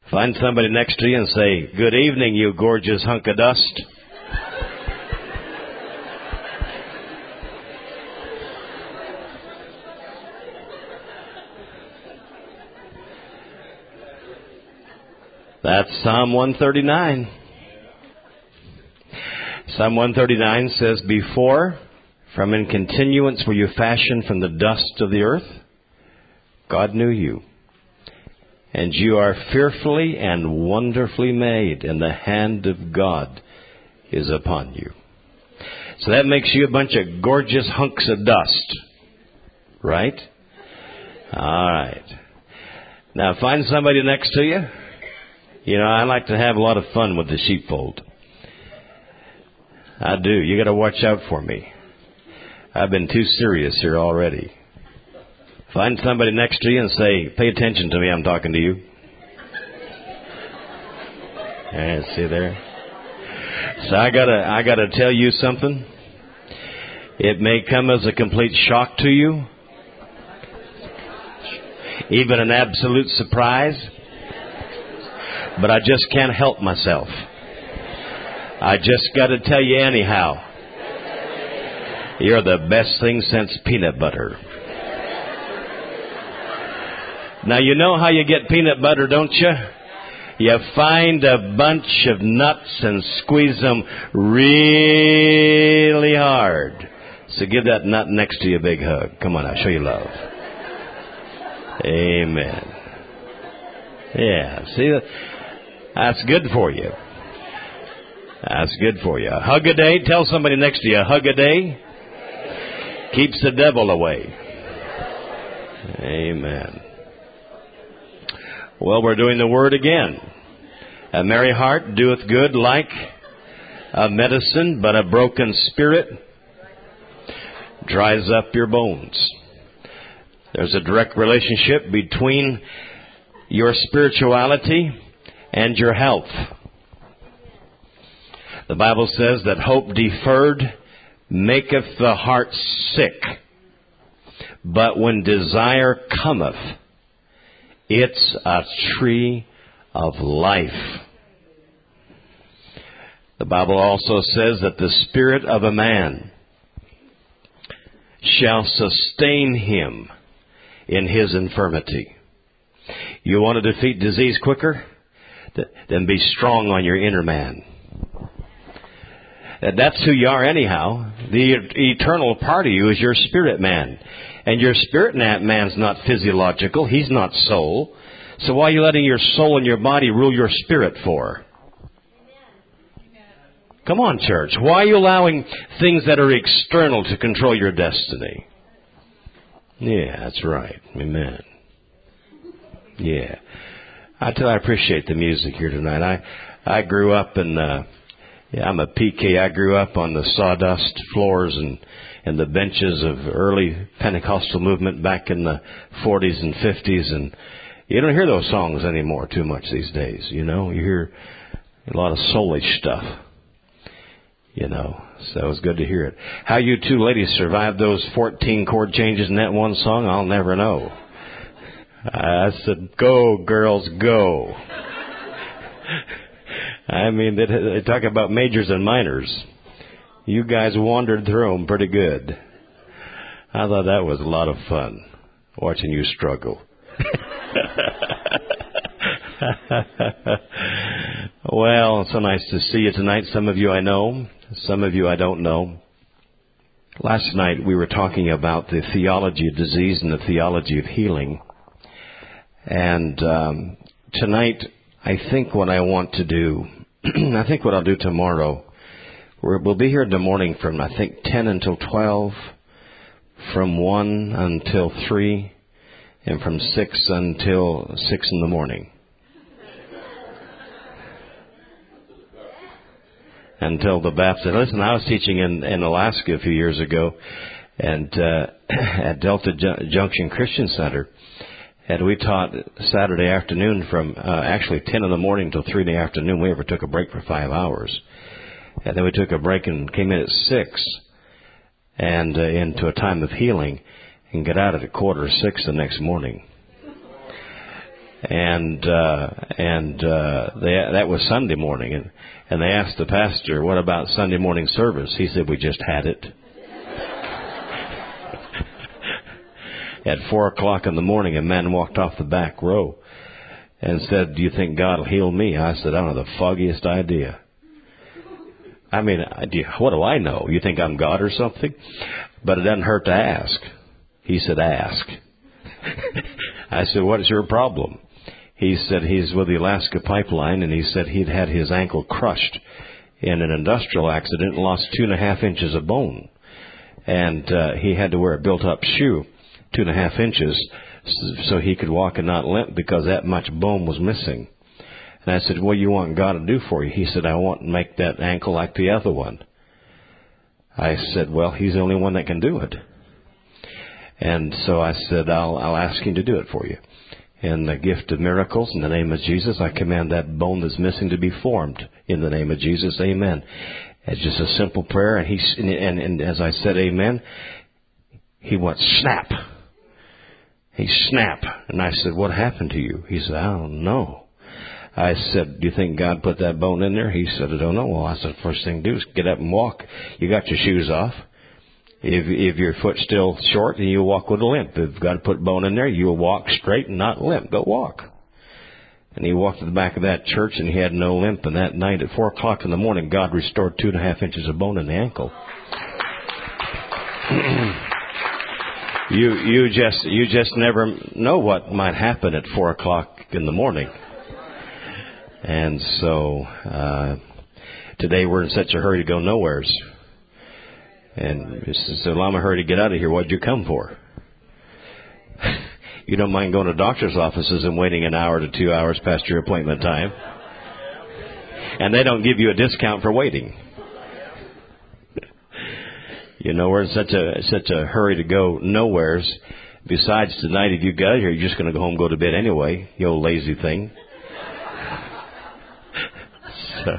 Find somebody next to you and say, "Good evening, you gorgeous hunk of dust." That's Psalm 139. Psalm 139 says, "Before, from in continuance were you fashioned from the dust of the earth, God knew you. And you are fearfully and wonderfully made, and the hand of God is upon you." So that makes you a bunch of gorgeous hunks of dust. Right? All right. Now find somebody next to you. You know, I like to have a lot of fun with the sheepfold. I do. You got to watch out for me. I've been too serious here already. Find somebody next to you and say, "Pay attention to me, I'm talking to you." Yeah, see there? So I gotta tell you something. It may come as a complete shock to you, even an absolute surprise, but I just can't help myself. I just got to tell you anyhow. You're the best thing since peanut butter. Now, you know how you get peanut butter, don't you? You find a bunch of nuts and squeeze them really hard. So give that nut next to you a big hug. Come on, I'll show you love. Amen. Yeah, see, that's good for you. That's good for you. A hug a day. Tell somebody next to you, a hug a day keeps the devil away. Amen. Well, we're doing the word again. A merry heart doeth good like a medicine, but a broken spirit dries up your bones. There's a direct relationship between your spirituality and your health. The Bible says that hope deferred maketh the heart sick, but when desire cometh, it's a tree of life. The Bible also says that the spirit of a man shall sustain him in his infirmity. You want to defeat disease quicker? Then be strong on your inner man. That's who you are anyhow. The eternal part of you is your spirit man. And your spirit man's not physiological. He's not soul. So why are you letting your soul and your body rule your spirit for? Come on, church. Why are you allowing things that are external to control your destiny? Yeah, that's right. Amen. Yeah. I appreciate the music here tonight. I grew up in, I'm a PK. I grew up on the sawdust floors and the benches of early Pentecostal movement back in the 40s and 50s. And you don't hear those songs anymore too much these days. You know, you hear a lot of soulish stuff. You know, so it was good to hear it. How you two ladies survived those 14 chord changes in that one song, I'll never know. I said, "Go, girls, go." I mean, they talk about majors and minors. You guys wandered through them pretty good. I thought that was a lot of fun, watching you struggle. Well, it's so nice to see you tonight. Some of you I know, some of you I don't know. Last night we were talking about the theology of disease and the theology of healing. And tonight, I think what I want to do, I think what I'll do tomorrow, we'll be here in the morning from, I think, 10 until 12, from 1 until 3, and from 6 until 6 in the morning. Until the Baptist. Listen, I was teaching in Alaska a few years ago, and at Delta Junction Christian Center, and we taught Saturday afternoon from actually 10 in the morning till 3 in the afternoon. We ever took a break for 5 hours. And then we took a break and came in at 6 and into a time of healing and got out at 5:45 the next morning. that was Sunday morning, and they asked the pastor, "What about Sunday morning service?" He said, "We just had it." At 4:00 in the morning, a man walked off the back row and said, "Do you think God will heal me?" I said, "I don't have the foggiest idea." I mean, what do I know? You think I'm God or something? But it doesn't hurt to ask. He said, "Ask." I said, "What is your problem?" He said he's with the Alaska Pipeline, and he said he'd had his ankle crushed in an industrial accident and lost 2.5 inches of bone. And he had to wear a built-up shoe, 2.5 inches, so he could walk and not limp because that much bone was missing. And I said, "What do you want God to do for you?" He said, "I want to make that ankle like the other one." I said, "Well, he's the only one that can do it." And so I said, I'll ask him to do it for you. In the gift of miracles, in the name of Jesus, I command that bone that's missing to be formed. In the name of Jesus, amen. It's just a simple prayer, and as I said amen, he went snap. He snapped. And I said, "What happened to you?" He said, "I don't know." I said, "Do you think God put that bone in there?" He said, "I don't know." Well, I said, "First thing to do is get up and walk. You got your shoes off. If your foot's still short, then you walk with a limp. If God put bone in there, you'll walk straight and not limp. Go walk." And he walked to the back of that church, and he had no limp. And that night at 4:00 in the morning, God restored 2.5 inches of bone in the ankle. You just never know what might happen at 4:00 in the morning. And so today we're in such a hurry to go nowheres. And he says, "So I'm in a hurry to get out of here. What'd you come for?" You don't mind going to doctor's offices and waiting an hour to 2 hours past your appointment time. And they don't give you a discount for waiting. You know, we're in such a hurry to go nowheres. Besides, tonight, if you get out of here, you're just going to go home and go to bed anyway, you old lazy thing. So,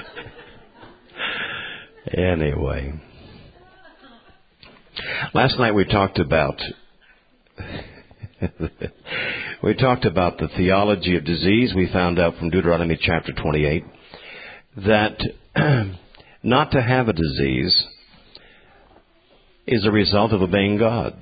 anyway. Last night we talked about the theology of disease. We found out from Deuteronomy chapter 28 that not to have a disease is a result of obeying God.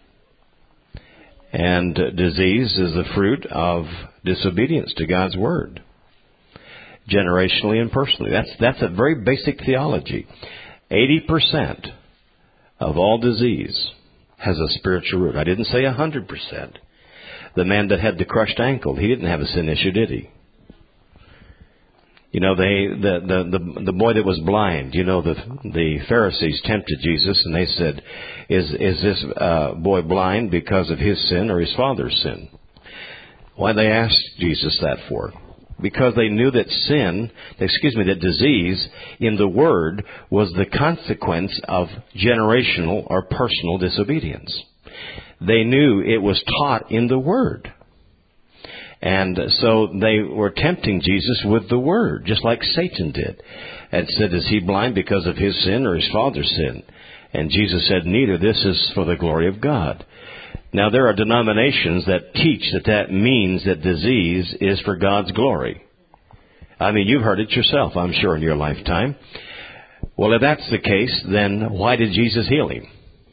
And disease is the fruit of disobedience to God's word, generationally and personally. That's a very basic theology. 80% of all disease has a spiritual root. I didn't say 100%. The man that had the crushed ankle, he didn't have a sin issue, did he? You know, the boy that was blind, you know, the Pharisees tempted Jesus, and they said, is this boy blind because of his sin or his father's sin? Why they asked Jesus that for? Because they knew that that disease in the Word was the consequence of generational or personal disobedience. They knew it was taught in the Word. And so they were tempting Jesus with the Word, just like Satan did. And said, is he blind because of his sin or his father's sin? And Jesus said, neither. This is for the glory of God. Now, there are denominations that teach that means that disease is for God's glory. I mean, you've heard it yourself, I'm sure, in your lifetime. Well, if that's the case, then why did Jesus heal him?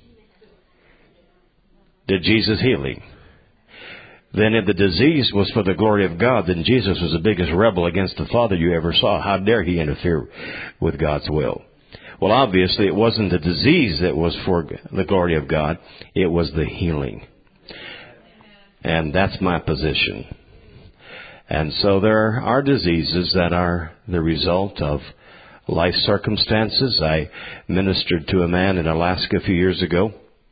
Did Jesus heal him? Then if the disease was for the glory of God, then Jesus was the biggest rebel against the Father you ever saw. How dare he interfere with God's will? Well, obviously, it wasn't the disease that was for the glory of God. It was the healing. And that's my position. And so there are diseases that are the result of life circumstances. I ministered to a man in Alaska a few years ago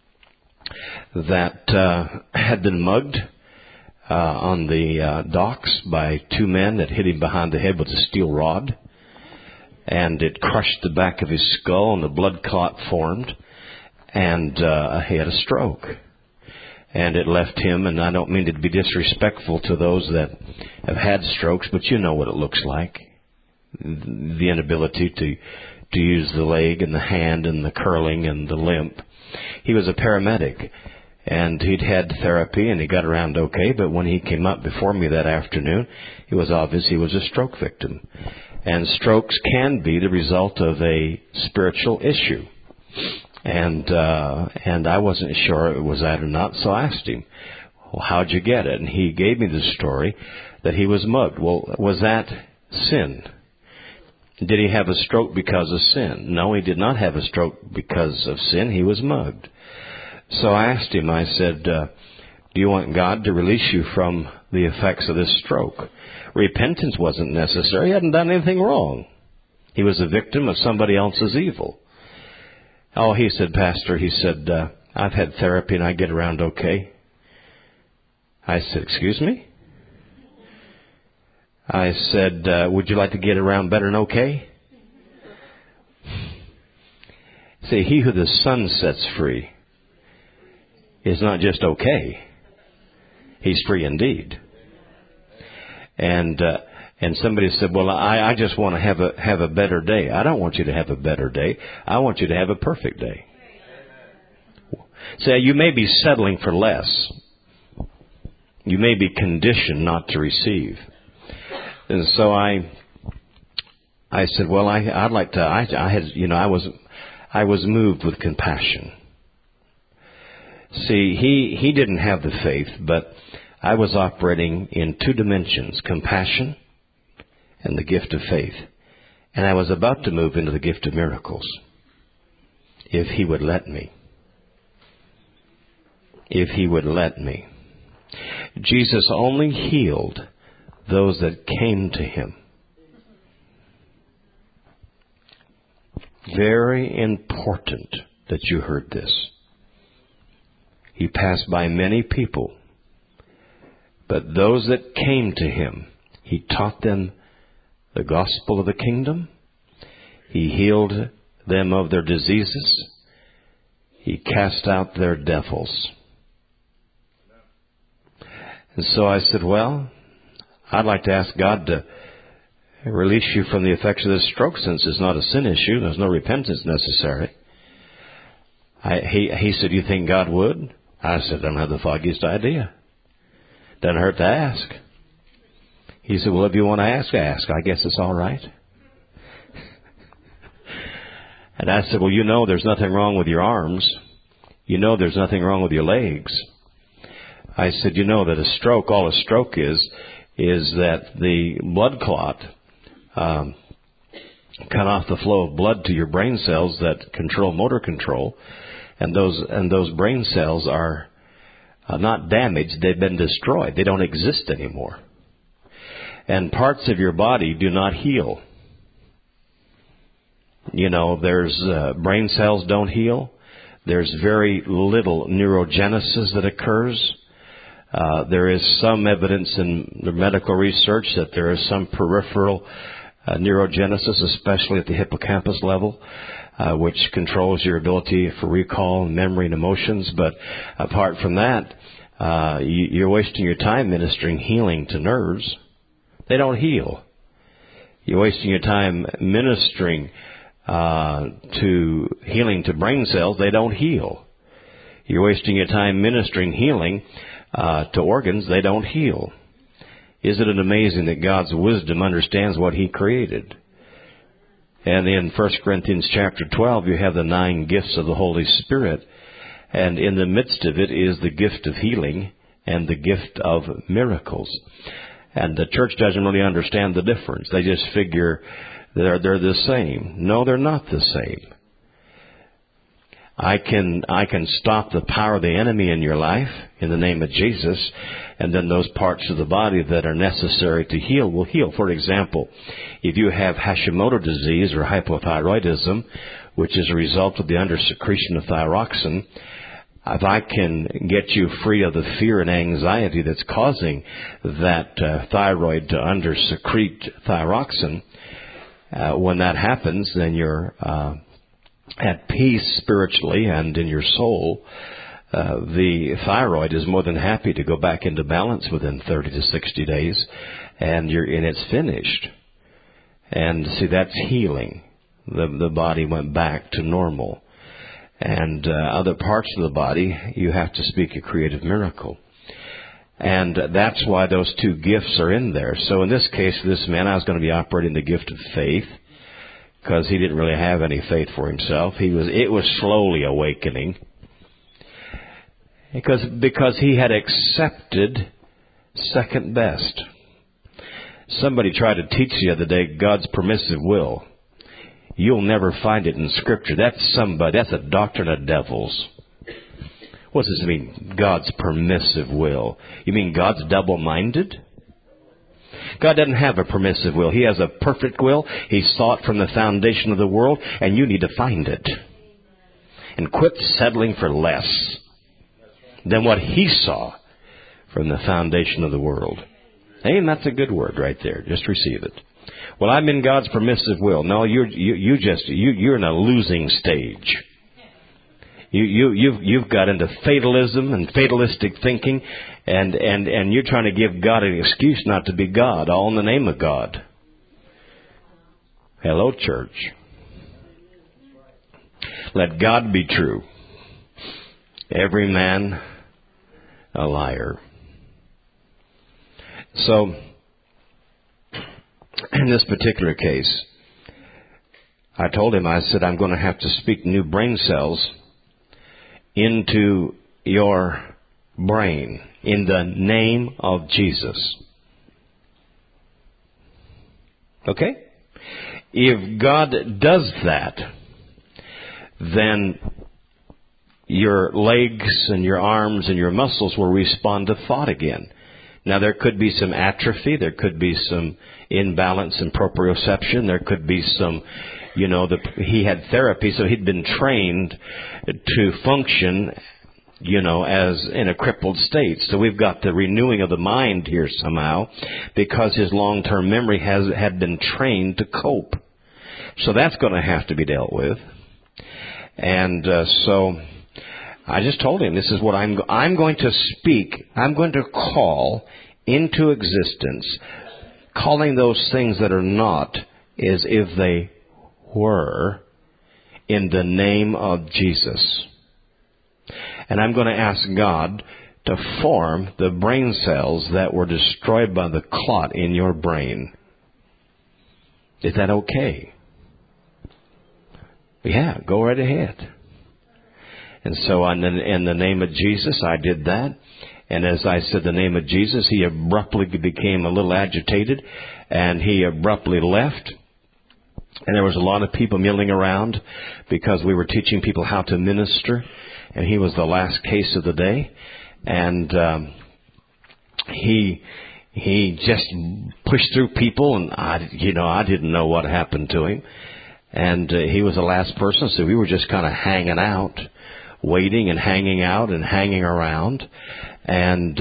that had been mugged on the docks by two men that hit him behind the head with a steel rod. And it crushed the back of his skull, and the blood clot formed, and he had a stroke. And it left him, and I don't mean to be disrespectful to those that have had strokes, but you know what it looks like. The inability to use the leg and the hand and the curling and the limp. He was a paramedic, And he'd had therapy and he got around okay, but when he came up before me that afternoon, it was obvious he was a stroke victim. And strokes can be the result of a spiritual issue. And I wasn't sure it was that or not, so I asked him, well, how'd you get it? And he gave me the story that he was mugged. Well, was that sin? Did he have a stroke because of sin? No, he did not have a stroke because of sin. He was mugged. So I asked him, I said, do you want God to release you from the effects of this stroke? Repentance wasn't necessary. He hadn't done anything wrong. He was a victim of somebody else's evil. Oh, he said, Pastor, he said, I've had therapy and I get around okay. I said, excuse me? I said, would you like to get around better than okay? See, he who the Son sets free is not just okay. He's free indeed. And somebody said, well, I just want to have a better day. I don't want you to have a better day. I want you to have a perfect day. Say, you may be settling for less. You may be conditioned not to receive. And so I said, well, I'd like to, I was moved with compassion. See, he didn't have the faith, but I was operating in two dimensions, compassion and the gift of faith. And I was about to move into the gift of miracles, if he would let me. If he would let me. Jesus only healed those that came to him. Very important that you heard this. He passed by many people, but those that came to him, he taught them the gospel of the kingdom. He healed them of their diseases. He cast out their devils. And so I said, well, I'd like to ask God to release you from the effects of this stroke, since it's not a sin issue. There's no repentance necessary. He said, you think God would? I said, I don't have the foggiest idea. Doesn't hurt to ask. He said, well, if you want to ask, ask. I guess it's all right. And I said, well, you know there's nothing wrong with your arms. You know there's nothing wrong with your legs. I said, you know that a stroke, all a stroke is that the blood clot cut off the flow of blood to your brain cells that control motor control. And those brain cells are not damaged, they've been destroyed. They don't exist anymore. And parts of your body do not heal. You know, there's brain cells don't heal. There's very little neurogenesis that occurs. There is some evidence in the medical research that there is some peripheral neurogenesis, especially at the hippocampus level, which controls your ability for recall and memory and emotions. But apart from that, you're wasting your time ministering healing to nerves. They don't heal. You're wasting your time ministering to healing to brain cells. They don't heal. You're wasting your time ministering healing to organs. They don't heal. Isn't it amazing that God's wisdom understands what he created? And in 1 Corinthians chapter 12, you have the 9 gifts of the Holy Spirit. And in the midst of it is the gift of healing and the gift of miracles. And the church doesn't really understand the difference. They just figure they're the same. No, they're not the same. I can stop the power of the enemy in your life in the name of Jesus, and then those parts of the body that are necessary to heal will heal. For example, if you have Hashimoto disease or hypothyroidism, which is a result of the undersecretion of thyroxine, if I can get you free of the fear and anxiety that's causing that thyroid to undersecrete thyroxine, when that happens, then you're at peace spiritually and in your soul. The thyroid is more than happy to go back into balance within 30 to 60 days, and it's finished. And see, that's healing. The body went back to normal. and other parts of the body, you have to speak a creative miracle. And that's why those two gifts are in there. So in this case, this man, I was going to be operating the gift of faith, because he didn't really have any faith for himself. It was slowly awakening, because he had accepted second best. Somebody tried to teach the other day God's permissive will. You'll never find it in Scripture. That's a doctrine of devils. What does it mean, God's permissive will? You mean God's double-minded? God doesn't have a permissive will. He has a perfect will. He saw it from the foundation of the world, and you need to find it. And quit settling for less than what He saw from the foundation of the world. And that's a good word right there. Just receive it. Well, I'm in God's permissive will. No, you're in a losing stage. You've got into fatalism and fatalistic thinking, and you're trying to give God an excuse not to be God, all in the name of God. Hello, church. Let God be true. Every man a liar. So, in this particular case, I told him, I said, I'm going to have to speak new brain cells into your brain in the name of Jesus. Okay? If God does that, then your legs and your arms and your muscles will respond to thought again. Now, there could be some atrophy. There could be some imbalance in proprioception. There could be some, he had therapy, so he'd been trained to function, as in a crippled state. So we've got the renewing of the mind here somehow, because his long-term memory had been trained to cope. So that's going to have to be dealt with. And so I just told him, this is what I'm going to speak. I'm going to call into existence, calling those things that are not as if they were, in the name of Jesus. And I'm going to ask God to form the brain cells that were destroyed by the clot in your brain. Is that okay? Yeah, go right ahead. And so in the name of Jesus, I did that. And as I said the name of Jesus, he abruptly became a little agitated, and he abruptly left. And there was a lot of people milling around because we were teaching people how to minister, and he was the last case of the day. And he just pushed through people, and I didn't know what happened to him. And he was the last person, so we were just kind of hanging out, waiting and hanging out and hanging around. And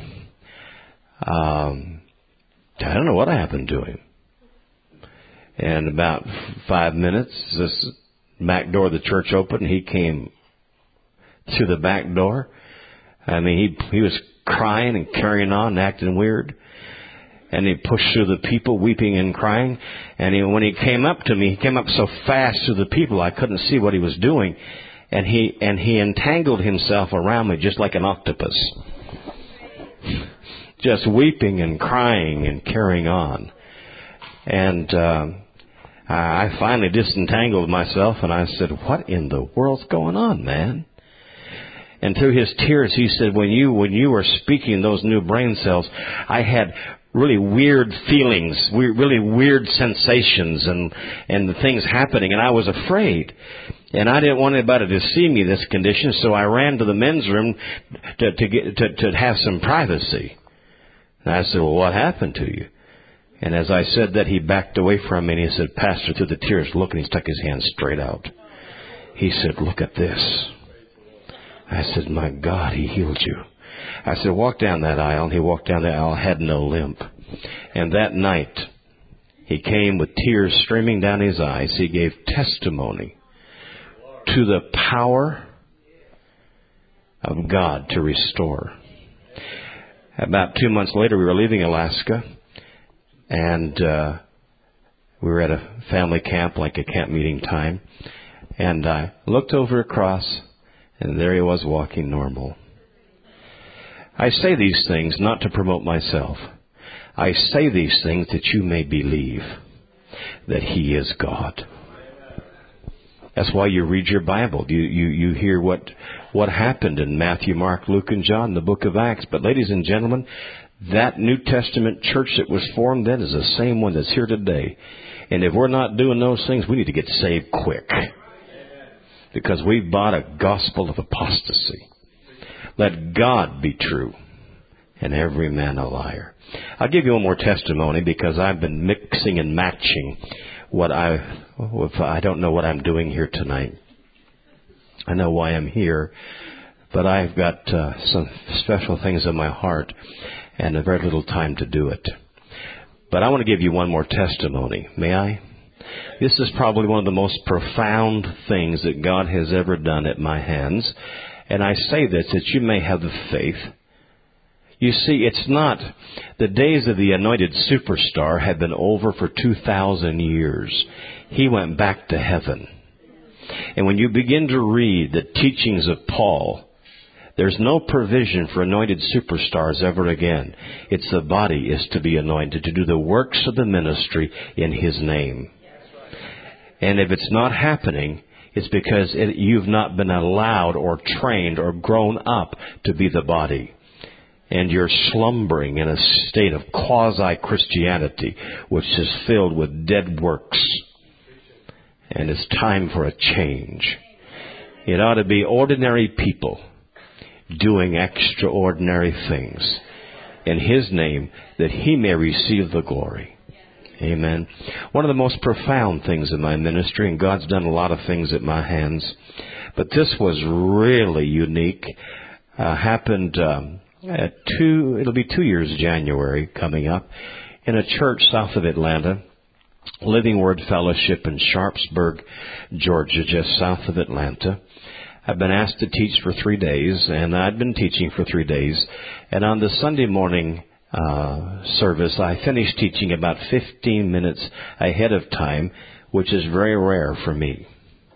I don't know what happened to him. And about 5 minutes, this back door of the church opened, and he came through the back door. I mean, he was crying and carrying on and acting weird. And he pushed through the people, weeping and crying. And when he came up to me, he came up so fast through the people, I couldn't see what he was doing. And he entangled himself around me just like an octopus. Just weeping and crying and carrying on. And I finally disentangled myself, and I said, what in the world's going on, man? And through his tears, he said, when you were speaking those new brain cells, I had really weird feelings, really weird sensations and the things happening, and I was afraid. And I didn't want anybody to see me in this condition, so I ran to the men's room to have some privacy. And I said, well, what happened to you? And as I said that, he backed away from me, and he said, Pastor, through the tears, look, and he stuck his hand straight out. He said, look at this. I said, my God, he healed you. I said, walk down that aisle. And he walked down the aisle, had no limp. And that night, he came with tears streaming down his eyes. He gave testimony to the power of God to restore. About 2 months later, we were leaving Alaska, and we were at a family camp, like a camp meeting time. And I looked over across, and there he was walking normal. I say these things not to promote myself. I say these things that you may believe that He is God. That's why you read your Bible. You hear what happened in Matthew, Mark, Luke, and John, the book of Acts. But ladies and gentlemen, that New Testament church that was formed then is the same one that's here today. And if we're not doing those things, we need to get saved quick. Because we've bought a gospel of apostasy. Let God be true and every man a liar. I'll give you one more testimony because I've been mixing and matching I don't know what I'm doing here tonight. I know why I'm here, but I've got some special things in my heart and a very little time to do it. But I want to give you one more testimony. May I? This is probably one of the most profound things that God has ever done at my hands. And I say this that you may have the faith. You see, it's not, the days of the anointed superstar had been over for 2,000 years. He went back to heaven. And when you begin to read the teachings of Paul, there's no provision for anointed superstars ever again. It's the body is to be anointed to do the works of the ministry in His name. And if it's not happening, it's because you've not been allowed or trained or grown up to be the body. And you're slumbering in a state of quasi-Christianity, which is filled with dead works. And it's time for a change. It ought to be ordinary people doing extraordinary things in His name that He may receive the glory. Amen. One of the most profound things in my ministry, and God's done a lot of things at my hands, but this was really unique, happened it'll be 2 years January coming up, in a church south of Atlanta, Living Word Fellowship in Sharpsburg, Georgia, just south of Atlanta. I've been asked to teach for 3 days, and I'd been teaching for 3 days. And on the Sunday morning service, I finished teaching about 15 minutes ahead of time, which is very rare for me.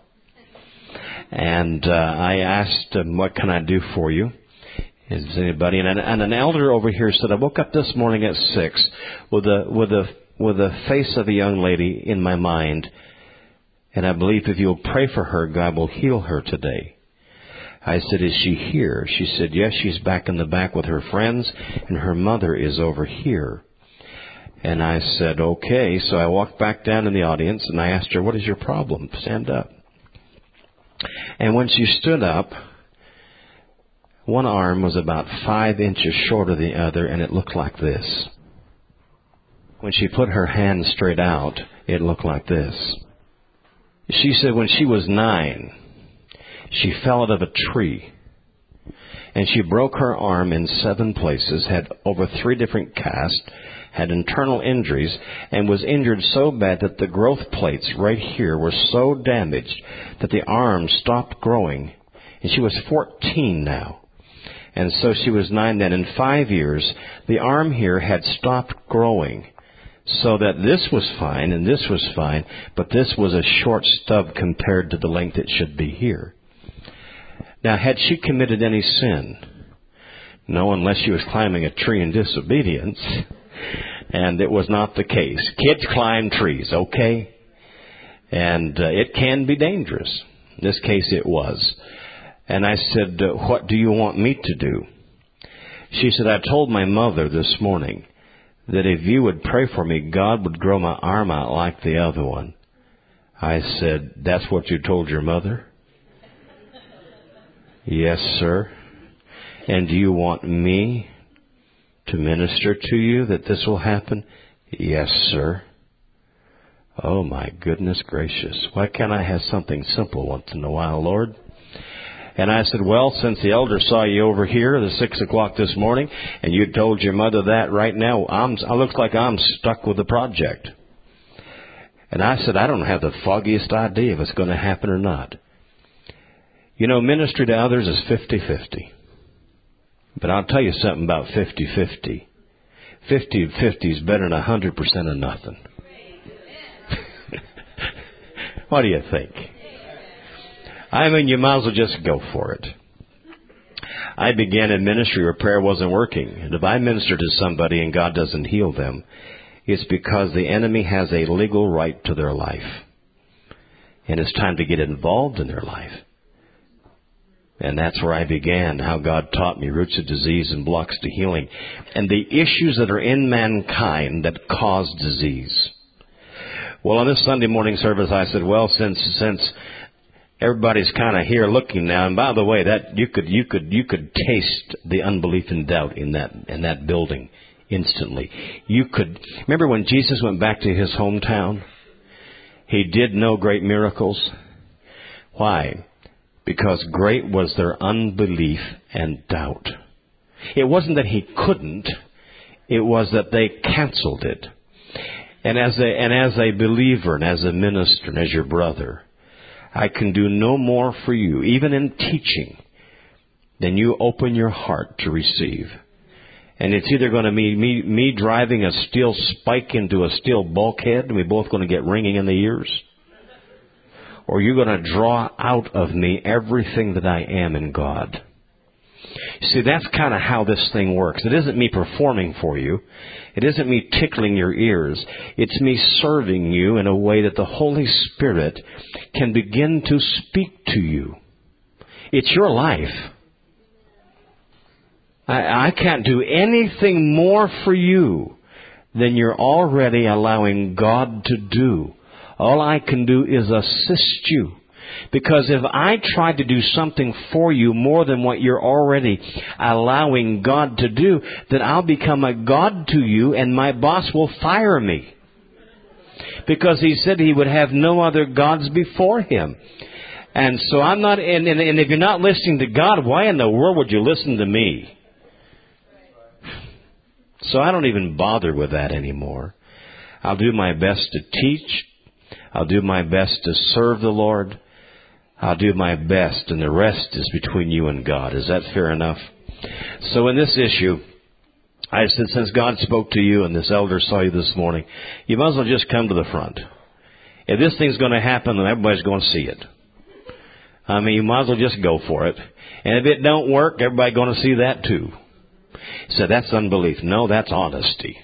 And I asked him, what can I do for you? Is anybody? And an elder over here said, I woke up this morning at 6 with the face of a young lady in my mind, and I believe if you'll pray for her, God will heal her today. I said, is she here? She said, yes, she's back in the back with her friends, and her mother is over here. And I said, okay. So I walked back down in the audience, and I asked her, what is your problem? Stand up. And when she stood up, one arm was about 5 inches short of the other, and it looked like this. When she put her hand straight out, it looked like this. She said when she was 9, she fell out of a tree, and she broke her arm in 7 places, had over 3 different casts, had internal injuries, and was injured so bad that the growth plates right here were so damaged that the arm stopped growing. And she was 14 now. And so she was 9 then. In 5 years, the arm here had stopped growing. So that this was fine and this was fine, but this was a short stub compared to the length it should be here. Now, had she committed any sin? No, unless she was climbing a tree in disobedience. And it was not the case. Kids climb trees, okay? And it can be dangerous. In this case, it was. And I said, what do you want me to do? She said, I told my mother this morning that if you would pray for me, God would grow my arm out like the other one. I said, that's what you told your mother? Yes, sir. And do you want me to minister to you that this will happen? Yes, sir. Oh, my goodness gracious. Why can't I have something simple once in a while, Lord? And I said, well, since the elder saw you over here at 6 o'clock this morning, and you told your mother that right now, it looks like I'm stuck with the project. And I said, I don't have the foggiest idea if it's going to happen or not. You know, ministry to others is 50-50. But I'll tell you something about 50-50. 50-50 is better than 100% of nothing. What do you think? I mean, you might as well just go for it. I began in ministry where prayer wasn't working. And if I minister to somebody and God doesn't heal them, it's because the enemy has a legal right to their life. And it's time to get involved in their life. And that's where I began, how God taught me roots of disease and blocks to healing. And the issues that are in mankind that cause disease. Well, on this Sunday morning service, I said, well, since everybody's kind of here looking now, and by the way, that you could taste the unbelief and doubt in that building instantly. You could remember when Jesus went back to his hometown, he did no great miracles. Why? Because great was their unbelief and doubt. It wasn't that he couldn't, it was that they canceled it. And as a believer and as a minister and as your brother, I can do no more for you, even in teaching, than you open your heart to receive. And it's either going to be me driving a steel spike into a steel bulkhead, and we're both going to get ringing in the ears, or you're going to draw out of me everything that I am in God. See, that's kind of how this thing works. It isn't me performing for you. It isn't me tickling your ears. It's me serving you in a way that the Holy Spirit can begin to speak to you. It's your life. I can't do anything more for you than you're already allowing God to do. All I can do is assist you. Because if I try to do something for you more than what you're already allowing God to do, then I'll become a God to you and my boss will fire me. Because he said he would have no other gods before him. And so I'm not, and if you're not listening to God, why in the world would you listen to me? So I don't even bother with that anymore. I'll do my best to teach. I'll do my best to serve the Lord. I'll do my best, and the rest is between you and God. Is that fair enough? So in this issue, I said, since God spoke to you and this elder saw you this morning, you might as well just come to the front. If this thing's going to happen, then everybody's going to see it. I mean, you might as well just go for it. And if it don't work, everybody's going to see that too. So that's unbelief. No, that's honesty.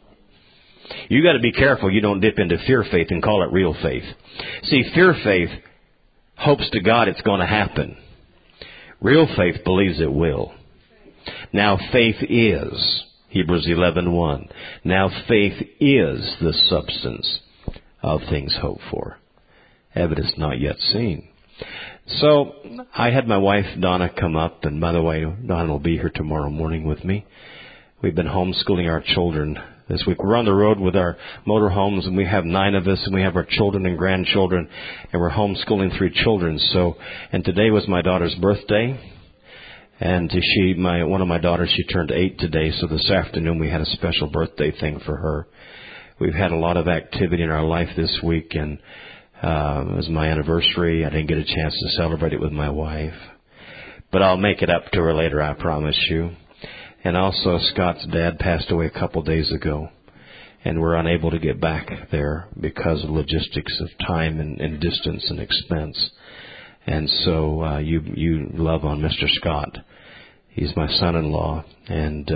You got to be careful you don't dip into fear faith and call it real faith. See, fear faith hopes to God it's going to happen. Real faith believes it will. Now faith is, Hebrews 11:1. Now faith is the substance of things hoped for, evidence not yet seen. So I had my wife Donna come up, and by the way, Donna will be here tomorrow morning with me. We've been homeschooling our children this week. We're on the road with our motorhomes, and we have 9 of us, and we have our children and grandchildren, and we're homeschooling 3 children. So, and today was my daughter's birthday, and one of my daughters, she turned 8 today. So this afternoon we had a special birthday thing for her. We've had a lot of activity in our life this week, and it was my anniversary. I didn't get a chance to celebrate it with my wife, but I'll make it up to her later, I promise you. And also, Scott's dad passed away a couple days ago, and we're unable to get back there because of logistics of time and distance and expense. And so you love on Mr. Scott. He's my son-in-law. And,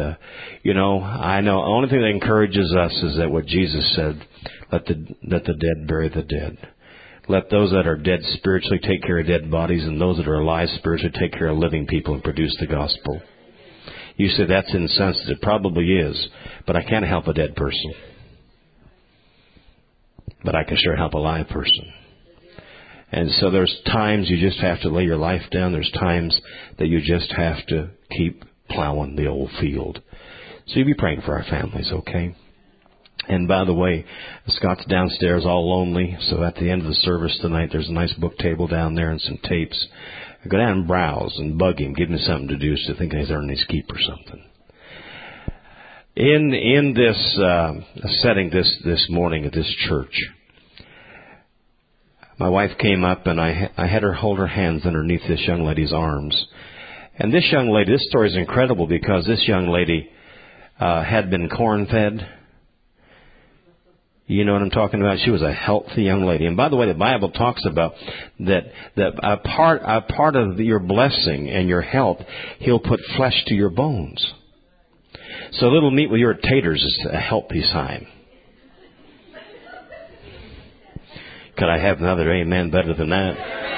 I know the only thing that encourages us is that what Jesus said, let the dead bury the dead. Let those that are dead spiritually take care of dead bodies, and those that are alive spiritually take care of living people and produce the gospel. You say that's insensitive. Probably is, but I can't help a dead person. But I can sure help a live person. And so there's times you just have to lay your life down. There's times that you just have to keep plowing the old field. So you be praying for our families, okay? And by the way, Scott's downstairs all lonely, so at the end of the service tonight, there's a nice book table down there and some tapes. I go down and browse and bug him, give him something to do, so I think he's earning his keep or something. In this setting this morning at this church, my wife came up and I had her hold her hands underneath this young lady's arms. And this young lady, this story is incredible because this young lady had been corn-fed. You know what I'm talking about? She was a healthy young lady. And by the way, the Bible talks about that a part of your blessing and your health, He'll put flesh to your bones. So a little meat with your taters is a healthy sign. Could I have another amen better than that?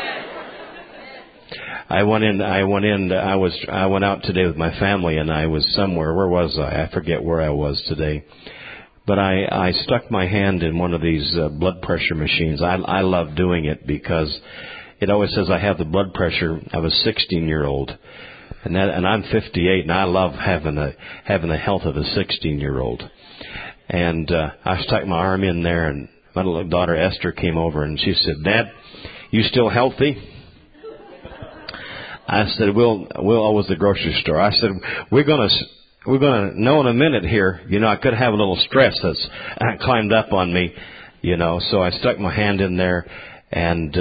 I went out today with my family, and I was somewhere. Where was I? I forget where I was today. But I stuck my hand in one of these blood pressure machines. I love doing it because it always says I have the blood pressure of a 16-year-old. And I'm 58, and I love having the health of a 16-year-old. And I stuck my arm in there, and my little daughter Esther came over, and she said, "Dad, you still healthy?" I said, "We'll always the grocery store." I said, We're gonna know in a minute here. You know, I could have a little stress that's climbed up on me. You know, so I stuck my hand in there, and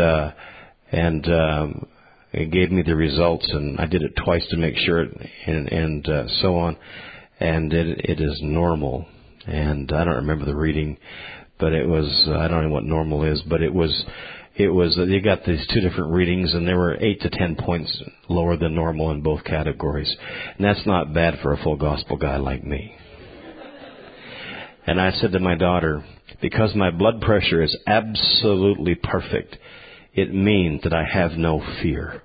it gave me the results, and I did it twice to make sure, and so on, and it is normal. And I don't remember the reading, but it was I don't know what normal is, but it was you got these two different readings, and they were 8 to 10 points lower than normal in both categories. And that's not bad for a full gospel guy like me. And I said to my daughter, because my blood pressure is absolutely perfect, it means that I have no fear.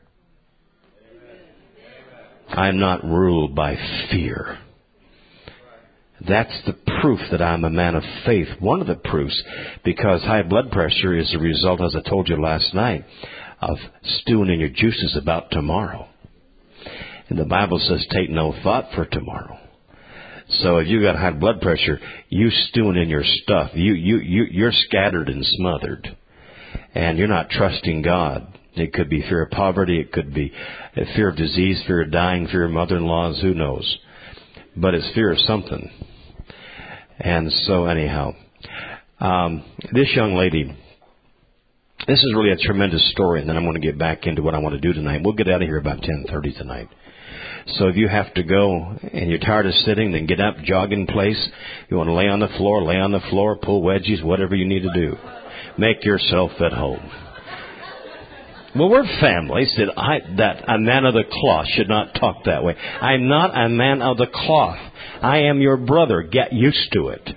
I'm not ruled by fear. That's the proof that I'm a man of faith. One of the proofs, because high blood pressure is the result, as I told you last night, of stewing in your juices about tomorrow. And the Bible says, take no thought for tomorrow. So if you got high blood pressure, you stewing in your stuff. You're scattered and smothered. And you're not trusting God. It could be fear of poverty. It could be fear of disease, fear of dying, fear of mother-in-laws. Who knows? But it's fear of something. And so anyhow, this young lady, this is really a tremendous story, and then I'm going to get back into what I want to do tonight. We'll get out of here about 10:30 tonight. So if you have to go and you're tired of sitting, then get up, jog in place. You want to lay on the floor, pull wedgies, whatever you need to do. Make yourself at home. Well, we're family. Said that a man of the cloth should not talk that way. I'm not a man of the cloth. I am your brother. Get used to it.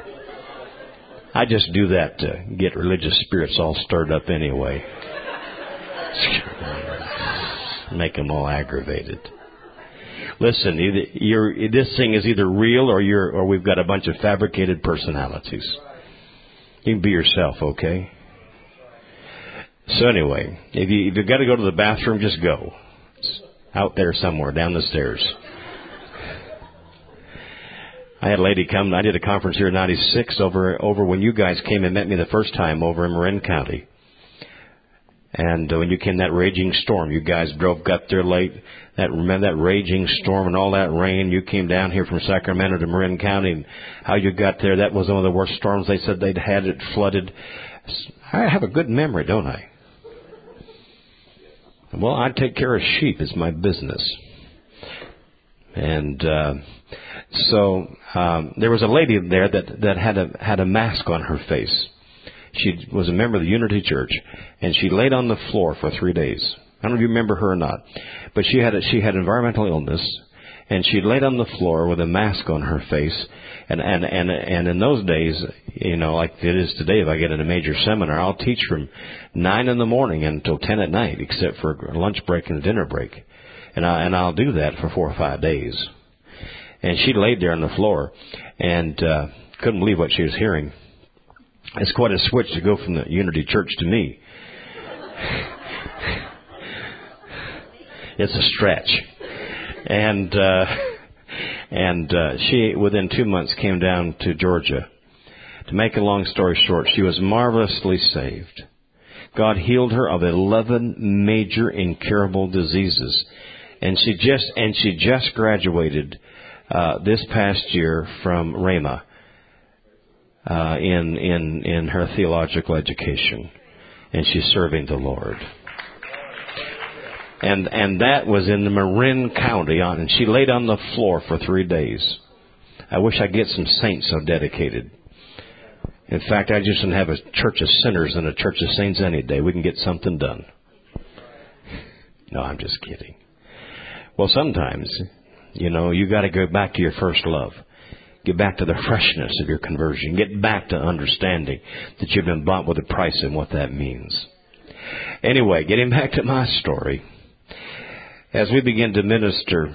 I just do that to get religious spirits all stirred up anyway. Make them all aggravated. Listen, this thing is either real or we've got a bunch of fabricated personalities. You can be yourself, okay? So anyway, if you've got to go to the bathroom, just go. It's out there somewhere, down the stairs. I had a lady come. I did a conference here in 96 over when you guys came and met me the first time over in Marin County. And when you came, that raging storm, you guys got there late. Remember that raging storm and all that rain? You came down here from Sacramento to Marin County, and how you got there, that was one of the worst storms they said they'd had. It flooded. I have a good memory, don't I? Well, I take care of sheep. It's my business. And so there was a lady there that had a mask on her face. She was a member of the Unity Church, and she laid on the floor for 3 days. I don't know if you remember her or not, but she had environmental illness, and she laid on the floor with a mask on her face. And in those days, you know, like it is today, if I get in a major seminar, I'll teach from 9 in the morning until 10 at night, except for a lunch break and a dinner break. And I'll do that for 4 or 5 days. And she laid there on the floor and couldn't believe what she was hearing. It's quite a switch to go from the Unity Church to me. It's a stretch. And she, within 2 months, came down to Georgia. To make a long story short, she was marvelously saved. God healed her of 11 major incurable diseases. And she just graduated this past year from Rhema in her theological education, and she's serving the Lord. And that was in the Marin County, and she laid on the floor for 3 days. I wish I could get some saints so dedicated. In fact, I just want to have a church of sinners and a church of saints any day. We can get something done. No, I'm just kidding. Well, sometimes, you got to go back to your first love. Get back to the freshness of your conversion. Get back to understanding that you've been bought with a price and what that means. Anyway, getting back to my story. As we begin to minister,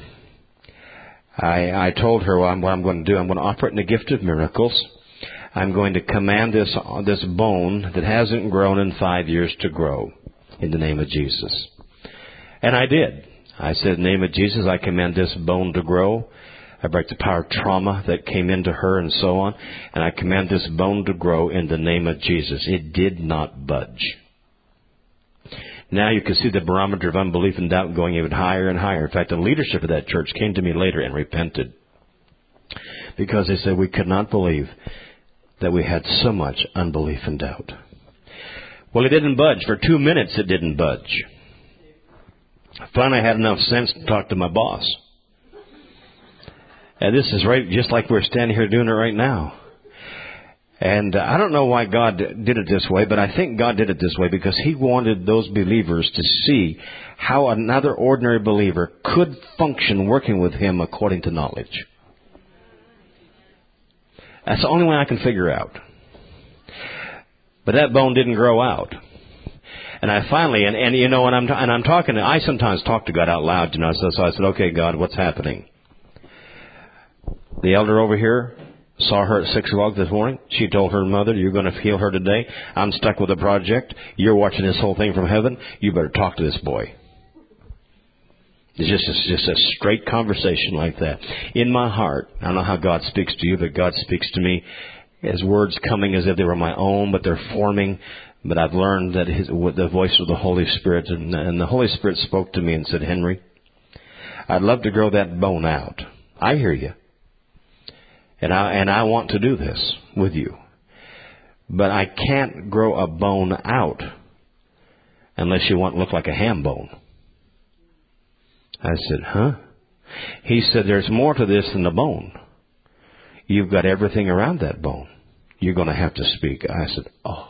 I told her what I'm going to do. I'm going to operate in the gift of miracles. I'm going to command this bone that hasn't grown in 5 years to grow in the name of Jesus. And I did. I said, in the name of Jesus, I command this bone to grow. I break the power of trauma that came into her and so on. And I command this bone to grow in the name of Jesus. It did not budge. Now you can see the barometer of unbelief and doubt going even higher and higher. In fact, the leadership of that church came to me later and repented. Because they said we could not believe that we had so much unbelief and doubt. Well, it didn't budge. For 2 minutes it didn't budge. Finally, I had enough sense to talk to my boss. And this is right just like we're standing here doing it right now. And I don't know why God did it this way, but I think God did it this way because He wanted those believers to see how another ordinary believer could function working with Him according to knowledge. That's the only way I can figure out. But that bone didn't grow out. And I finally, and I'm talking, I sometimes talk to God out loud, so I said, okay, God, what's happening? The elder over here saw her at 6 o'clock this morning. She told her mother, you're going to heal her today. I'm stuck with a project. You're watching this whole thing from heaven. You better talk to this boy. It's just a straight conversation like that. In my heart, I don't know how God speaks to you, but God speaks to me as words coming as if they were my own, but they're forming. But I've learned that with the voice of the Holy Spirit, and the Holy Spirit spoke to me and said, Henry, I'd love to grow that bone out. I hear you. And I want to do this with you. But I can't grow a bone out unless you want to look like a ham bone. I said, huh? He said, there's more to this than the bone. You've got everything around that bone. You're going to have to speak. I said, oh.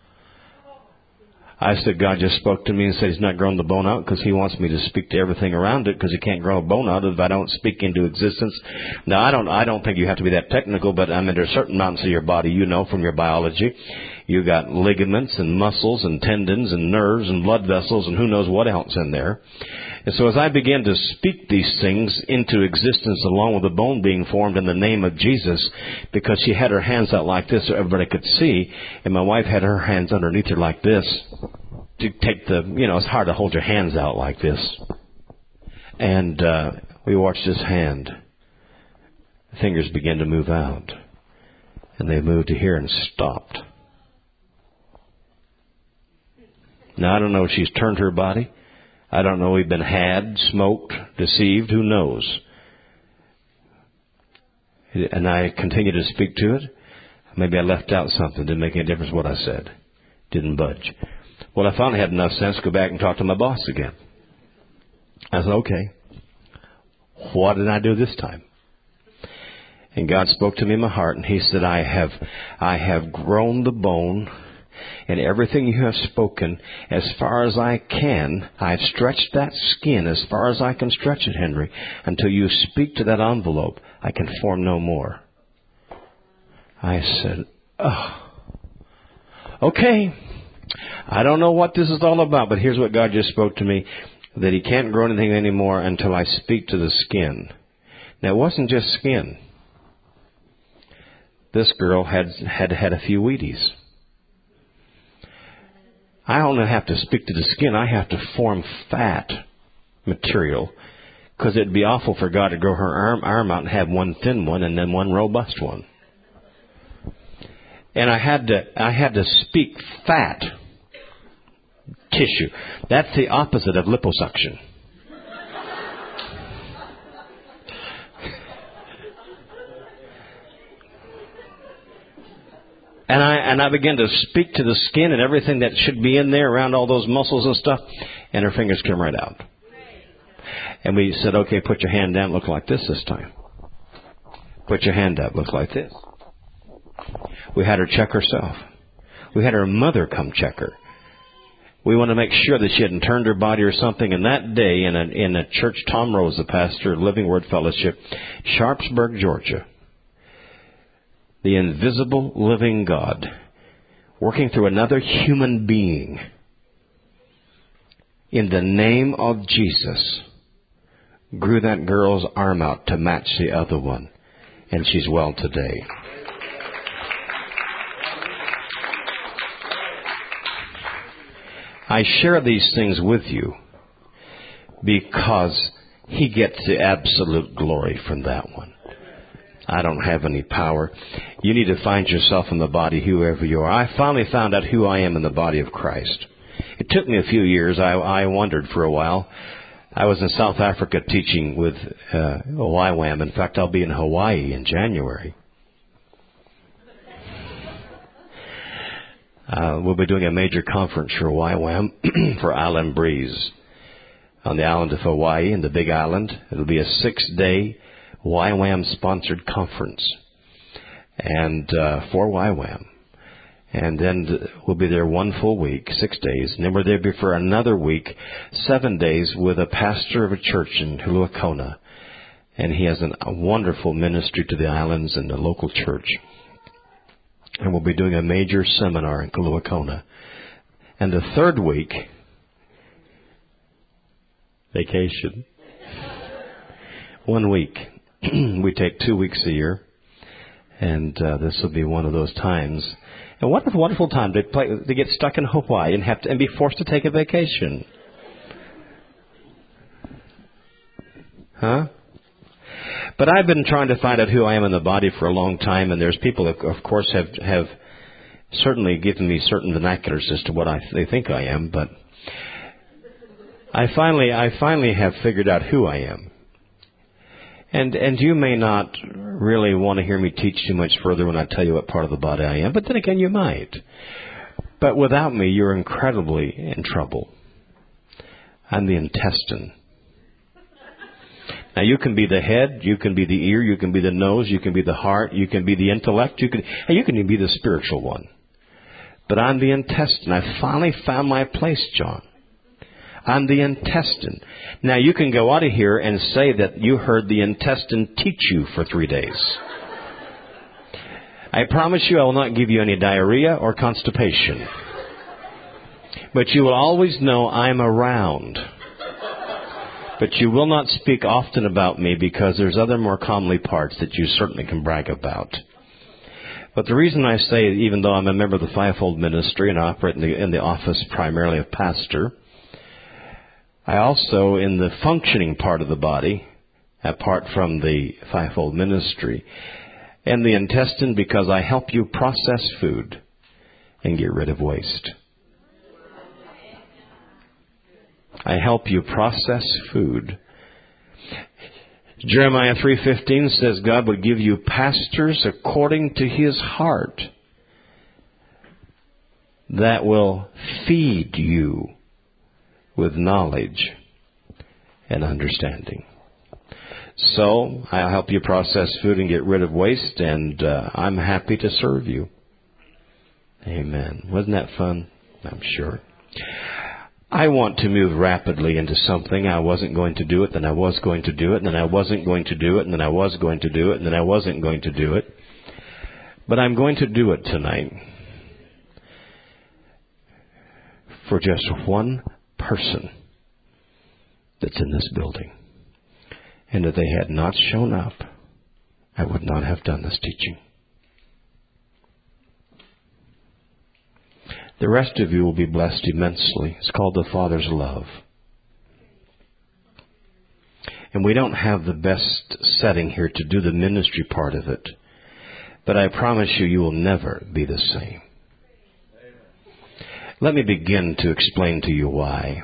I said, God just spoke to me and said He's not growing the bone out because He wants me to speak to everything around it because He can't grow a bone out if I don't speak into existence. Now, I don't think you have to be that technical, but I mean, there's certain amounts of your body from your biology. You got ligaments and muscles and tendons and nerves and blood vessels and who knows what else in there. And so as I began to speak these things into existence along with the bone being formed in the name of Jesus, because she had her hands out like this so everybody could see, and my wife had her hands underneath her like this to take it's hard to hold your hands out like this. And we watched his hand. The fingers began to move out. And they moved to here and stopped. Now, I don't know if she's turned her body. I don't know if we've been had, smoked, deceived. Who knows? And I continued to speak to it. Maybe I left out something. Didn't make any difference what I said. Didn't budge. Well, I finally had enough sense to go back and talk to my boss again. I said, okay, what did I do this time? And God spoke to me in my heart, and He said, I have grown the bone, and everything you have spoken, as far as I can, I've stretched that skin as far as I can stretch it, Henry, until you speak to that envelope. I can form no more. I said, oh, okay. I don't know what this is all about, but here's what God just spoke to me, that He can't grow anything anymore until I speak to the skin. Now, it wasn't just skin. This girl had a few Wheaties. I only have to speak to the skin. I have to form fat material, because it'd be awful for God to grow her arm out and have one thin one and then one robust one. And I had to speak fat tissue. That's the opposite of liposuction. And I began to speak to the skin and everything that should be in there around all those muscles and stuff, and her fingers came right out. And we said, okay, put your hand down, look like this time. Put your hand up, look like this. We had her check herself. We had her mother come check her. We want to make sure that she hadn't turned her body or something. And that day in a church, Tom Rose, the pastor of Living Word Fellowship, Sharpsburg, Georgia, the invisible living God, working through another human being, in the name of Jesus, grew that girl's arm out to match the other one. And she's well today. I share these things with you because He gets the absolute glory from that one. I don't have any power. You need to find yourself in the body, whoever you are. I finally found out who I am in the body of Christ. It took me a few years. I wondered for a while. I was in South Africa teaching with YWAM. In fact, I'll be in Hawaii in January. We'll be doing a major conference for YWAM for Island Breeze on the island of Hawaii, in the Big Island. It'll be a 6-day YWAM-sponsored conference and for YWAM. And then we'll be there 1 full week, 6 days. And then we're there for another week, 7 days, with a pastor of a church in Huluakona. And he has a wonderful ministry to the islands and the local church. And we'll be doing a major seminar in Huluakona. And the third week, vacation. 1 week. We take 2 weeks a year. And this will be one of those times. And what a wonderful time to get stuck in Hawaii and be forced to take a vacation. Huh? But I've been trying to find out who I am in the body for a long time, and there's people that, of course, have certainly given me certain vernaculars as to what they think I am, but I finally have figured out who I am. And you may not really want to hear me teach too much further when I tell you what part of the body I am, but then again, you might. But without me, you're incredibly in trouble. I'm the intestine. Now, you can be the head, you can be the ear, you can be the nose, you can be the heart, you can be the intellect, you can even be the spiritual one. But I'm the intestine. I finally found my place, John. I'm the intestine. Now, you can go out of here and say that you heard the intestine teach you for 3 days. I promise you I will not give you any diarrhea or constipation. But you will always know I'm around. But you will not speak often about me because there's other more comely parts that you certainly can brag about. But the reason I say, even though I'm a member of the Fivefold Ministry and I operate in the office primarily of pastor, I also, in the functioning part of the body, apart from the Fivefold Ministry, and the intestine, because I help you process food and get rid of waste. I help you process food. Jeremiah 3:15 says God would give you pastors according to His heart that will feed you with knowledge and understanding. So, I'll help you process food and get rid of waste, and I'm happy to serve you. Amen. Wasn't that fun? I'm sure. I want to move rapidly into something. I wasn't going to do it, then I was going to do it, and then I wasn't going to do it, and then I was going to do it, and then I wasn't going to do it. But I'm going to do it tonight for just one person that's in this building. And if they had not shown up, I would not have done this teaching. The rest of you will be blessed immensely. It's called the Father's love. And we don't have the best setting here to do the ministry part of it. But I promise you, you will never be the same. Let me begin to explain to you why.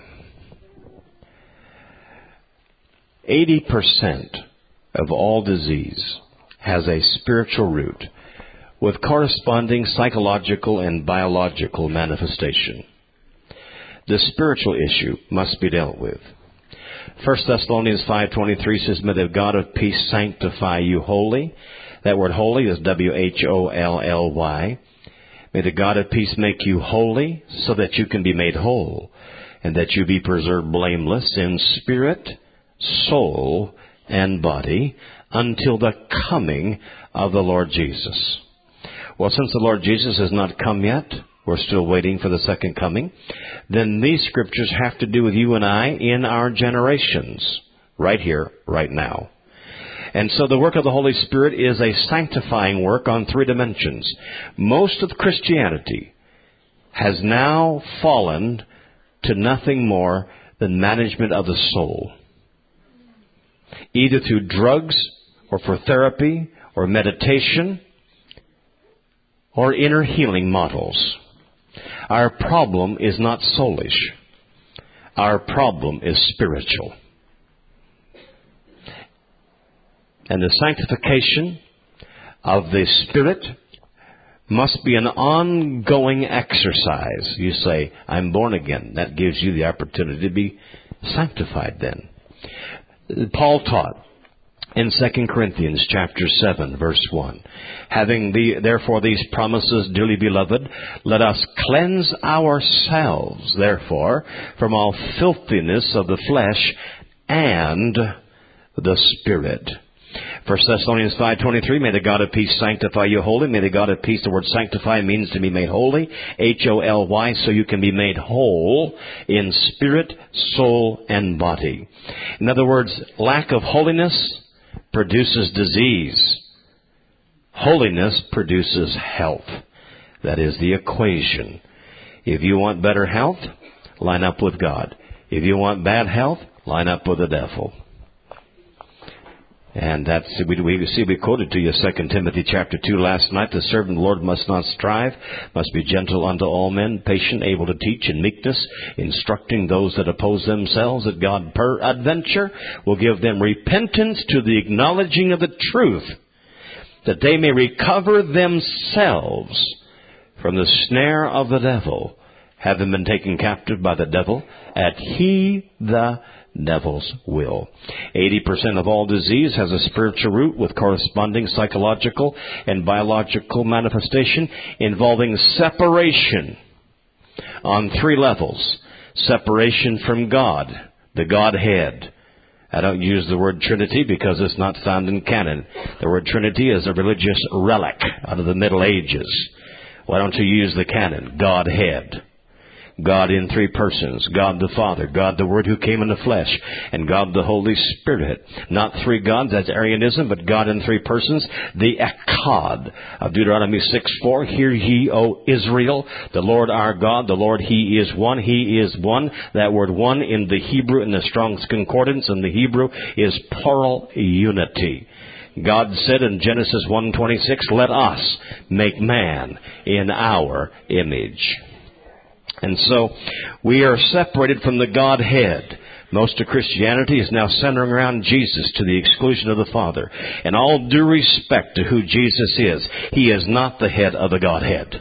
80% of all disease has a spiritual root with corresponding psychological and biological manifestation. The spiritual issue must be dealt with. 1 Thessalonians 5:23 says, "May the God of peace sanctify you wholly, That word holy is W-H-O-L-L-Y. May the God of peace make you holy so that you can be made whole, and that you be preserved blameless in spirit, soul, and body until the coming of the Lord Jesus. Well, since the Lord Jesus has not come yet, we're still waiting for the second coming, then these scriptures have to do with you and I in our generations, right here, right now. And so the work of the Holy Spirit is a sanctifying work on three dimensions. Most of Christianity has now fallen to nothing more than management of the soul, either through drugs or for therapy or meditation or inner healing models. Our problem is not soulish. Our problem is spiritual. And the sanctification of the Spirit must be an ongoing exercise. You say, I'm born again. That gives you the opportunity to be sanctified then. Paul taught in 2 Corinthians chapter 7, verse 1, having therefore these promises, dearly beloved, let us cleanse ourselves, therefore, from all filthiness of the flesh and the Spirit. 1 Thessalonians 5:23, may the God of peace sanctify you wholly. May the God of peace, the word sanctify means to be made holy, H-O-L-Y, so you can be made whole in spirit, soul, and body. In other words, lack of holiness produces disease. Holiness produces health. That is the equation. If you want better health, line up with God. If you want bad health, line up with the devil. And that's, we quoted to you 2 Timothy chapter 2 last night. The servant of the Lord must not strive, must be gentle unto all men, patient, able to teach in meekness, instructing those that oppose themselves, that God peradventure will give them repentance to the acknowledging of the truth, that they may recover themselves from the snare of the devil, having been taken captive by the devil, at the devil's will. 80% of all disease has a spiritual root with corresponding psychological and biological manifestation involving separation on three levels. Separation from God, the Godhead. I don't use the word Trinity because it's not found in canon. The word Trinity is a religious relic out of the Middle Ages. Why don't you use the canon? Godhead. God in three persons, God the Father, God the Word who came in the flesh, and God the Holy Spirit. Not three gods, that's Arianism, but God in three persons, the Echad of Deuteronomy 6:4. Hear ye, O Israel, the Lord our God, the Lord, He is one, He is one. That word one in the Hebrew, in the Strong's Concordance in the Hebrew, is plural unity. God said in Genesis 1:26, let us make man in our image. And so we are separated from the Godhead. Most of Christianity is now centering around Jesus to the exclusion of the Father. And all due respect to who Jesus is, He is not the head of the Godhead.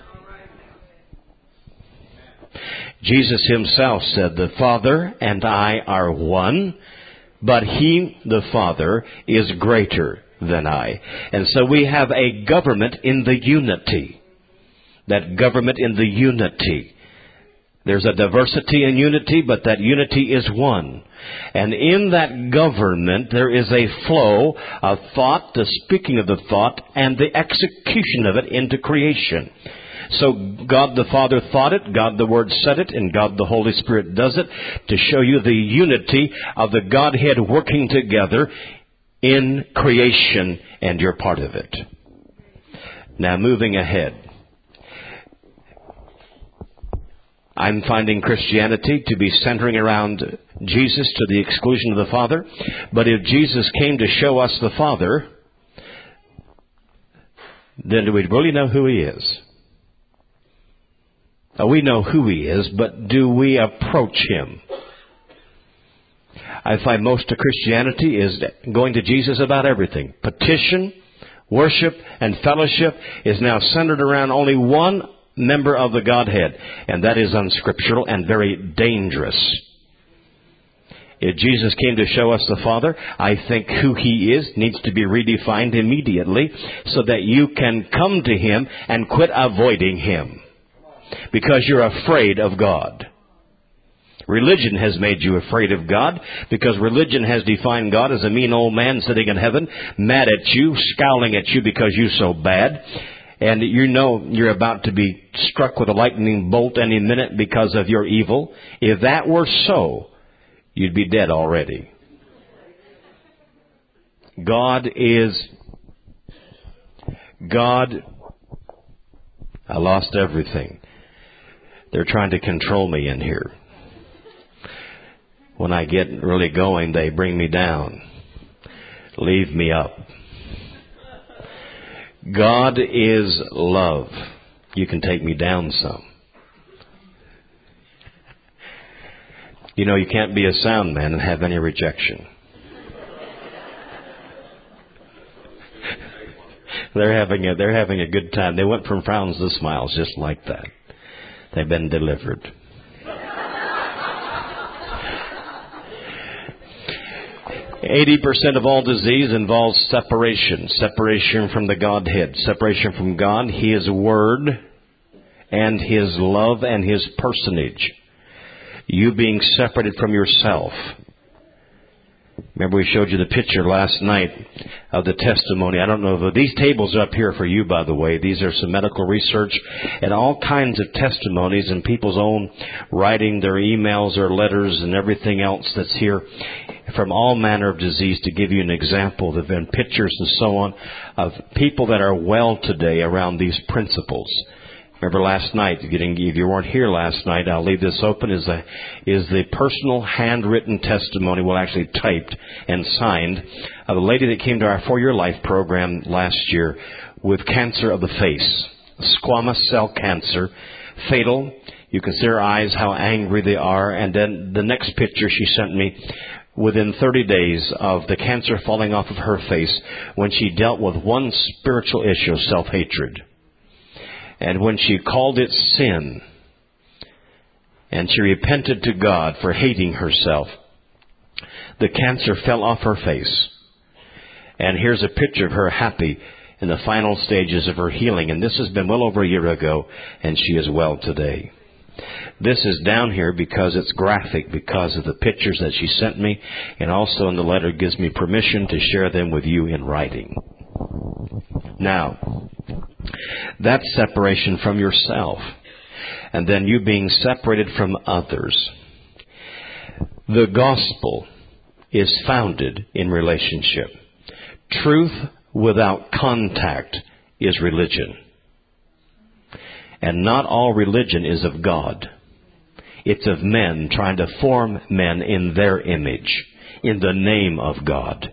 Jesus Himself said, the Father and I are one, but He, the Father, is greater than I. And so we have a government in the unity. That government in the unity. There's a diversity in unity, but that unity is one. And in that government, there is a flow of thought, the speaking of the thought, and the execution of it into creation. So God the Father thought it, God the Word said it, and God the Holy Spirit does it to show you the unity of the Godhead working together in creation, and you're part of it. Now, moving ahead. I'm finding Christianity to be centering around Jesus to the exclusion of the Father. But if Jesus came to show us the Father, then do we really know who He is? We know who He is, but do we approach Him? I find most of Christianity is going to Jesus about everything. Petition, worship, and fellowship is now centered around only one member of the Godhead, and that is unscriptural and very dangerous. If Jesus came to show us the Father, I think who He is needs to be redefined immediately so that you can come to Him and quit avoiding Him because you're afraid of God. Religion has made you afraid of God because religion has defined God as a mean old man sitting in heaven, mad at you, scowling at you because you're so bad. And you know you're about to be struck with a lightning bolt any minute because of your evil. If that were so, you'd be dead already. God. I lost everything. They're trying to control me in here. When I get really going, they bring me down. Leave me up. God is love. You can take me down some. You know, you can't be a sound man and have any rejection. They're having a good time. They went from frowns to smiles just like that. They've been delivered. 80% of all disease involves separation. Separation from the Godhead. Separation from God, His Word, and His love and His personage. You being separated from yourself. Remember we showed you the picture last night of the testimony. I don't know if these tables are up here for you, by the way. These are some medical research and all kinds of testimonies and people's own writing, their emails or letters and everything else that's here from all manner of disease to give you an example. There have been pictures and so on of people that are well today around these principles. Remember last night, if you weren't here last night, I'll leave this open, is the personal handwritten testimony, well actually typed and signed, of a lady that came to our 4-year life program last year with cancer of the face, squamous cell cancer, fatal. You can see her eyes, how angry they are, and then the next picture she sent me, within 30 days of the cancer falling off of her face, when she dealt with one spiritual issue of self-hatred. And when she called it sin, and she repented to God for hating herself, the cancer fell off her face. And here's a picture of her happy in the final stages of her healing. And this has been well over a year ago, and she is well today. This is down here because it's graphic, because of the pictures that she sent me, and also in the letter gives me permission to share them with you in writing. Now, that's separation from yourself, and then you being separated from others. The gospel is founded in relationship. Truth without contact is religion. And not all religion is of God. It's of men trying to form men in their image, in the name of God.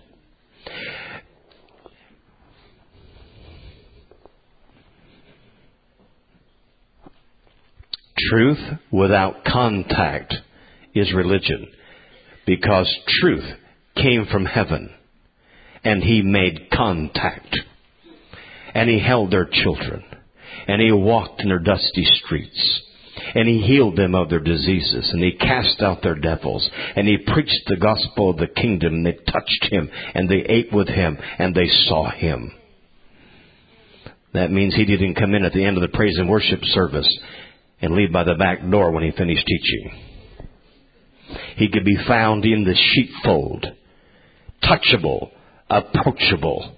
Truth without contact is religion, because truth came from heaven, and He made contact, and He held their children, and He walked in their dusty streets, and He healed them of their diseases, and He cast out their devils, and He preached the gospel of the kingdom, and they touched Him, and they ate with Him, and they saw Him. That means He didn't come in at the end of the praise and worship service and leave by the back door when He finished teaching. He could be found in the sheepfold, touchable, approachable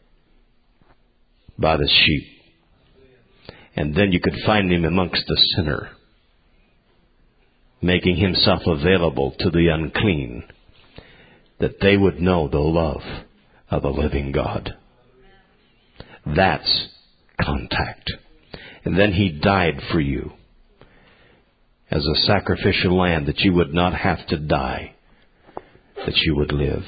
by the sheep. And then you could find Him amongst the sinner, making Himself available to the unclean, that they would know the love of the living God. That's contact. And then He died for you as a sacrificial lamb, that you would not have to die, that you would live.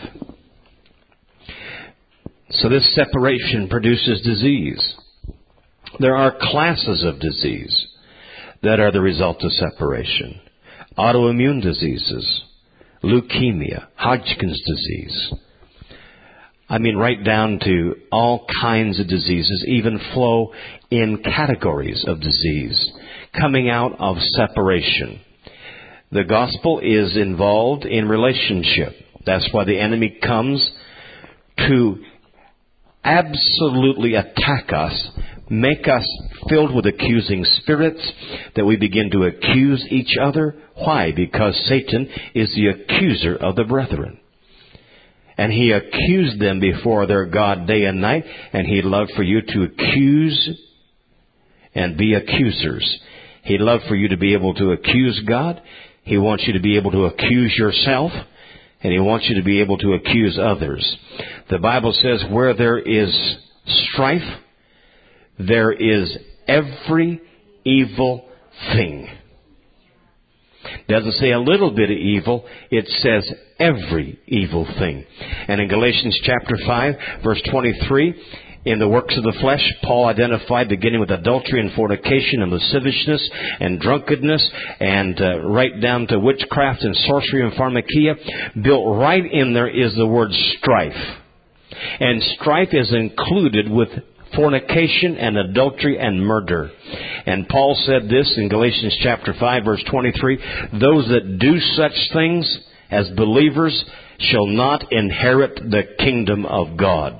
So this separation produces disease. There are classes of disease that are the result of separation. Autoimmune diseases, leukemia, Hodgkin's disease. I mean, right down to all kinds of diseases, even flow in categories of disease, coming out of separation. The gospel is involved in relationship. That's why the enemy comes to absolutely attack us, make us filled with accusing spirits, that we begin to accuse each other. Why? Because Satan is the accuser of the brethren. And he accused them before their God day and night, and he'd love for you to accuse and be accusers. He'd love for you to be able to accuse God. He wants you to be able to accuse yourself, and he wants you to be able to accuse others. The Bible says where there is strife, there is every evil thing. It doesn't say a little bit of evil, it says every evil thing. And in Galatians chapter 5, verse 23, in the works of the flesh, Paul identified beginning with adultery and fornication and lasciviousness and drunkenness and right down to witchcraft and sorcery and pharmakia. Built right in there is the word strife. And strife is included with fornication and adultery and murder. And Paul said this in Galatians chapter 5, verse 23, those that do such things as believers shall not inherit the kingdom of God.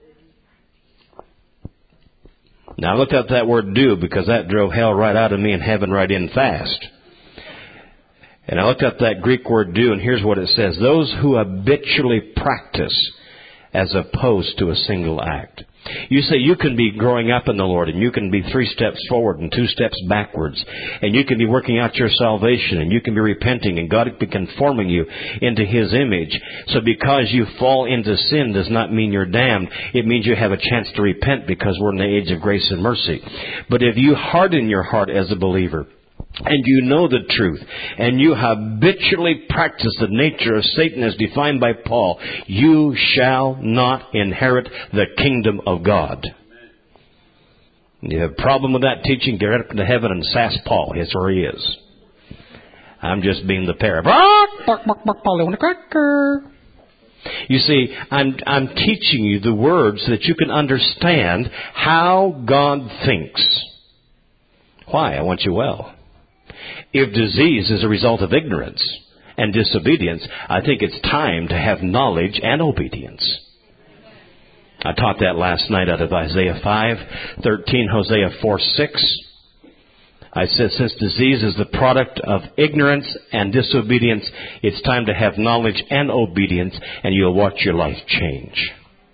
Now I looked up that word do because that drove hell right out of me and heaven right in fast. And I looked up that Greek word do, and here's what it says. Those who habitually practice as opposed to a single act. You say you can be growing up in the Lord, and you can be 3 steps forward and 2 steps backwards, and you can be working out your salvation, and you can be repenting, and God can be conforming you into His image. So because you fall into sin does not mean you're damned. It means you have a chance to repent because we're in the age of grace and mercy. But if you harden your heart as a believer, and you know the truth, and you habitually practice the nature of Satan as defined by Paul, you shall not inherit the kingdom of God. You have a problem with that teaching, get up into heaven and sass Paul. That's where he is. I'm just being the parrot. Paul on a cracker. You see, I'm teaching you the words so that you can understand how God thinks. Why? I want you well. If disease is a result of ignorance and disobedience, I think it's time to have knowledge and obedience. I taught that last night out of Isaiah 5:13, Hosea 4:6. I said, since disease is the product of ignorance and disobedience, it's time to have knowledge and obedience, and you'll watch your life change.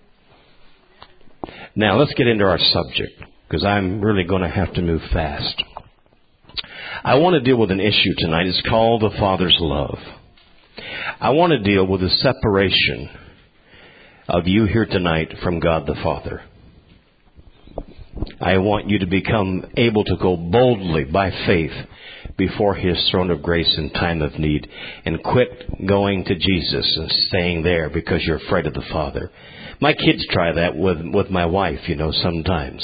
Now, let's get into our subject, because I'm really going to have to move fast. I want to deal with an issue tonight. It's called the Father's love. I want to deal with the separation of you here tonight from God the Father. I want you to become able to go boldly by faith before His throne of grace in time of need, and quit going to Jesus and staying there because you're afraid of the Father. My kids try that with my wife, sometimes.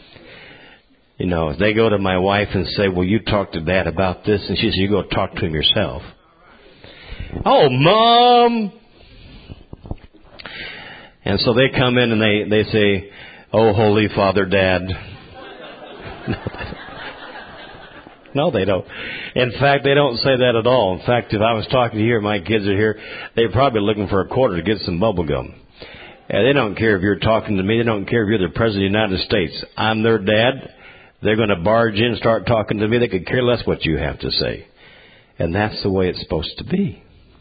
They go to my wife and say, well, you talk to Dad about this. And she says, you go talk to him yourself. Oh, Mom! And so they come in and they say, oh, Holy Father, Dad. No, they don't. In fact, they don't say that at all. In fact, if I was talking to you or my kids are here, they're probably looking for a quarter to get some bubble gum. And they don't care if you're talking to me. They don't care if you're the President of the United States. I'm their dad. They're going to barge in and start talking to me. They could care less what you have to say. And that's the way it's supposed to be.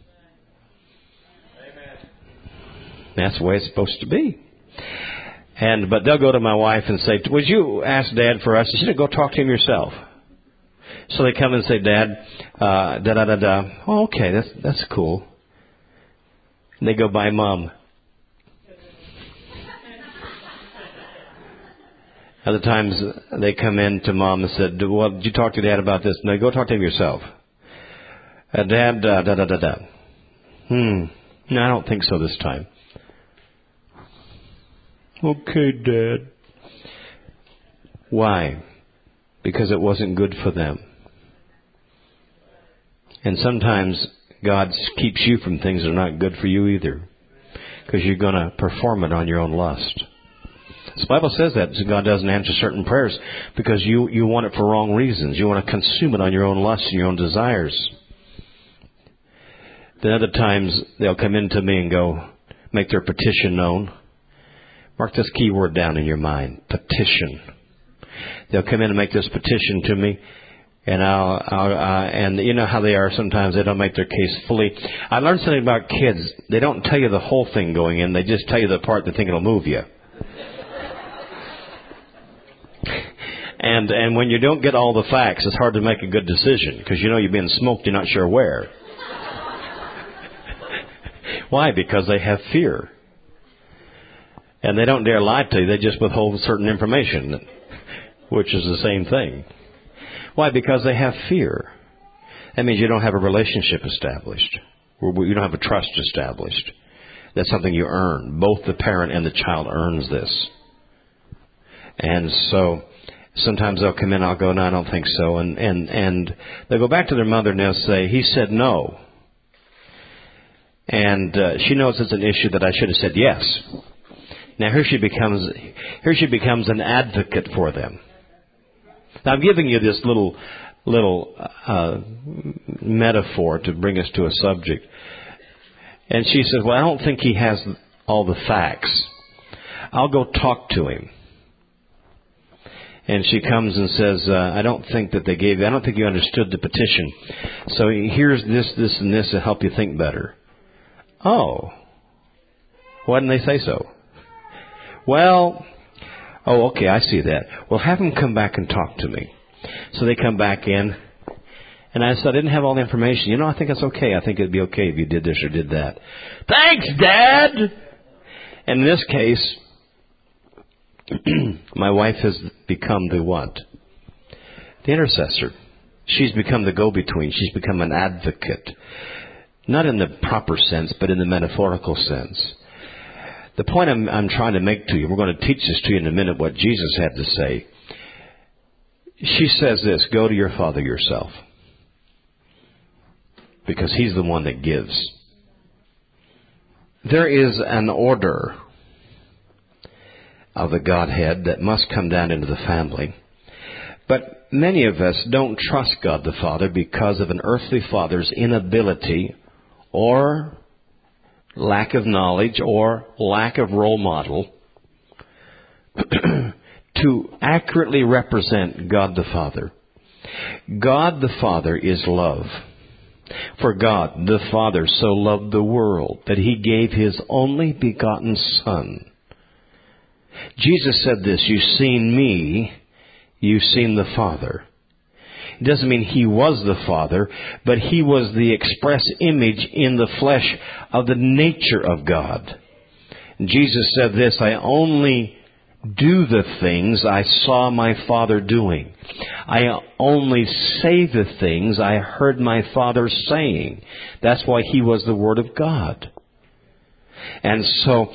Amen. That's the way it's supposed to be. But they'll go to my wife and say, would you ask Dad for us? She said, go talk to him yourself. So they come and say, Dad, da-da-da-da. Oh, okay, that's cool. And they go by Mom. Other times they come in to Mom and said, well, did you talk to Dad about this? No, go talk to him yourself. Dad, da-da-da-da. No, I don't think so this time. Okay, Dad. Why? Because it wasn't good for them. And sometimes God keeps you from things that are not good for you either, because you're going to perform it on your own lust. The Bible says that God doesn't answer certain prayers because you want it for wrong reasons. You want to consume it on your own lust and your own desires. Then other times they'll come into me and go, make their petition known. Mark this key word down in your mind, petition. They'll come in and make this petition to me, and and you know how they are sometimes. They don't make their case fully. I learned something about kids. They don't tell you the whole thing going in. They just tell you the part they think it'll move you. And when you don't get all the facts, it's hard to make a good decision because you know you're being smoked. You're not sure where. Why? Because they have fear. And they don't dare lie to you. They just withhold certain information, which is the same thing. Why? Because they have fear. That means you don't have a relationship established. You don't have a trust established. That's something you earn. Both the parent and the child earns this. And so sometimes they'll come in, I'll go, no, I don't think so. And they'll go back to their mother and they'll say, he said no. And she knows it's an issue that I should have said yes. Now here she becomes an advocate for them. Now I'm giving you this little metaphor to bring us to a subject. And she says, well, I don't think he has all the facts. I'll go talk to him. And she comes and says, I don't think you understood the petition. So here's this, and this to help you think better. Oh. Why didn't they say so? Well, okay, I see that. Well, have them come back and talk to me. So they come back in, and I said, I didn't have all the information. You know, I think it's okay. I think it'd be okay if you did this or did that. Thanks, Dad! And in this case, my wife has become the what? The intercessor. She's become the go-between. She's become an advocate. Not in the proper sense, but in the metaphorical sense. The point I'm trying to make to you, we're going to teach this to you in a minute, what Jesus had to say. She says this, go to your father yourself. Because he's the one that gives. There is an order of the Godhead that must come down into the family. But many of us don't trust God the Father because of an earthly father's inability or lack of knowledge or lack of role model to accurately represent God the Father. God the Father is love. For God the Father so loved the world that he gave his only begotten Son. Jesus said this, you've seen me, you've seen the Father. It doesn't mean he was the Father, but he was the express image in the flesh of the nature of God. Jesus said this, I only do the things I saw my Father doing. I only say the things I heard my Father saying. That's why he was the Word of God. And so,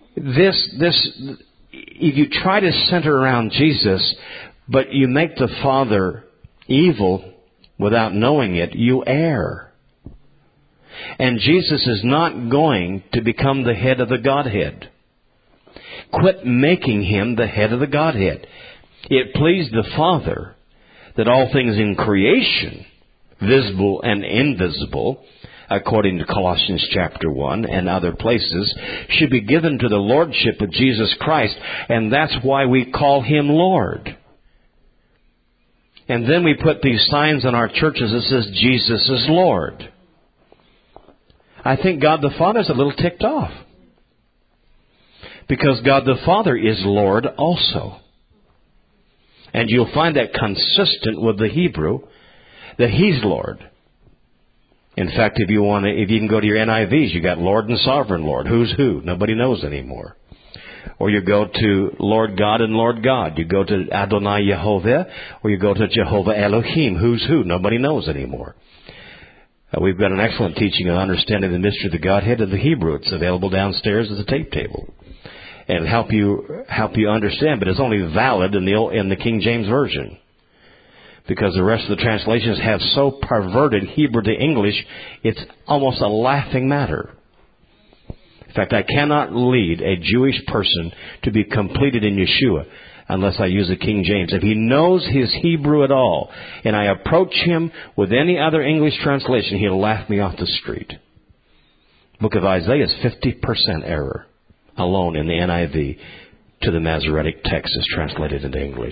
if you try to center around Jesus, but you make the Father evil without knowing it, you err. And Jesus is not going to become the head of the Godhead. Quit making him the head of the Godhead. It pleased the Father that all things in creation, visible and invisible, according to Colossians chapter 1 and other places, should be given to the Lordship of Jesus Christ. And that's why we call him Lord. And then we put these signs on our churches that says Jesus is Lord. I think God the Father is a little ticked off. Because God the Father is Lord also. And you'll find that consistent with the Hebrew, that he's Lord. In fact, if you can go to your NIVs, you got Lord and Sovereign Lord. Who's who? Nobody knows anymore. Or you go to Lord God and Lord God. You go to Adonai Yehovah, or you go to Jehovah Elohim. Who's who? Nobody knows anymore. We've got an excellent teaching on understanding the mystery of the Godhead of the Hebrew. It's available downstairs as a tape table. And help you understand, but it's only valid in the King James Version. Because the rest of the translations have so perverted Hebrew to English, it's almost a laughing matter. In fact, I cannot lead a Jewish person to be completed in Yeshua unless I use the King James. If he knows his Hebrew at all, and I approach him with any other English translation, he'll laugh me off the street. Book of Isaiah is 50% error alone in the NIV to the Masoretic text is translated into English.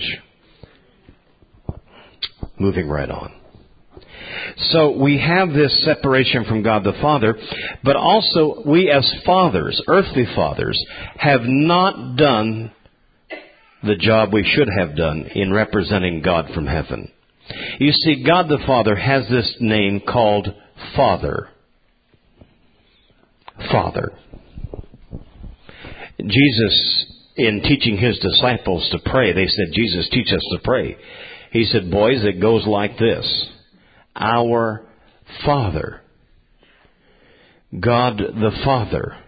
Moving right on. So we have this separation from God the Father, but also we as fathers, earthly fathers, have not done the job we should have done in representing God from heaven. You see, God the Father has this name called Father. Father. Jesus, in teaching His disciples to pray, they said, Jesus, teach us to pray. He said, boys, it goes like this. Our Father. God the Father.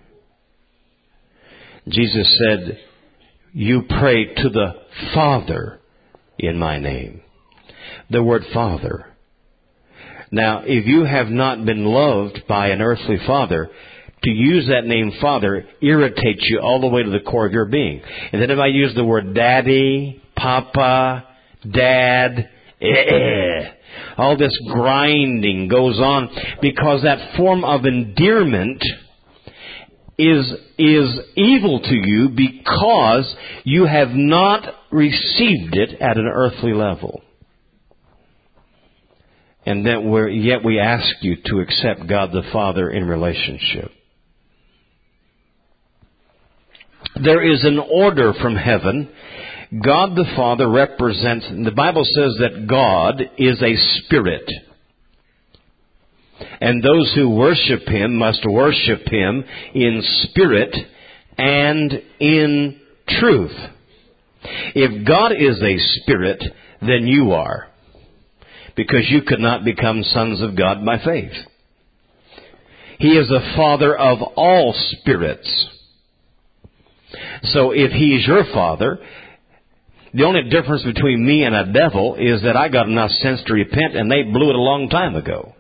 Jesus said, you pray to the Father in my name. The word Father. Now, if you have not been loved by an earthly father, to use that name Father irritates you all the way to the core of your being. And then if I use the word Daddy, Papa, Dad, all this grinding goes on because that form of endearment is evil to you because you have not received it at an earthly level. And then yet we ask you to accept God the Father in relationship. There is an order from heaven. God the Father represents, the Bible says that God is a spirit. And those who worship Him must worship Him in spirit and in truth. If God is a spirit, then you are. Because you could not become sons of God by faith. He is the Father of all spirits. So if He is your Father, the only difference between me and a devil is that I got enough sense to repent and they blew it a long time ago.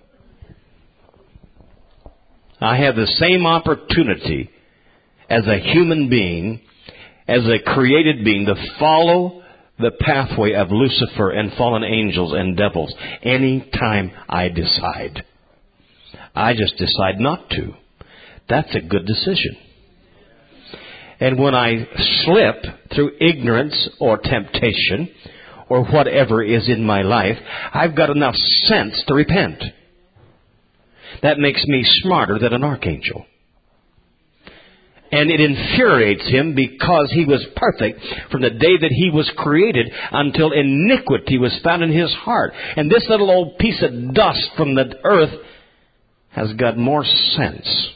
I have the same opportunity as a human being, as a created being, to follow the pathway of Lucifer and fallen angels and devils any time I decide. I just decide not to. That's a good decision. And when I slip through ignorance or temptation or whatever is in my life, I've got enough sense to repent. That makes me smarter than an archangel. And it infuriates Him because He was perfect from the day that He was created until iniquity was found in His heart. And this little old piece of dust from the earth has got more sense.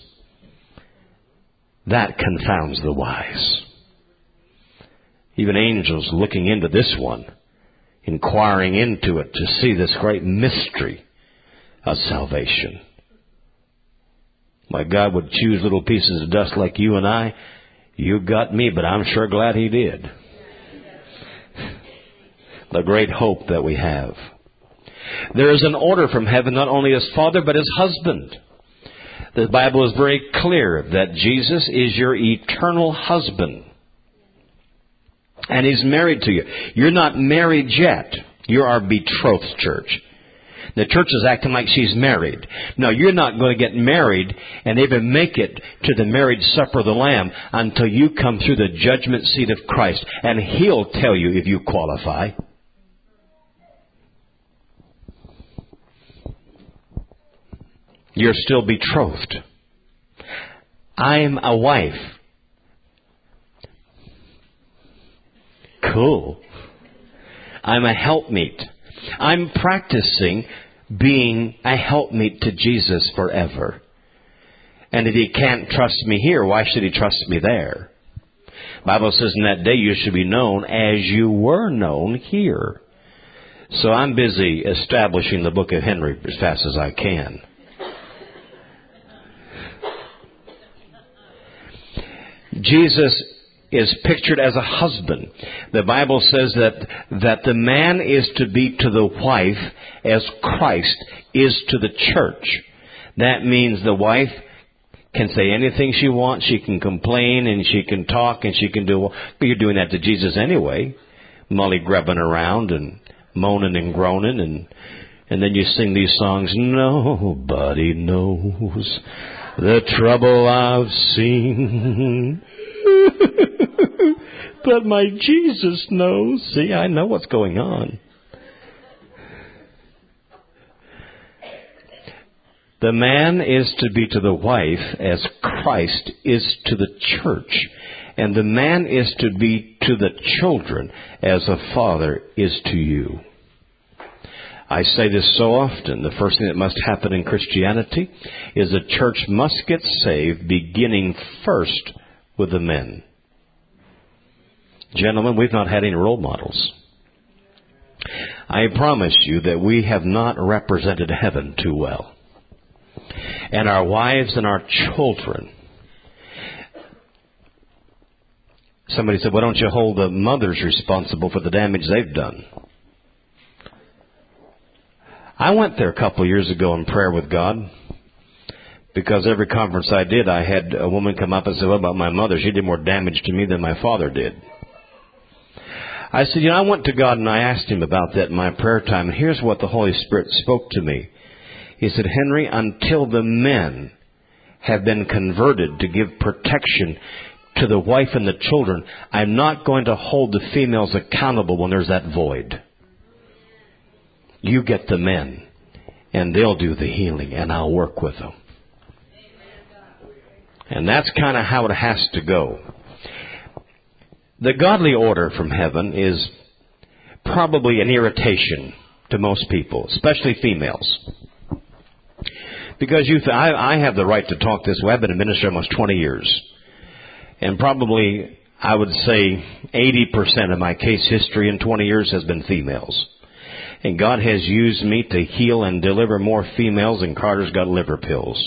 That confounds the wise. Even angels looking into this one, inquiring into it to see this great mystery of salvation. My God would choose little pieces of dust like you and I. You got me, but I'm sure glad He did. The great hope that we have. There is an order from heaven, not only as Father, but as husband. The Bible is very clear that Jesus is your eternal husband. And He's married to you. You're not married yet. You are betrothed, church. The church is acting like she's married. No, you're not going to get married and even make it to the marriage supper of the Lamb until you come through the judgment seat of Christ. And He'll tell you if you qualify. You're still betrothed. I'm a wife. Cool. I'm a helpmeet. I'm practicing being a helpmeet to Jesus forever. And if He can't trust me here, why should He trust me there? The Bible says in that day you should be known as you were known here. So I'm busy establishing the book of Henry as fast as I can. Jesus is pictured as a husband. The Bible says that the man is to be to the wife as Christ is to the church. That means the wife can say anything she wants. She can complain and she can talk and she can do... But you're doing that to Jesus anyway. Molly-grubbing around and moaning and groaning. And then you sing these songs, nobody knows The trouble I've seen. But my Jesus knows. See, I know what's going on. The man is to be to the wife as Christ is to the church. And the man is to be to the children as a father is to you. I say this so often. The first thing that must happen in Christianity is the church must get saved, beginning first with the men. Gentlemen, we've not had any role models. I promise you that we have not represented heaven too well. And our wives and our children. Somebody said, why don't you hold the mothers responsible for the damage they've done? I went there a couple of years ago in prayer with God. Because every conference I did, I had a woman come up and say, what about my mother? She did more damage to me than my father did. I said, I went to God and I asked Him about that in my prayer time. And here's what the Holy Spirit spoke to me. He said, Henry, until the men have been converted to give protection to the wife and the children, I'm not going to hold the females accountable when there's that void. You get the men, and they'll do the healing, and I'll work with them. And that's kind of how it has to go. The godly order from heaven is probably an irritation to most people, especially females. Because I have the right to talk this way. I've been a minister almost 20 years. And probably, I would say, 80% of my case history in 20 years has been females. And God has used me to heal and deliver more females than Carter's got liver pills.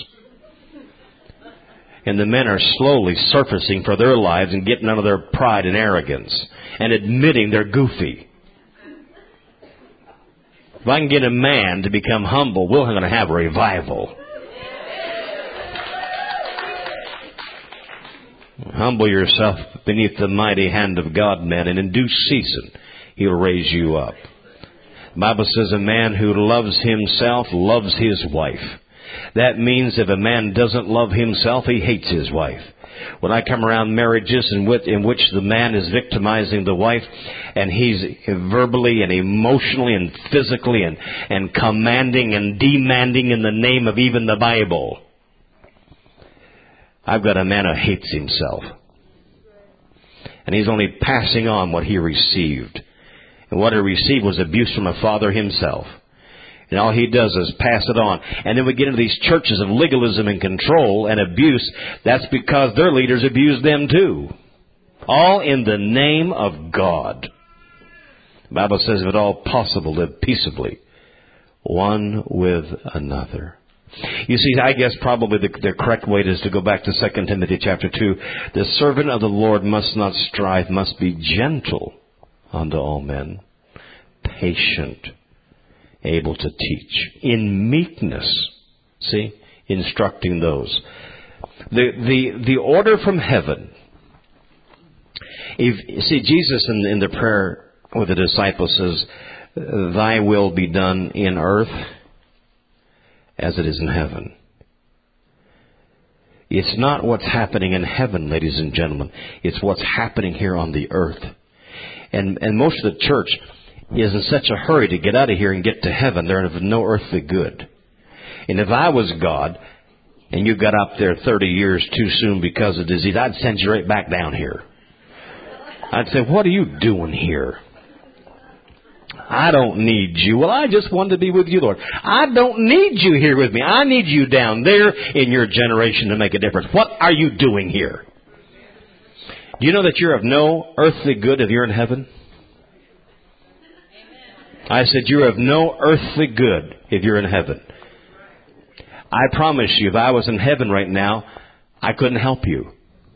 And the men are slowly surfacing for their lives and getting out of their pride and arrogance and admitting they're goofy. If I can get a man to become humble, we're going to have a revival. Humble yourself beneath the mighty hand of God, man, and in due season He'll raise you up. The Bible says a man who loves himself loves his wife. That means if a man doesn't love himself, he hates his wife. When I come around marriages in which the man is victimizing the wife, and he's verbally and emotionally and physically and commanding and demanding in the name of even the Bible, I've got a man who hates himself. And he's only passing on what he received. And what he received was abuse from a father himself. And all he does is pass it on. And then we get into these churches of legalism and control and abuse. That's because their leaders abuse them too. All in the name of God. The Bible says, if at all possible, live peaceably, one with another. You see, I guess probably the correct way is to go back to 2 Timothy chapter 2. The servant of the Lord must not strive, must be gentle unto all men, patient, able to teach, in meekness, see, instructing those. The order from heaven. See, Jesus in the prayer with the disciples says, thy will be done in earth as it is in heaven. It's not what's happening in heaven, ladies and gentlemen. It's what's happening here on the earth. And most of the church is in such a hurry to get out of here and get to heaven. They're of no earthly good. And if I was God, and you got up there 30 years too soon because of disease, I'd send you right back down here. I'd say, what are you doing here? I don't need you. Well, I just wanted to be with you, Lord. I don't need you here with me. I need you down there in your generation to make a difference. What are you doing here? Do you know that you're of no earthly good if you're in heaven? I said you're of no earthly good if you're in heaven. I promise you, if I was in heaven right now, I couldn't help you.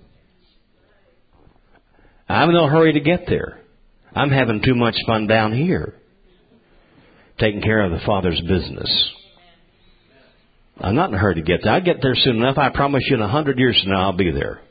I'm in no hurry to get there. I'm having too much fun down here, taking care of the Father's business. I'm not in a hurry to get there. I'll get there soon enough. I promise you in 100 years from now, I'll be there.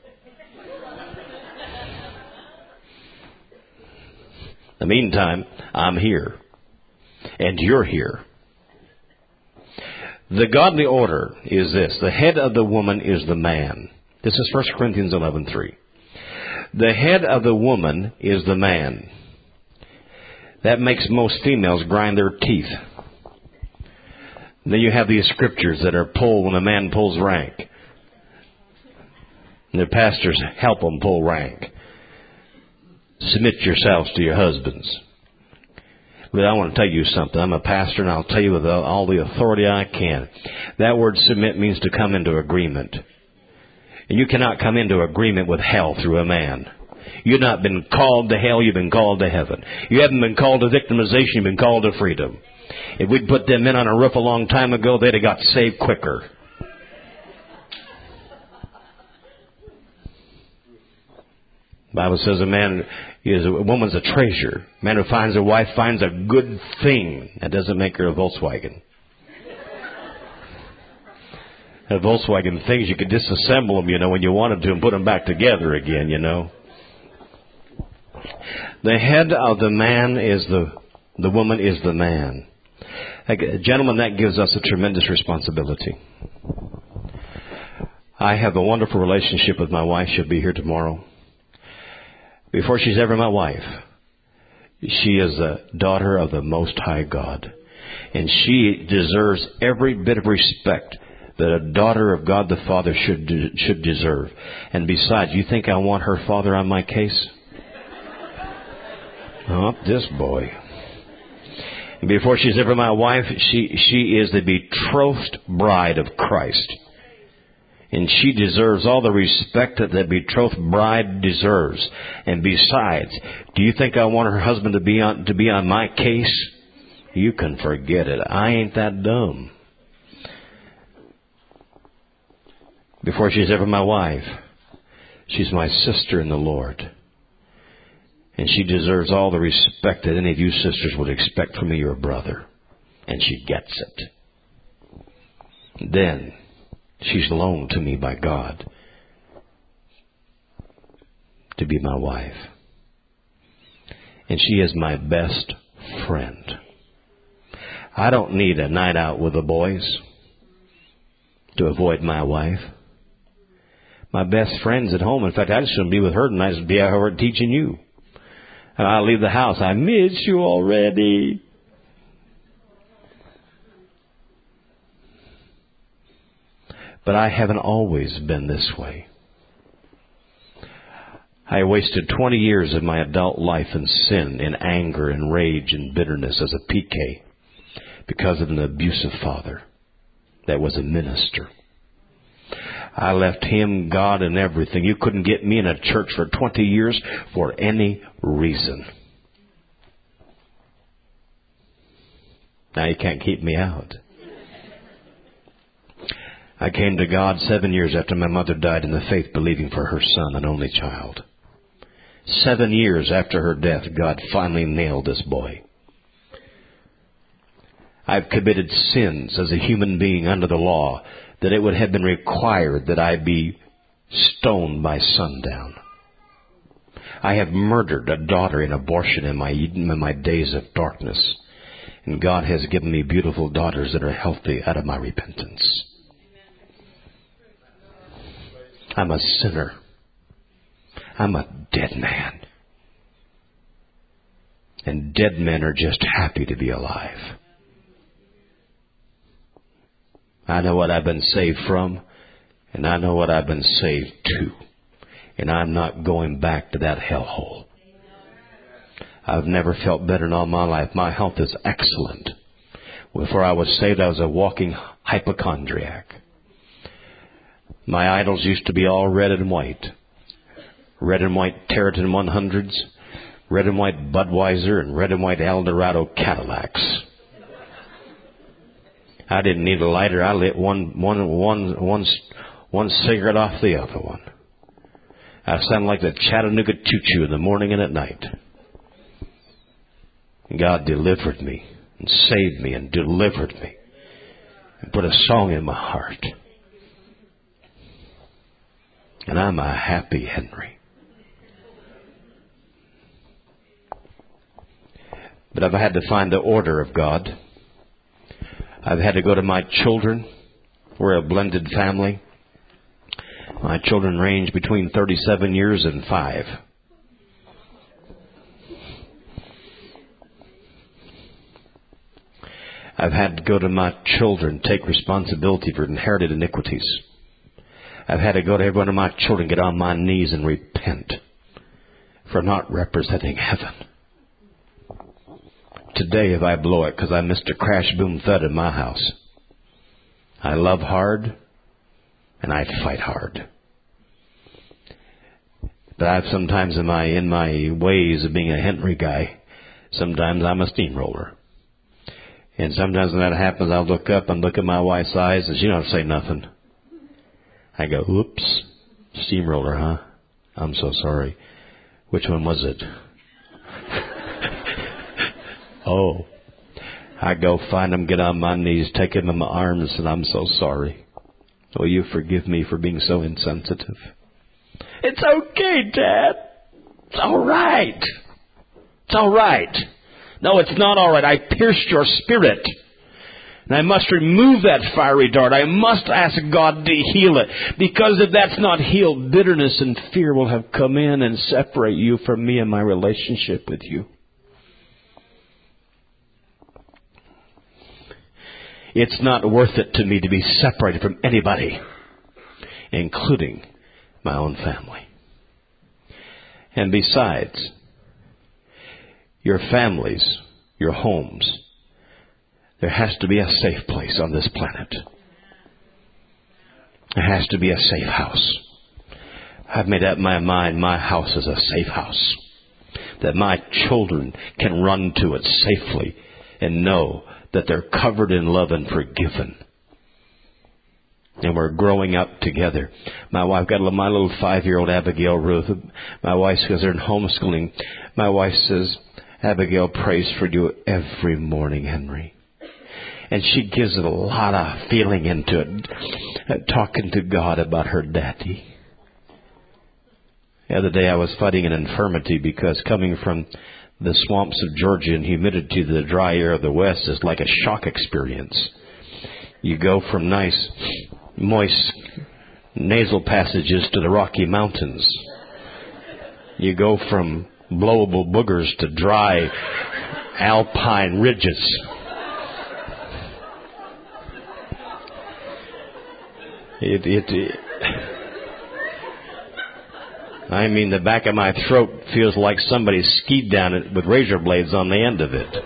In the meantime, I'm here. And you're here. The godly order is this. The head of the woman is the man. This is 1 Corinthians 11:3. The head of the woman is the man. That makes most females grind their teeth. Then you have these scriptures that are pulled when a man pulls rank. And the pastors help them pull rank. Submit yourselves to your husbands. But I want to tell you something. I'm a pastor, and I'll tell you with all the authority I can. That word submit means to come into agreement. And you cannot come into agreement with hell through a man. You've not been called to hell, you've been called to heaven. You haven't been called to victimization, you've been called to freedom. If we'd put them men on a roof a long time ago, they'd have got saved quicker. The Bible says a woman's a treasure. A man who finds a wife finds a good thing. That doesn't make her a Volkswagen. A Volkswagen things, you could disassemble them, when you wanted to and put them back together again, The head of the man is the woman is the man. Gentlemen, that gives us a tremendous responsibility. I have a wonderful relationship with my wife. She'll be here tomorrow. Before she's ever my wife, she is a daughter of the Most High God. And she deserves every bit of respect that a daughter of God the Father should deserve. And besides, you think I want her father on my case? Oh, this boy. And before she's ever my wife, she is the betrothed bride of Christ. And she deserves all the respect that the betrothed bride deserves. And besides, do you think I want her husband to be on my case? You can forget it. I ain't that dumb. Before she's ever my wife, she's my sister in the Lord. And she deserves all the respect that any of you sisters would expect from me or brother. And she gets it. Then she's loaned to me by God to be my wife. And she is my best friend. I don't need a night out with the boys to avoid my wife. My best friend's at home. In fact, I just shouldn't be with her tonight. I should be out here teaching you. And I leave the house. I miss you already. But I haven't always been this way. I wasted 20 years of my adult life in sin, in anger and rage and bitterness as a PK because of an abusive father that was a minister. I left him, God, and everything. You couldn't get me in a church for 20 years for any reason. Now you can't keep me out. I came to God 7 years after my mother died in the faith, believing for her son, an only child. 7 years after her death, God finally nailed this boy. I've committed sins as a human being under the law that it would have been required that I be stoned by sundown. I have murdered a daughter in abortion in my days of darkness. And God has given me beautiful daughters that are healthy out of my repentance. I'm a sinner. I'm a dead man. And dead men are just happy to be alive. I know what I've been saved from, and I know what I've been saved to. And I'm not going back to that hellhole. I've never felt better in all my life. My health is excellent. Before I was saved, I was a walking hypochondriac. My idols used to be all red and white. Red and white Territon 100s, red and white Budweiser, and red and white Eldorado Cadillacs. I didn't need a lighter. I lit one cigarette off the other one. I sounded like the Chattanooga Choo-Choo in the morning and at night. God delivered me and saved me and delivered me and put a song in my heart. And I'm a happy Henry. But if I had to find the order of God, I've had to go to my children. We're a blended family. My children range between 37 years and 5. I've had to go to my children, take responsibility for inherited iniquities. I've had to go to every one of my children, get on my knees and repent for not representing heaven. Today, if I blow it because I missed a crash, boom, thud in my house, I love hard and I fight hard. But I've sometimes in my ways of being a Henry guy, sometimes I'm a steamroller. And sometimes when that happens, I'll look up and look at my wife's eyes and she don't say nothing. I go, oops, steamroller, huh? I'm so sorry. Which one was it? Oh. I go find him, get on my knees, take him in my arms, and I'm so sorry. Will you forgive me for being so insensitive? It's okay, Dad. It's all right. It's all right. No, it's not all right. I pierced your spirit. And I must remove that fiery dart. I must ask God to heal it. Because if that's not healed, bitterness and fear will have come in and separate you from me and my relationship with you. It's not worth it to me to be separated from anybody, including my own family. And besides, your families, your homes, there has to be a safe place on this planet. There has to be a safe house. I've made up my mind my house is a safe house. That my children can run to it safely and know that they're covered in love and forgiven. And we're growing up together. My wife got my little 5-year-old Abigail Ruth. My wife, because they're in homeschooling, my wife says, Abigail prays for you every morning, Henry. And she gives it a lot of feeling into it, talking to God about her daddy. The other day I was fighting an infirmity because coming from the swamps of Georgia and humidity to the dry air of the West is like a shock experience. You go from nice, moist nasal passages to the Rocky Mountains. You go from blowable boogers to dry alpine ridges. I mean, the back of my throat feels like somebody skied down it with razor blades on the end of it.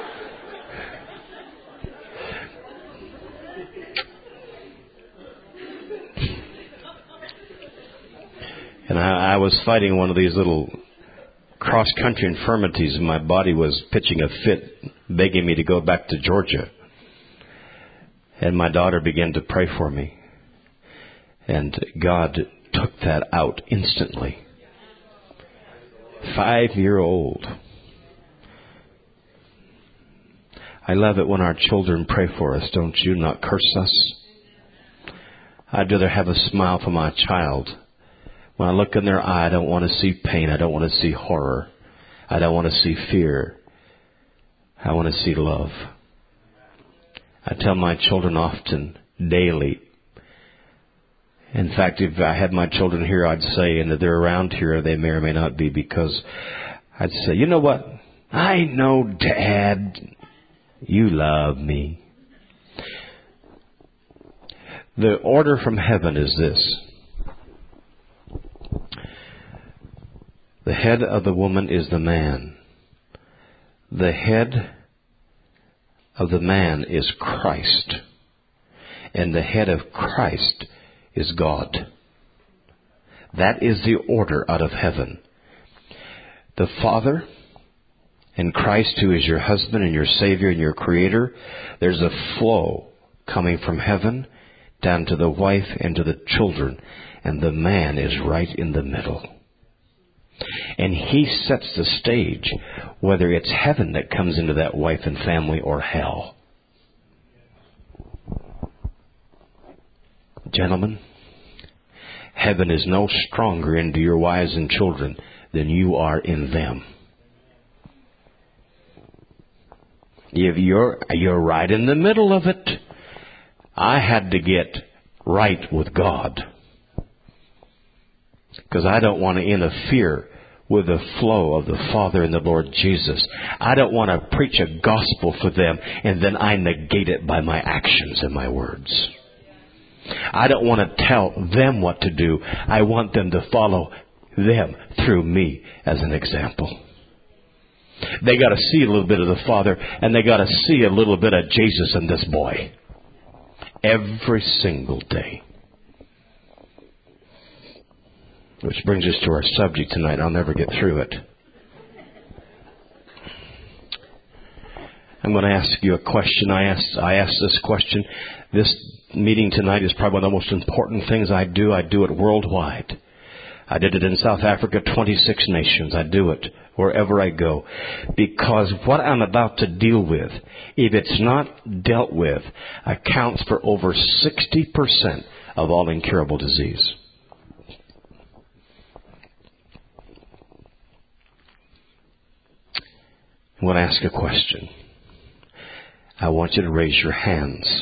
And I was fighting one of these little cross-country infirmities, and my body was pitching a fit, begging me to go back to Georgia. And my daughter began to pray for me. And God took that out instantly. 5-year-old. I love it when our children pray for us, don't you? Not curse us. I'd rather have a smile from my child. When I look in their eye, I don't want to see pain. I don't want to see horror. I don't want to see fear. I want to see love. I tell my children often, daily. In fact, if I had my children here, I'd say, and if they're around here, they may or may not be, because I'd say, you know what? I know, Dad, you love me. The order from heaven is this. The head of the woman is the man. The head of the man is Christ. And the head of Christ is God. That is the order out of heaven. The Father and Christ, who is your husband and your Savior and your Creator, there's a flow coming from heaven down to the wife and to the children. And the man is right in the middle. And he sets the stage, whether it's heaven that comes into that wife and family or hell. Gentlemen, heaven is no stronger into your wives and children than you are in them. You're right in the middle of it. I had to get right with God, because I don't want to interfere with the flow of the Father and the Lord Jesus. I don't want to preach a gospel for them and then I negate it by my actions and my words. I don't want to tell them what to do. I want them to follow them through me as an example. They got to see a little bit of the Father, and they got to see a little bit of Jesus in this boy every single day. Which brings us to our subject tonight. I'll never get through it. I'm going to ask you a question. I asked this question. This meeting tonight is probably one of the most important things I do. I do it worldwide. I did it in South Africa, 26 nations. I do it wherever I go. Because what I'm about to deal with, if it's not dealt with, accounts for over 60% of all incurable disease. I want to ask a question. I want you to raise your hands.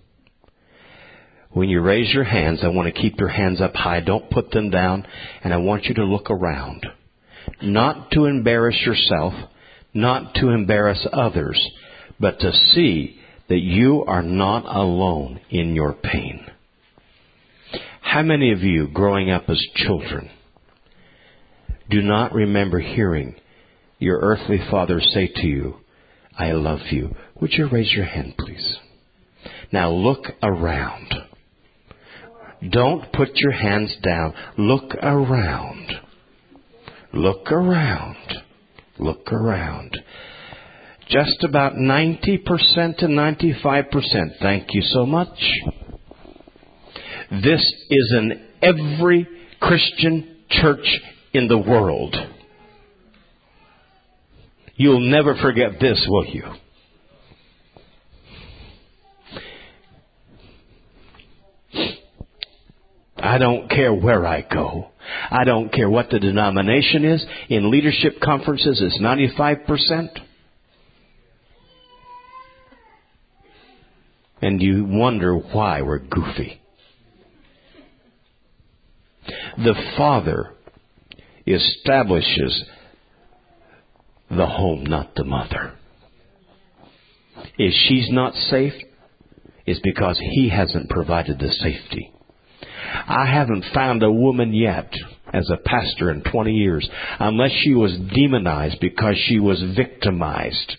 When you raise your hands, I want to keep your hands up high. Don't put them down. And I want you to look around. Not to embarrass yourself, not to embarrass others, but to see that you are not alone in your pain. How many of you, growing up as children, do not remember hearing your earthly father say to you, I love you? Would you raise your hand, please? Now look around. Don't put your hands down. Look around. Look around. Look around. Just about 90% to 95%. Thank you so much. This is in every Christian church in the world. You'll never forget this, will you? I don't care where I go. I don't care what the denomination is. In leadership conferences, it's 95%. And you wonder why we're goofy. The Father establishes the home, not the mother. If she's not safe, it's because He hasn't provided the safety. I haven't found a woman yet, as a pastor in 20 years, unless she was demonized because she was victimized,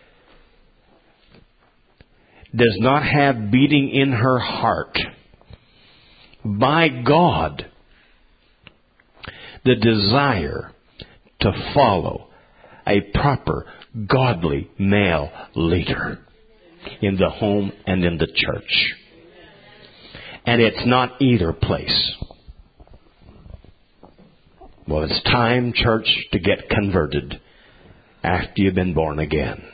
does not have beating in her heart by God the desire to follow a proper, godly male leader in the home and in the church. And it's not either place. Well, it's time, church, to get converted after you've been born again.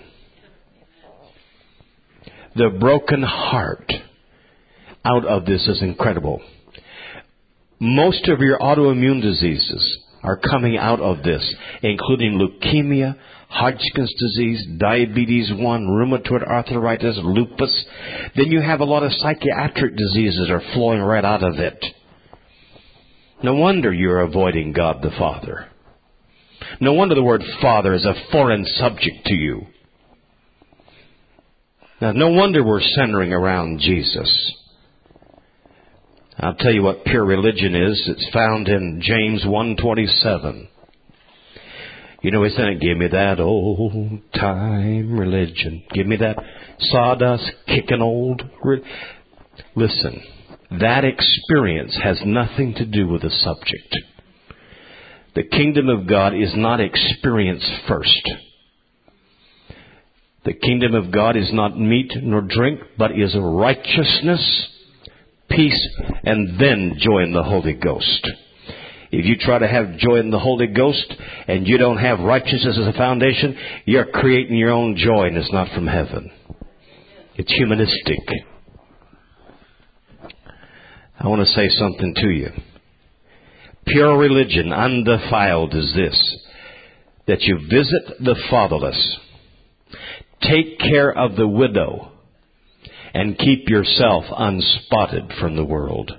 The broken heart out of this is incredible. Most of your autoimmune diseases are coming out of this, including leukemia, Hodgkin's disease, diabetes 1, rheumatoid arthritis, lupus. Then you have a lot of psychiatric diseases are flowing right out of it. No wonder you're avoiding God the Father. No wonder the word Father is a foreign subject to you. Now, no wonder we're centering around Jesus. I'll tell you what pure religion is. It's found in James 1:27. You know, he's saying, give me that old time religion. Give me that sawdust kicking old. Listen, that experience has nothing to do with the subject. The kingdom of God is not experienced first. The kingdom of God is not meat nor drink, but is righteousness, peace, and then joy in the Holy Ghost. If you try to have joy in the Holy Ghost and you don't have righteousness as a foundation, you're creating your own joy and it's not from heaven. It's humanistic. I want to say something to you. Pure religion, undefiled, is this: that you visit the fatherless, Take care of the widow and keep yourself unspotted from the world.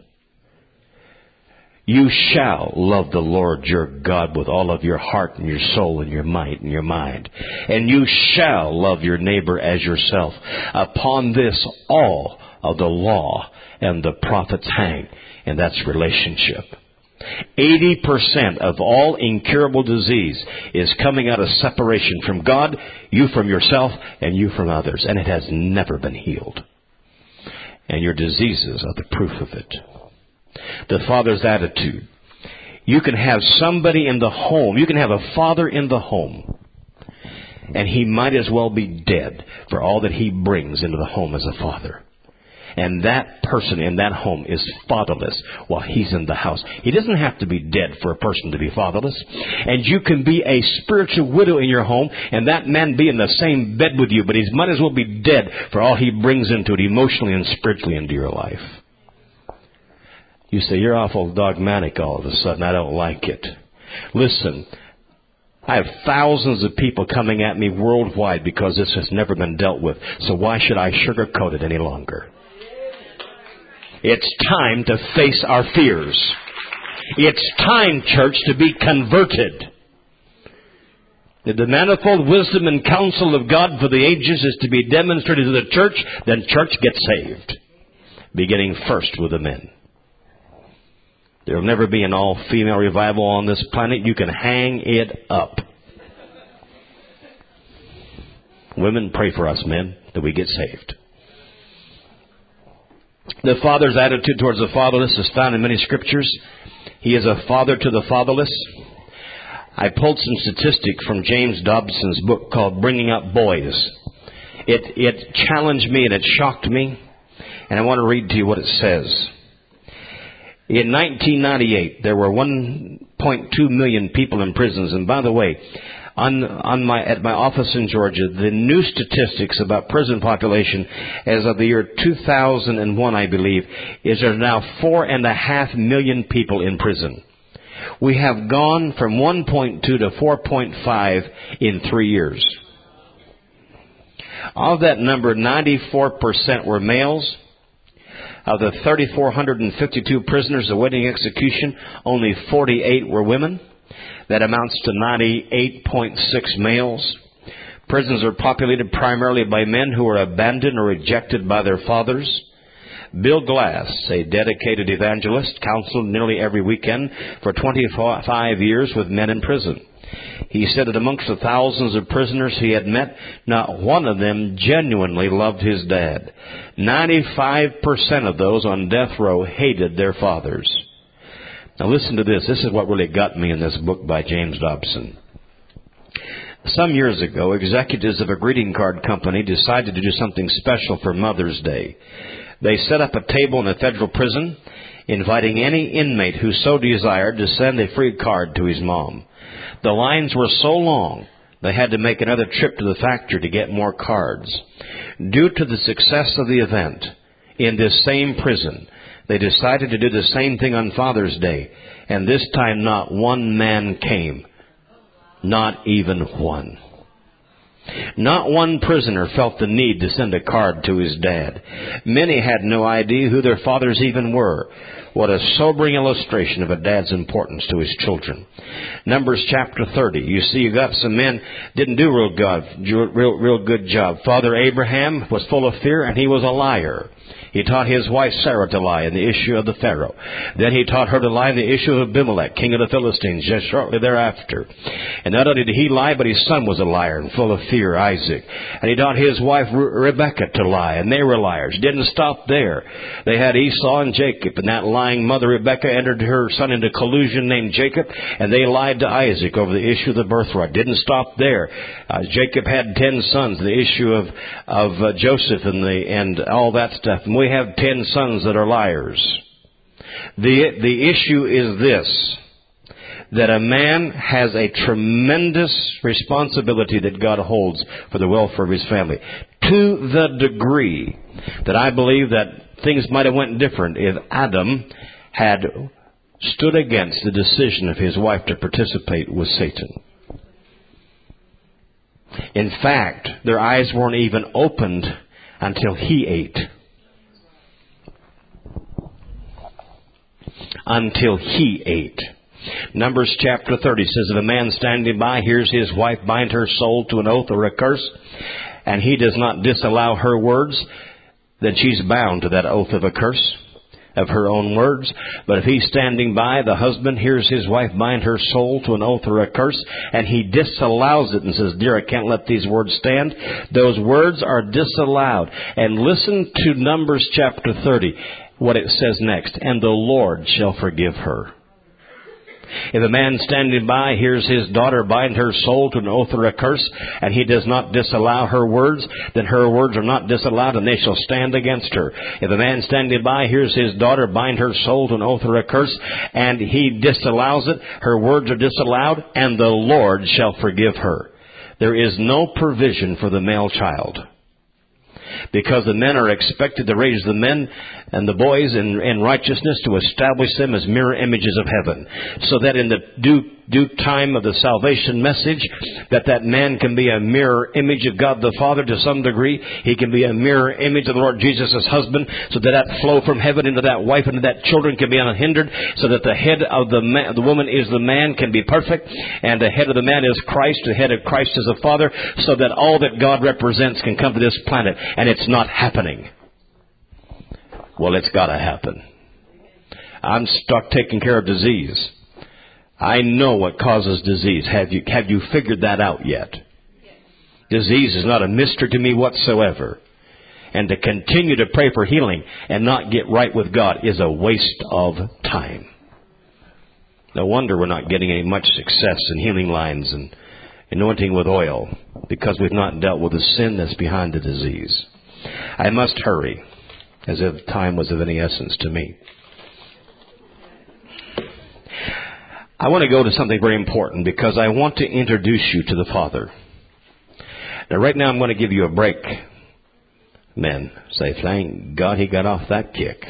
You shall love the Lord your God with all of your heart and your soul and your might and your mind. And you shall love your neighbor as yourself. Upon this all of the law and the prophets hang, and that's relationship. 80% of all incurable disease is coming out of separation from God, you from yourself, and you from others. And it has never been healed. And your diseases are the proof of it. The father's attitude. You can have somebody in the home. You can have a father in the home. And he might as well be dead for all that he brings into the home as a father. And that person in that home is fatherless while he's in the house. He doesn't have to be dead for a person to be fatherless. And you can be a spiritual widow in your home, and that man be in the same bed with you, but he might as well be dead for all he brings into it emotionally and spiritually into your life. You say, you're awful dogmatic all of a sudden. I don't like it. Listen, I have thousands of people coming at me worldwide because this has never been dealt with. So why should I sugarcoat it any longer? It's time to face our fears. It's time, church, to be converted. If the manifold wisdom and counsel of God for the ages is to be demonstrated to the church, then church gets saved. Beginning first with the men. There will never be an all-female revival on this planet. You can hang it up. Women, pray for us, men, that we get saved. The father's attitude towards the fatherless is found in many scriptures. He is a father to the fatherless. I pulled some statistics from James Dobson's book called Bringing Up Boys. It challenged me and it shocked me. And I want to read to you what it says. In 1998, there were 1.2 million people in prisons. And by the way, at my office in Georgia, the new statistics about prison population as of the year 2001, I believe, is there are now 4.5 million people in prison. We have gone from 1.2 to 4.5 in 3 years. Of that number, 94% were males. Of the 3,452 prisoners awaiting execution, only 48 were women. That amounts to 98.6 males. Prisons are populated primarily by men who are abandoned or rejected by their fathers. Bill Glass, a dedicated evangelist, counseled nearly every weekend for 25 years with men in prison. He said that amongst the thousands of prisoners he had met, not one of them genuinely loved his dad. 95% of those on death row hated their fathers. Now listen to this. This is what really got me in this book by James Dobson. Some years ago, executives of a greeting card company decided to do something special for Mother's Day. They set up a table in a federal prison, inviting any inmate who so desired to send a free card to his mom. The lines were so long, they had to make another trip to the factory to get more cards. Due to the success of the event, in this same prison, they decided to do the same thing on Father's Day, and this time not one man came. Not even one. Not one prisoner felt the need to send a card to his dad. Many had no idea who their fathers even were. What a sobering illustration of a dad's importance to his children. Numbers chapter 30. You see, you got some men didn't do real good job. Father Abraham was full of fear, and he was a liar. He taught his wife Sarah to lie in the issue of the Pharaoh. Then he taught her to lie in the issue of Abimelech, king of the Philistines, just shortly thereafter. And not only did he lie, but his son was a liar and full of fear, Isaac. And he taught his wife Rebekah to lie, and they were liars. Didn't stop there. They had Esau and Jacob, and that lying mother Rebekah entered her son into collusion named Jacob, and they lied to Isaac over the issue of the birthright. Didn't stop there. Jacob had 10 sons, the issue of Joseph and all that stuff. And we have 10 sons that are liars. The issue is this, that a man has a tremendous responsibility that God holds for the welfare of his family. To the degree that I believe that things might have went different if Adam had stood against the decision of his wife to participate with Satan. In fact, their eyes weren't even opened until he ate. Until he ate. Numbers chapter 30 says, if a man standing by hears his wife bind her soul to an oath or a curse, and he does not disallow her words, then she's bound to that oath of a curse of her own words. But if he's standing by, the husband hears his wife bind her soul to an oath or a curse, and he disallows it and says, dear, I can't let these words stand, those words are disallowed. And listen to Numbers chapter 30, what it says next. And the Lord shall forgive her. If a man standing by hears his daughter bind her soul to an oath or a curse, and he does not disallow her words, then her words are not disallowed, and they shall stand against her. If a man standing by hears his daughter bind her soul to an oath or a curse, and he disallows it, her words are disallowed, and the Lord shall forgive her. There is no provision for the male child, because the men are expected to raise the men and the boys in righteousness, to establish them as mirror images of heaven, so that in the due time of the salvation message, that man can be a mirror image of God the Father to some degree. He can be a mirror image of the Lord Jesus as husband, so that flow from heaven into that wife and that children can be unhindered, so that the head of the woman is the man, can be perfect, and the head of the man is Christ, the head of Christ is the Father, so that all that God represents can come to this planet. And it's not happening. Well, it's got to happen. I'm stuck taking care of disease. I know what causes disease. Have you figured that out yet? Disease is not a mystery to me whatsoever. And to continue to pray for healing and not get right with God is a waste of time. No wonder we're not getting any much success in healing lines and anointing with oil, because we've not dealt with the sin that's behind the disease. I must hurry, as if time was of any essence to me. I want to go to something very important, because I want to introduce you to the Father. Now, right now, I'm going to give you a break. Men, say, thank God he got off that kick.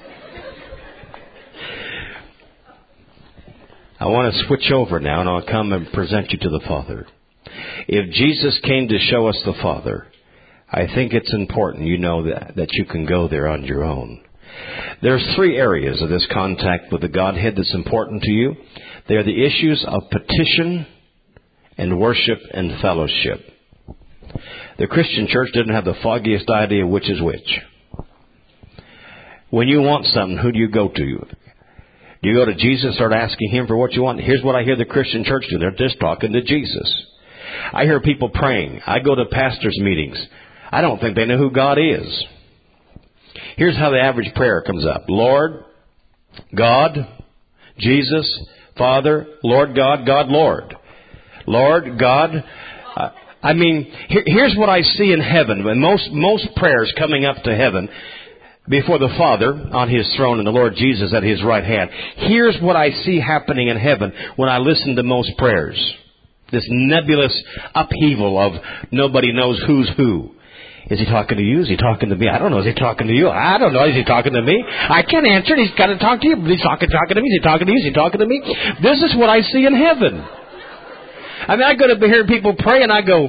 I want to switch over now, and I'll come and present you to the Father. If Jesus came to show us the Father, I think it's important you know that you can go there on your own. There's 3 areas of this contact with the Godhead that's important to you. They are the issues of petition and worship and fellowship. The Christian church didn't have the foggiest idea which is which. When you want something, who do you go to? Do you go to Jesus, start asking him for what you want? Here's what I hear the Christian church do. They're just talking to Jesus. I hear people praying. I go to pastors' meetings. I don't think they know who God is. Here's how the average prayer comes up. Lord, God, Jesus, Father, Lord God, God, Lord. Lord, God. Here's what I see in heaven. When most prayers coming up to heaven before the Father on his throne and the Lord Jesus at his right hand. Here's what I see happening in heaven when I listen to most prayers. This nebulous upheaval of nobody knows who's who. Is he talking to you? Is he talking to me? I don't know. Is he talking to you? I don't know. Is he talking to me? I can't answer it. He's got to talk to you. He's talking to me. Is he talking to you? Is he talking to me? This is what I see in heaven. I go to hear people pray and I go,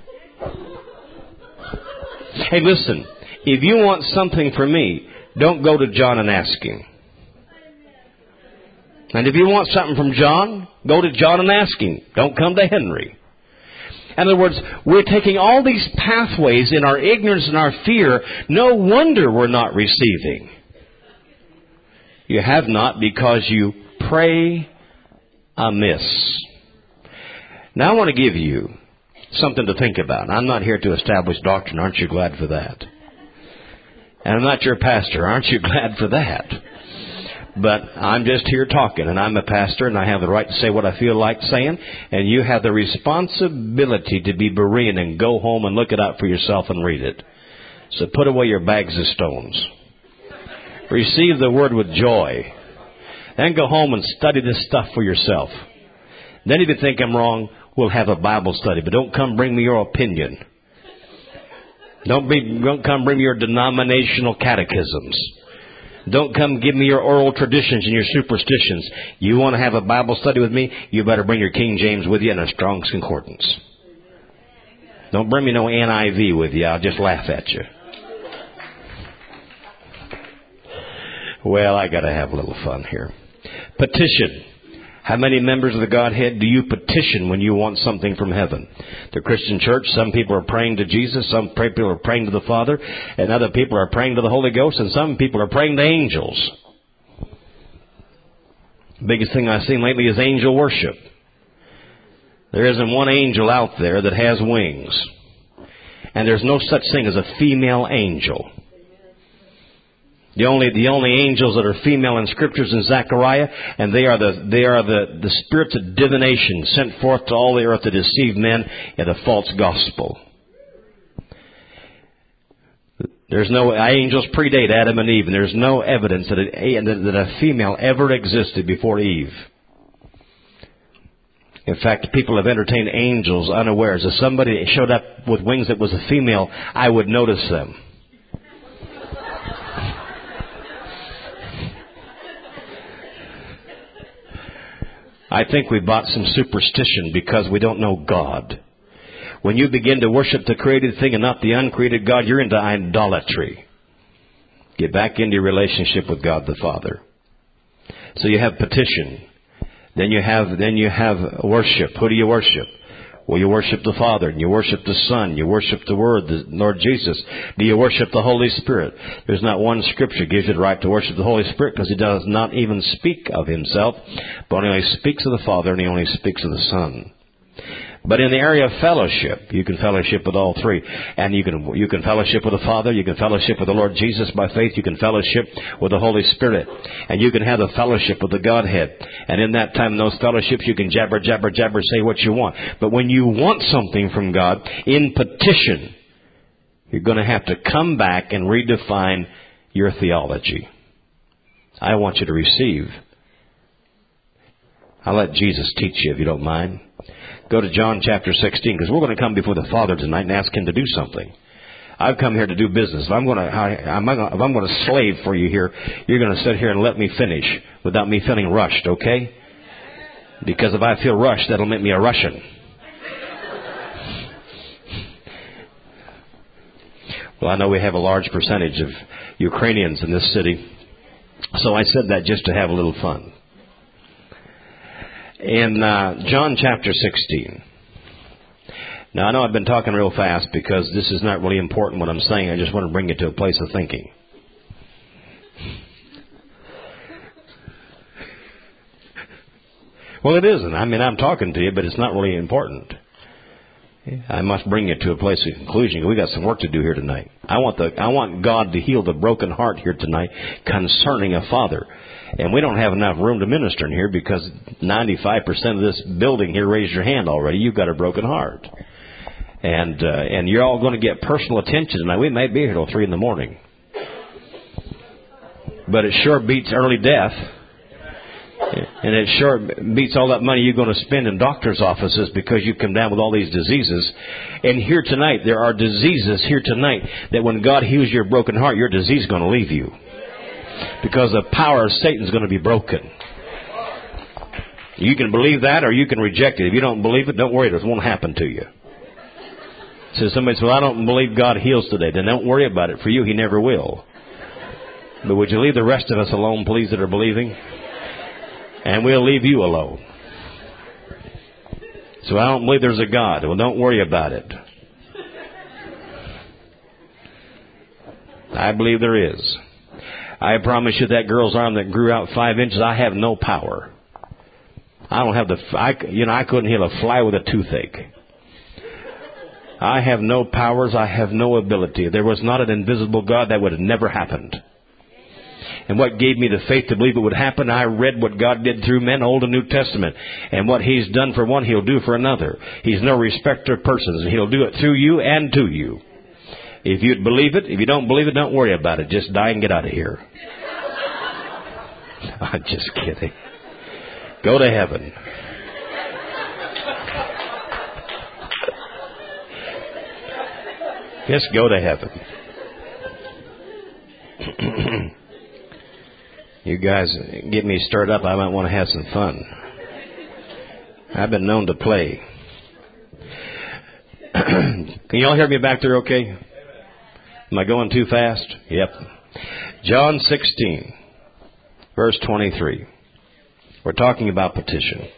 hey, listen, if you want something from me, don't go to John and ask him. And if you want something from John, go to John and ask him. Don't come to Henry. In other words, we're taking all these pathways in our ignorance and our fear. No wonder we're not receiving. You have not, because you pray amiss. Now I want to give you something to think about. I'm not here to establish doctrine. Aren't you glad for that? And I'm not your pastor. Aren't you glad for that? But I'm just here talking, and I'm a pastor, and I have the right to say what I feel like saying, and you have the responsibility to be Berean and go home and look it up for yourself and read it. So put away your bags of stones. Receive the word with joy. Then go home and study this stuff for yourself. Then if you think I'm wrong, we'll have a Bible study, but don't come bring me your opinion. Don't come bring me your denominational catechisms. Don't come give me your oral traditions and your superstitions. You want to have a Bible study with me, you better bring your King James with you and a Strong's Concordance. Don't bring me no NIV with you. I'll just laugh at you. Well, I got to have a little fun here. Petition. How many members of the Godhead do you petition when you want something from heaven? The Christian church, some people are praying to Jesus, some people are praying to the Father, and other people are praying to the Holy Ghost, and some people are praying to angels. The biggest thing I've seen lately is angel worship. There isn't one angel out there that has wings. And there's no such thing as a female angel. The only angels that are female in Scriptures in Zechariah, and they are the spirits of divination sent forth to all the earth to deceive men in a false gospel. There's no angels predate Adam and Eve, and there's no evidence that a female ever existed before Eve. In fact, people have entertained angels unawares. If somebody showed up with wings that was a female, I would notice them. I think we bought some superstition because we don't know God. When you begin to worship the created thing and not the uncreated God, you're into idolatry. Get back into your relationship with God the Father. So you have petition. Then you have worship. Who do you worship? Well, you worship the Father, and you worship the Son, you worship the Word, the Lord Jesus. Do you worship the Holy Spirit? There's not one Scripture gives you the right to worship the Holy Spirit, because He does not even speak of Himself, but He only speaks of the Father, and He only speaks of the Son. But in the area of fellowship, you can fellowship with all three. And you can fellowship with the Father, you can fellowship with the Lord Jesus by faith, you can fellowship with the Holy Spirit. And you can have a fellowship with the Godhead. And in that time, in those fellowships, you can jabber, say what you want. But when you want something from God, in petition, you're going to have to come back and redefine your theology. I want you to receive. I'll let Jesus teach you if you don't mind. Go to John chapter 16, because we're going to come before the Father tonight and ask Him to do something. I've come here to do business. If I'm going to slave for you here, you're going to sit here and let me finish without me feeling rushed, okay? Because if I feel rushed, that'll make me a Russian. Well, I know we have a large percentage of Ukrainians in this city, so I said that just to have a little fun. In John chapter 16. Now, I know I've been talking real fast because this is not really important what I'm saying. I just want to bring you to a place of thinking. Well, it isn't. I mean, I'm talking to you, but it's not really important. I must bring you to a place of conclusion. We've got some work to do here tonight. I want God to heal the broken heart here tonight concerning a father. And we don't have enough room to minister in here because 95% of this building here raised your hand already. You've got a broken heart. And you're all going to get personal attention tonight. We may be here till 3 in the morning. But it sure beats early death. And it sure beats all that money you're going to spend in doctor's offices because you come down with all these diseases. And here tonight, there are diseases here tonight that when God heals your broken heart, your disease is going to leave you. Because the power of Satan is going to be broken. You can believe that or you can reject it. If you don't believe it, don't worry, it won't happen to you. So somebody says, well, I don't believe God heals today. Then don't worry about it. For you, He never will. But would you leave the rest of us alone, please, that are believing? And we'll leave you alone. So I don't believe there's a God. Well, don't worry about it. I believe there is. I promise you that girl's arm that grew out 5 inches, I have no power. I don't have I couldn't heal a fly with a toothache. I have no powers. I have no ability. If there was not an invisible God, that would have never happened. And what gave me the faith to believe it would happen, I read what God did through men, Old and New Testament. And what He's done for one, He'll do for another. He's no respecter of persons. He'll do it through you and to you. If you'd believe it, if you don't believe it, don't worry about it. Just die and get out of here. I'm just kidding. Go to heaven. Just go to heaven. You guys get me stirred up. I might want to have some fun. I've been known to play. Can you all hear me back there okay? Am I going too fast? Yep. John 16, verse 23. We're talking about petition.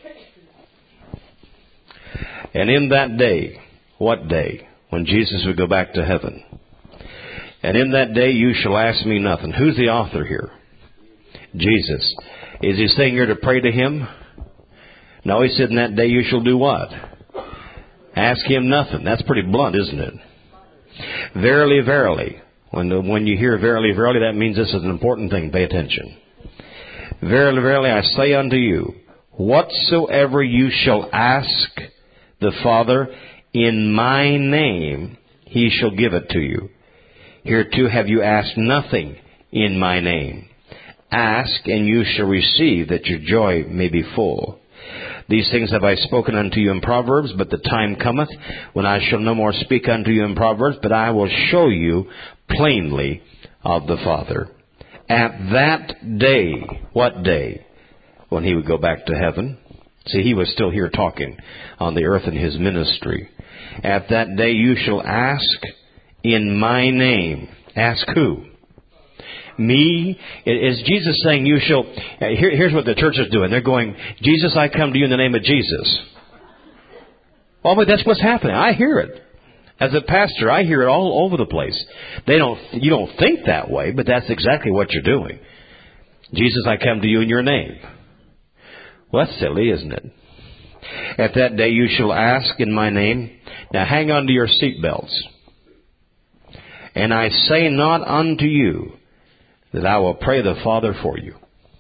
And in that day, what day? When Jesus would go back to heaven. And in that day you shall ask me nothing. Who's the author here? Jesus. Is he saying you're to pray to him? No, he said in that day you shall do what? Ask him nothing. That's pretty blunt, isn't it? Verily, verily. When you hear verily, verily, that means this is an important thing. Pay attention. Verily, verily, I say unto you, whatsoever you shall ask the Father in my name, he shall give it to you. Hereto have you asked nothing in my name. Ask, and you shall receive, that your joy may be full. These things have I spoken unto you in Proverbs, but the time cometh when I shall no more speak unto you in Proverbs, but I will show you plainly of the Father. At that day, what day? When he would go back to heaven. See, he was still here talking on the earth in his ministry. At that day you shall ask in my name. Ask who? Me? Is Jesus saying you shall... Here's what the church is doing. They're going, Jesus, I come to you in the name of Jesus. Well, but that's what's happening. I hear it. As a pastor, I hear it all over the place. You don't think that way, but that's exactly what you're doing. Jesus, I come to you in your name. Well, that's silly, isn't it? At that day you shall ask in my name. Now hang on to your seatbelts. And I say not unto you that I will pray the Father for you.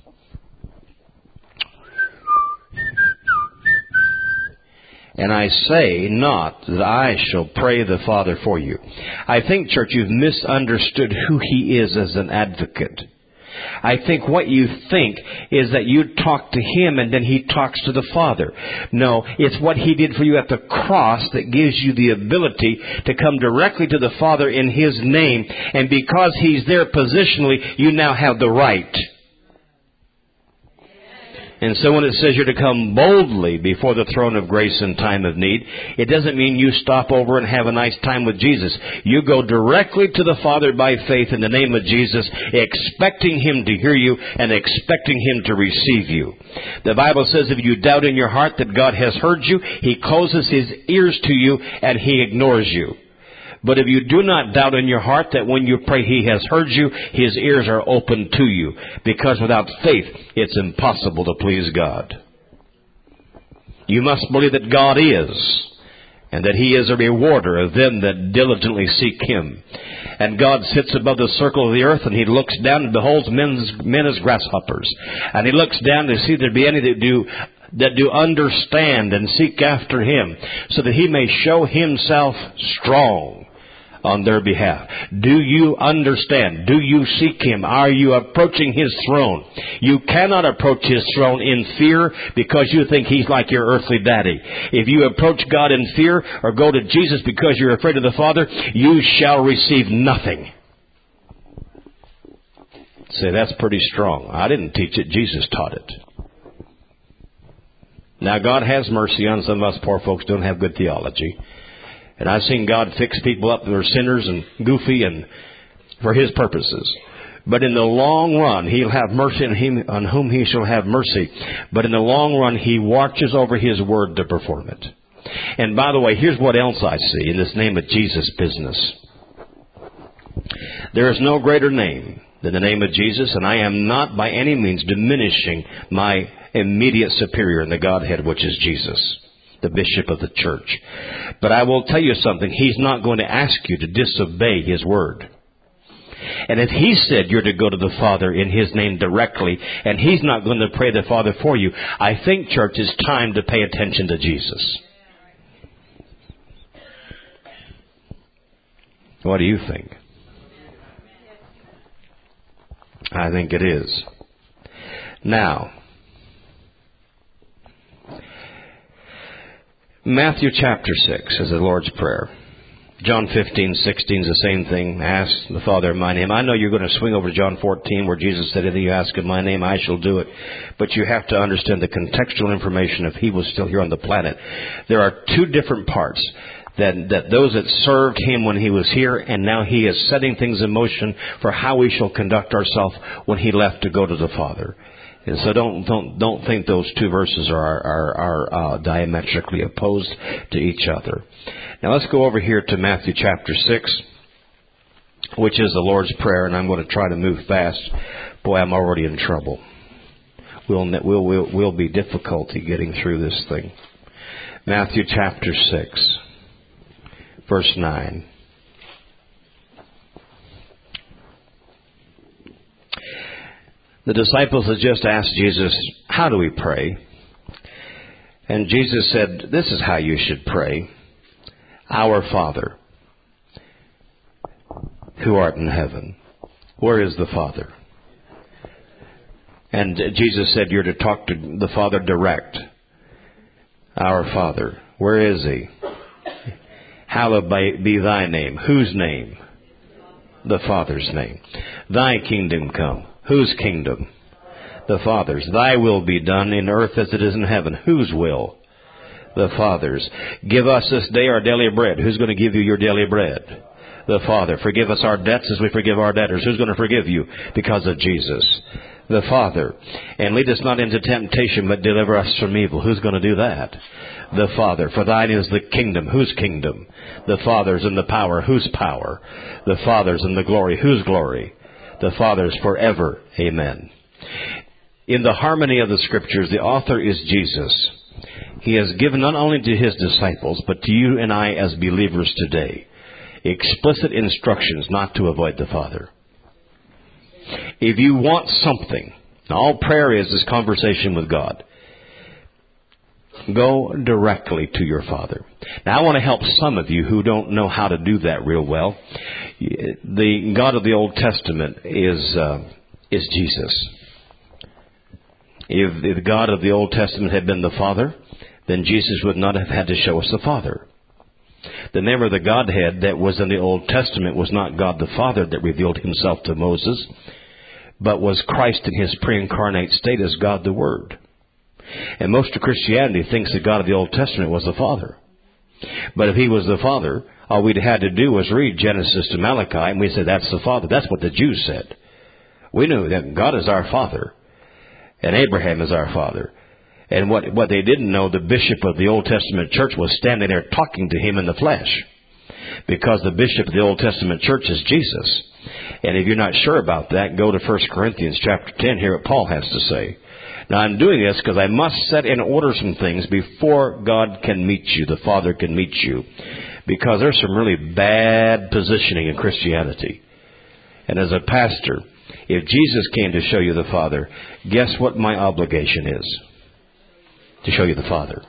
And I say not that I shall pray the Father for you. I think, church, you've misunderstood who he is as an advocate. I think what you think is that you talk to him and then he talks to the Father. No, it's what he did for you at the cross that gives you the ability to come directly to the Father in his name. And because he's there positionally, you now have the right. And so when it says you're to come boldly before the throne of grace in time of need, it doesn't mean you stop over and have a nice time with Jesus. You go directly to the Father by faith in the name of Jesus, expecting him to hear you and expecting him to receive you. The Bible says if you doubt in your heart that God has heard you, he closes his ears to you and he ignores you. But if you do not doubt in your heart that when you pray he has heard you, his ears are open to you. Because without faith, it's impossible to please God. You must believe that God is, and that he is a rewarder of them that diligently seek him. And God sits above the circle of the earth, and he looks down and beholds men as grasshoppers. And he looks down to see if there be any that do understand and seek after him, so that he may show himself strong on their behalf. Do you understand? Do you seek him? Are you approaching his throne? You cannot approach his throne in fear because you think he's like your earthly daddy. If you approach God in fear or go to Jesus because you're afraid of the Father, you shall receive nothing. Say, that's pretty strong. I didn't teach it. Jesus taught it. Now, God has mercy on some of us poor folks who don't have good theology. And I've seen God fix people up that are sinners and goofy and for his purposes. But in the long run, he'll have mercy on him on whom he shall have mercy. But in the long run, he watches over his word to perform it. And by the way, here's what else I see in this name of Jesus business. There is no greater name than the name of Jesus, and I am not by any means diminishing my immediate superior in the Godhead, which is Jesus, the bishop of the church. But I will tell you something. He's not going to ask you to disobey his word. And if he said you're to go to the Father in his name directly, and he's not going to pray the Father for you, I think, church, it's time to pay attention to Jesus. What do you think? I think it is. Now, Matthew chapter 6 is the Lord's Prayer. John 15:16 is the same thing. Ask the Father in my name. I know you're going to swing over to John 14 where Jesus said, anything you ask in my name, I shall do it. But you have to understand the contextual information if he was still here on the planet. There are two different parts. that those that served Him when He was here, and now He is setting things in motion for how we shall conduct ourselves when He left to go to the Father. And so don't think those two verses are diametrically opposed to each other. Now let's go over here to Matthew chapter 6, which is the Lord's Prayer, and I'm going to try to move fast. Boy, I'm already in trouble. We'll be difficulty getting through this thing. Matthew chapter 6, verse 9. The disciples had just asked Jesus, how do we pray? And Jesus said, this is how you should pray. Our Father, who art in heaven. Where is the Father? And Jesus said, you're to talk to the Father direct. Our Father, where is He? Hallowed be thy name. Whose name? The Father's name. Thy kingdom come. Whose kingdom? The Father's. Thy will be done in earth as it is in heaven. Whose will? The Father's. Give us this day our daily bread. Who's going to give you your daily bread? The Father. Forgive us our debts as we forgive our debtors. Who's going to forgive you? Because of Jesus. The Father. And lead us not into temptation, but deliver us from evil. Who's going to do that? The Father. For thine is the kingdom. Whose kingdom? The Father's. And the power. Whose power? The Father's. And the glory. Whose glory? The Father's forever. Amen. In the harmony of the Scriptures, the author is Jesus. He has given not only to His disciples, but to you and I as believers today, explicit instructions not to avoid the Father. If you want something, all prayer is conversation with God. Go directly to your Father. Now, I want to help some of you who don't know how to do that real well. The God of the Old Testament is Jesus. If the God of the Old Testament had been the Father, then Jesus would not have had to show us the Father. The name of the Godhead that was in the Old Testament was not God the Father that revealed Himself to Moses, but was Christ in His pre-incarnate state as God the Word. And most of Christianity thinks the God of the Old Testament was the Father. But if He was the Father, all we'd had to do was read Genesis to Malachi, and we said, that's the Father. That's what the Jews said. We knew that God is our Father, and Abraham is our Father. And what they didn't know, the bishop of the Old Testament church was standing there talking to Him in the flesh. Because the bishop of the Old Testament church is Jesus. And if you're not sure about that, go to 1 Corinthians chapter 10, hear what Paul has to say. Now, I'm doing this because I must set in order some things before God can meet you, the Father can meet you. Because there's some really bad positioning in Christianity. And as a pastor, if Jesus came to show you the Father, guess what my obligation is? To show you the Father.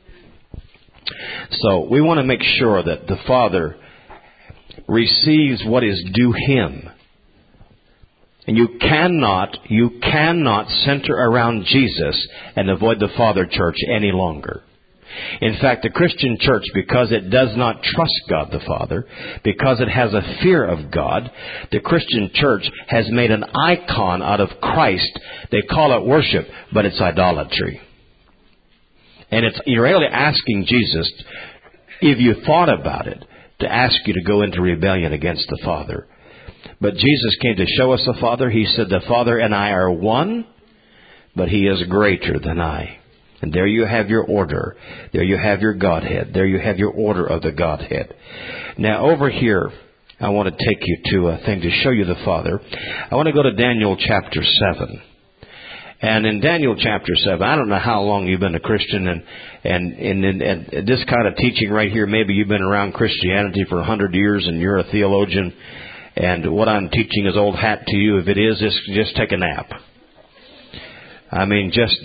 So we want to make sure that the Father receives what is due Him. And you cannot center around Jesus and avoid the Father church any longer. In fact, the Christian church, because it does not trust God the Father, because it has a fear of God, the Christian church has made an icon out of Christ. They call it worship, but it's idolatry. And you're really asking Jesus, if you thought about it, to ask you to go into rebellion against the Father. But Jesus came to show us the Father. He said, the Father and I are one, but He is greater than I. And there you have your order. There you have your Godhead. There you have your order of the Godhead. Now over here, I want to take you to a thing to show you the Father. I want to go to Daniel chapter 7. And in Daniel chapter 7, I don't know how long you've been a Christian, and this kind of teaching right here, maybe you've been around Christianity for 100 years and you're a theologian, and what I'm teaching is old hat to you. If it is, just take a nap. I mean, just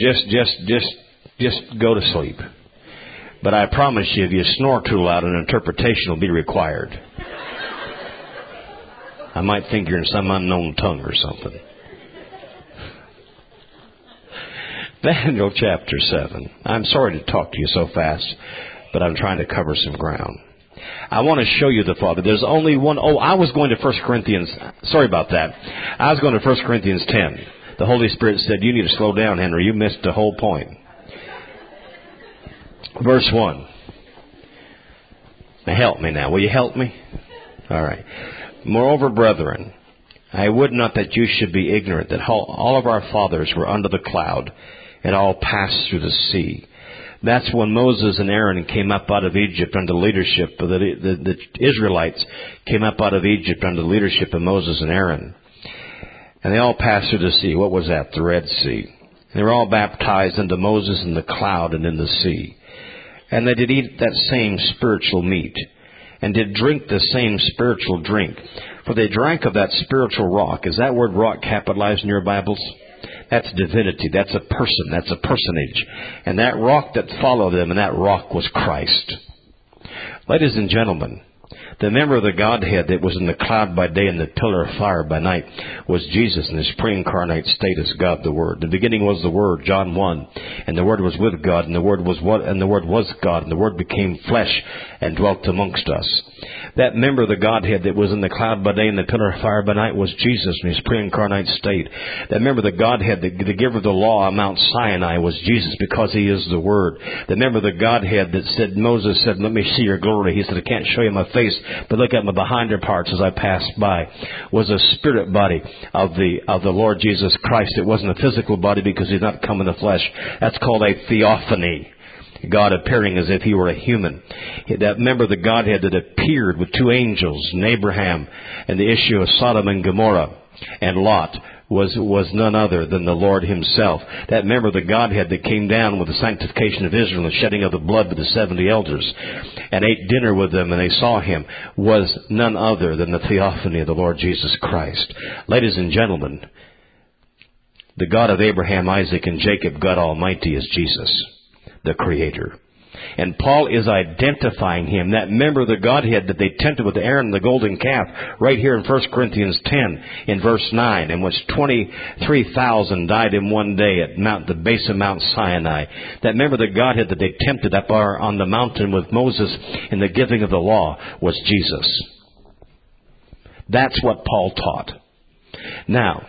go to sleep. But I promise you, if you snore too loud, an interpretation will be required. I might think you're in some unknown tongue or something. Daniel chapter 7. I'm sorry to talk to you so fast, but I'm trying to cover some ground. I want to show you the Father. There's only one. Oh, I was going to 1 Corinthians. Sorry about that. I was going to 1 Corinthians 10. The Holy Spirit said, you need to slow down, Henry. You missed the whole point. Verse 1. Now help me now. Will you help me? All right. Moreover, brethren, I would not that you should be ignorant that all of our fathers were under the cloud and all passed through the sea. That's when Moses and Aaron came up out of Egypt under the leadership of the Israelites came up out of Egypt under the leadership of Moses and Aaron. And they all passed through the sea. What was that? The Red Sea. And they were all baptized into Moses in the cloud and in the sea. And they did eat that same spiritual meat, and did drink the same spiritual drink. For they drank of that spiritual rock. Is that word rock capitalized in your Bibles? That's divinity. That's a person. That's a personage. And that rock that followed them, and that rock was Christ. Ladies and gentlemen, the member of the Godhead that was in the cloud by day and the pillar of fire by night was Jesus in his pre-incarnate state as God the Word. In the beginning was the Word, John 1, and the Word was with God, and the Word was God, and the Word became flesh and dwelt amongst us. That member of the Godhead that was in the cloud by day and the pillar of fire by night was Jesus in his pre-incarnate state. That member of the Godhead, the giver of the law on Mount Sinai, was Jesus because he is the Word. The member of the Godhead that said, Moses said, let me see your glory. He said, I can't show you my face, but look at my behind parts as I pass by, was a spirit body of the Lord Jesus Christ. It wasn't a physical body because he's not come in the flesh. That's called a theophany. God appearing as if he were a human. That member of the Godhead that appeared with two angels, and Abraham, and the issue of Sodom and Gomorrah, and Lot, was none other than the Lord himself. That member of the Godhead that came down with the sanctification of Israel and the shedding of the blood with the 70 elders, and ate dinner with them, and they saw him, was none other than the theophany of the Lord Jesus Christ. Ladies and gentlemen, the God of Abraham, Isaac, and Jacob, God Almighty, is Jesus, the Creator. And Paul is identifying him, that member of the Godhead that they tempted with Aaron and the golden calf, right here in 1 Corinthians 10, in verse 9, in which 23,000 died in one day at the base of Mount Sinai. That member of the Godhead that they tempted up on the mountain with Moses in the giving of the law was Jesus. That's what Paul taught. Now,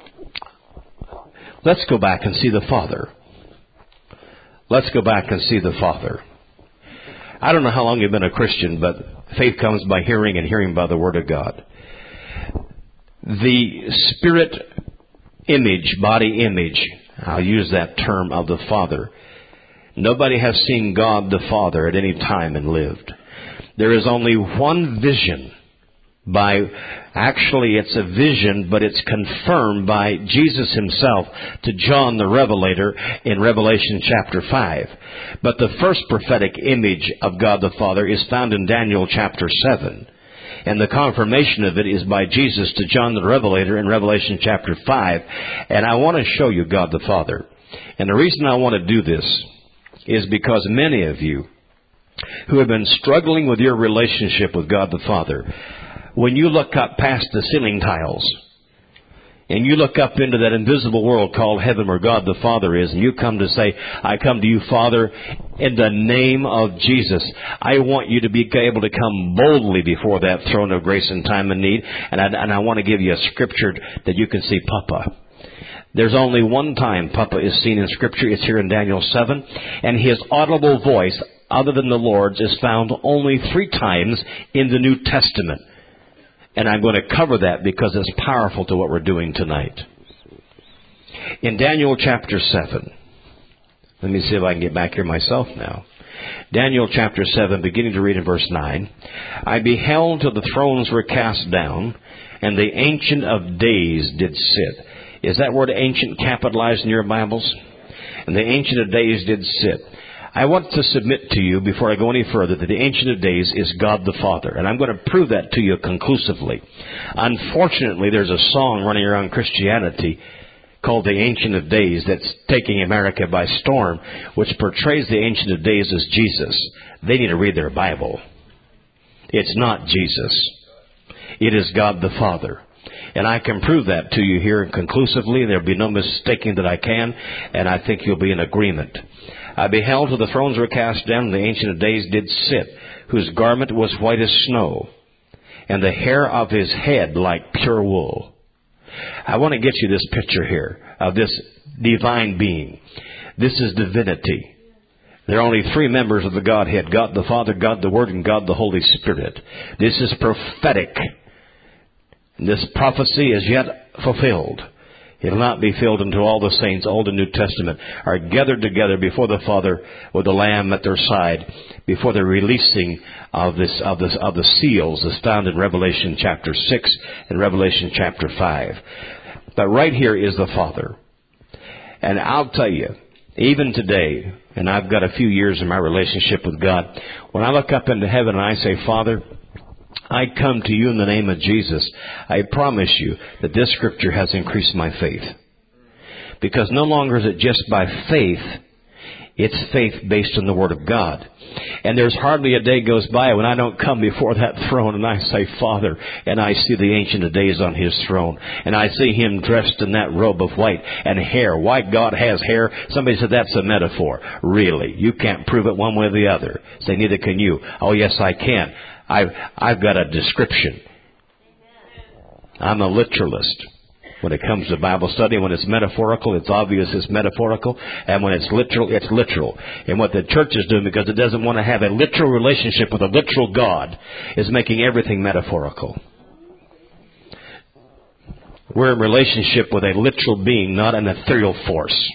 let's go back and see the Father. Let's go back and see the Father. I don't know how long you've been a Christian, but faith comes by hearing and hearing by the Word of God. The spirit image, body image, I'll use that term, of the Father. Nobody has seen God the Father at any time and lived. There is only one vision actually it's a vision, but it's confirmed by Jesus himself to John the Revelator in Revelation chapter 5. But the first prophetic image of God the Father is found in Daniel chapter 7. And the confirmation of it is by Jesus to John the Revelator in Revelation chapter 5. And I want to show you God the Father. And the reason I want to do this is because many of you who have been struggling with your relationship with God the Father, when you look up past the ceiling tiles and you look up into that invisible world called heaven where God the Father is, and you come to say, I come to you, Father, in the name of Jesus. I want you to be able to come boldly before that throne of grace in time of need. And I want to give you a scripture that you can see Papa. There's only one time Papa is seen in Scripture. It's here in Daniel 7. And his audible voice, other than the Lord's, is found only 3 times in the New Testament. And I'm going to cover that because it's powerful to what we're doing tonight. In Daniel chapter 7, let me see if I can get back here myself now. Daniel chapter 7, beginning to read in verse 9. I beheld till the thrones were cast down, and the Ancient of Days did sit. Is that word ancient capitalized in your Bibles? And the Ancient of Days did sit. I want to submit to you, before I go any further, that the Ancient of Days is God the Father. And I'm going to prove that to you conclusively. Unfortunately, there's a song running around Christianity called The Ancient of Days that's taking America by storm, which portrays the Ancient of Days as Jesus. They need to read their Bible. It's not Jesus. It is God the Father. And I can prove that to you here conclusively. There'll be no mistaking that I can, and I think you'll be in agreement. I beheld till the thrones were cast down, and the Ancient of Days did sit, whose garment was white as snow, and the hair of his head like pure wool. I want to get you this picture here of this divine being. This is divinity. There are only three members of the Godhead: God the Father, God the Word, and God the Holy Spirit. This is prophetic. This prophecy is yet fulfilled. It will not be filled until all the saints, Old and New Testament, are gathered together before the Father with the Lamb at their side, before the releasing of the seals as found in Revelation chapter 6 and Revelation chapter 5. But right here is the Father. And I'll tell you, even today, and I've got a few years in my relationship with God, when I look up into heaven and I say, Father, I come to you in the name of Jesus, I promise you that this scripture has increased my faith. Because no longer is it just by faith, it's faith based on the Word of God. And there's hardly a day goes by when I don't come before that throne and I say, Father, and I see the Ancient of Days on His throne. And I see Him dressed in that robe of white and hair. Why God has hair? Somebody said that's a metaphor. Really? You can't prove it one way or the other. Say, neither can you. Oh, yes, I can. I've got a description. I'm a literalist. When it comes to Bible study, when it's metaphorical, it's obvious it's metaphorical. And when it's literal, it's literal. And what the church is doing, because it doesn't want to have a literal relationship with a literal God, is making everything metaphorical. We're in relationship with a literal being, not an ethereal force.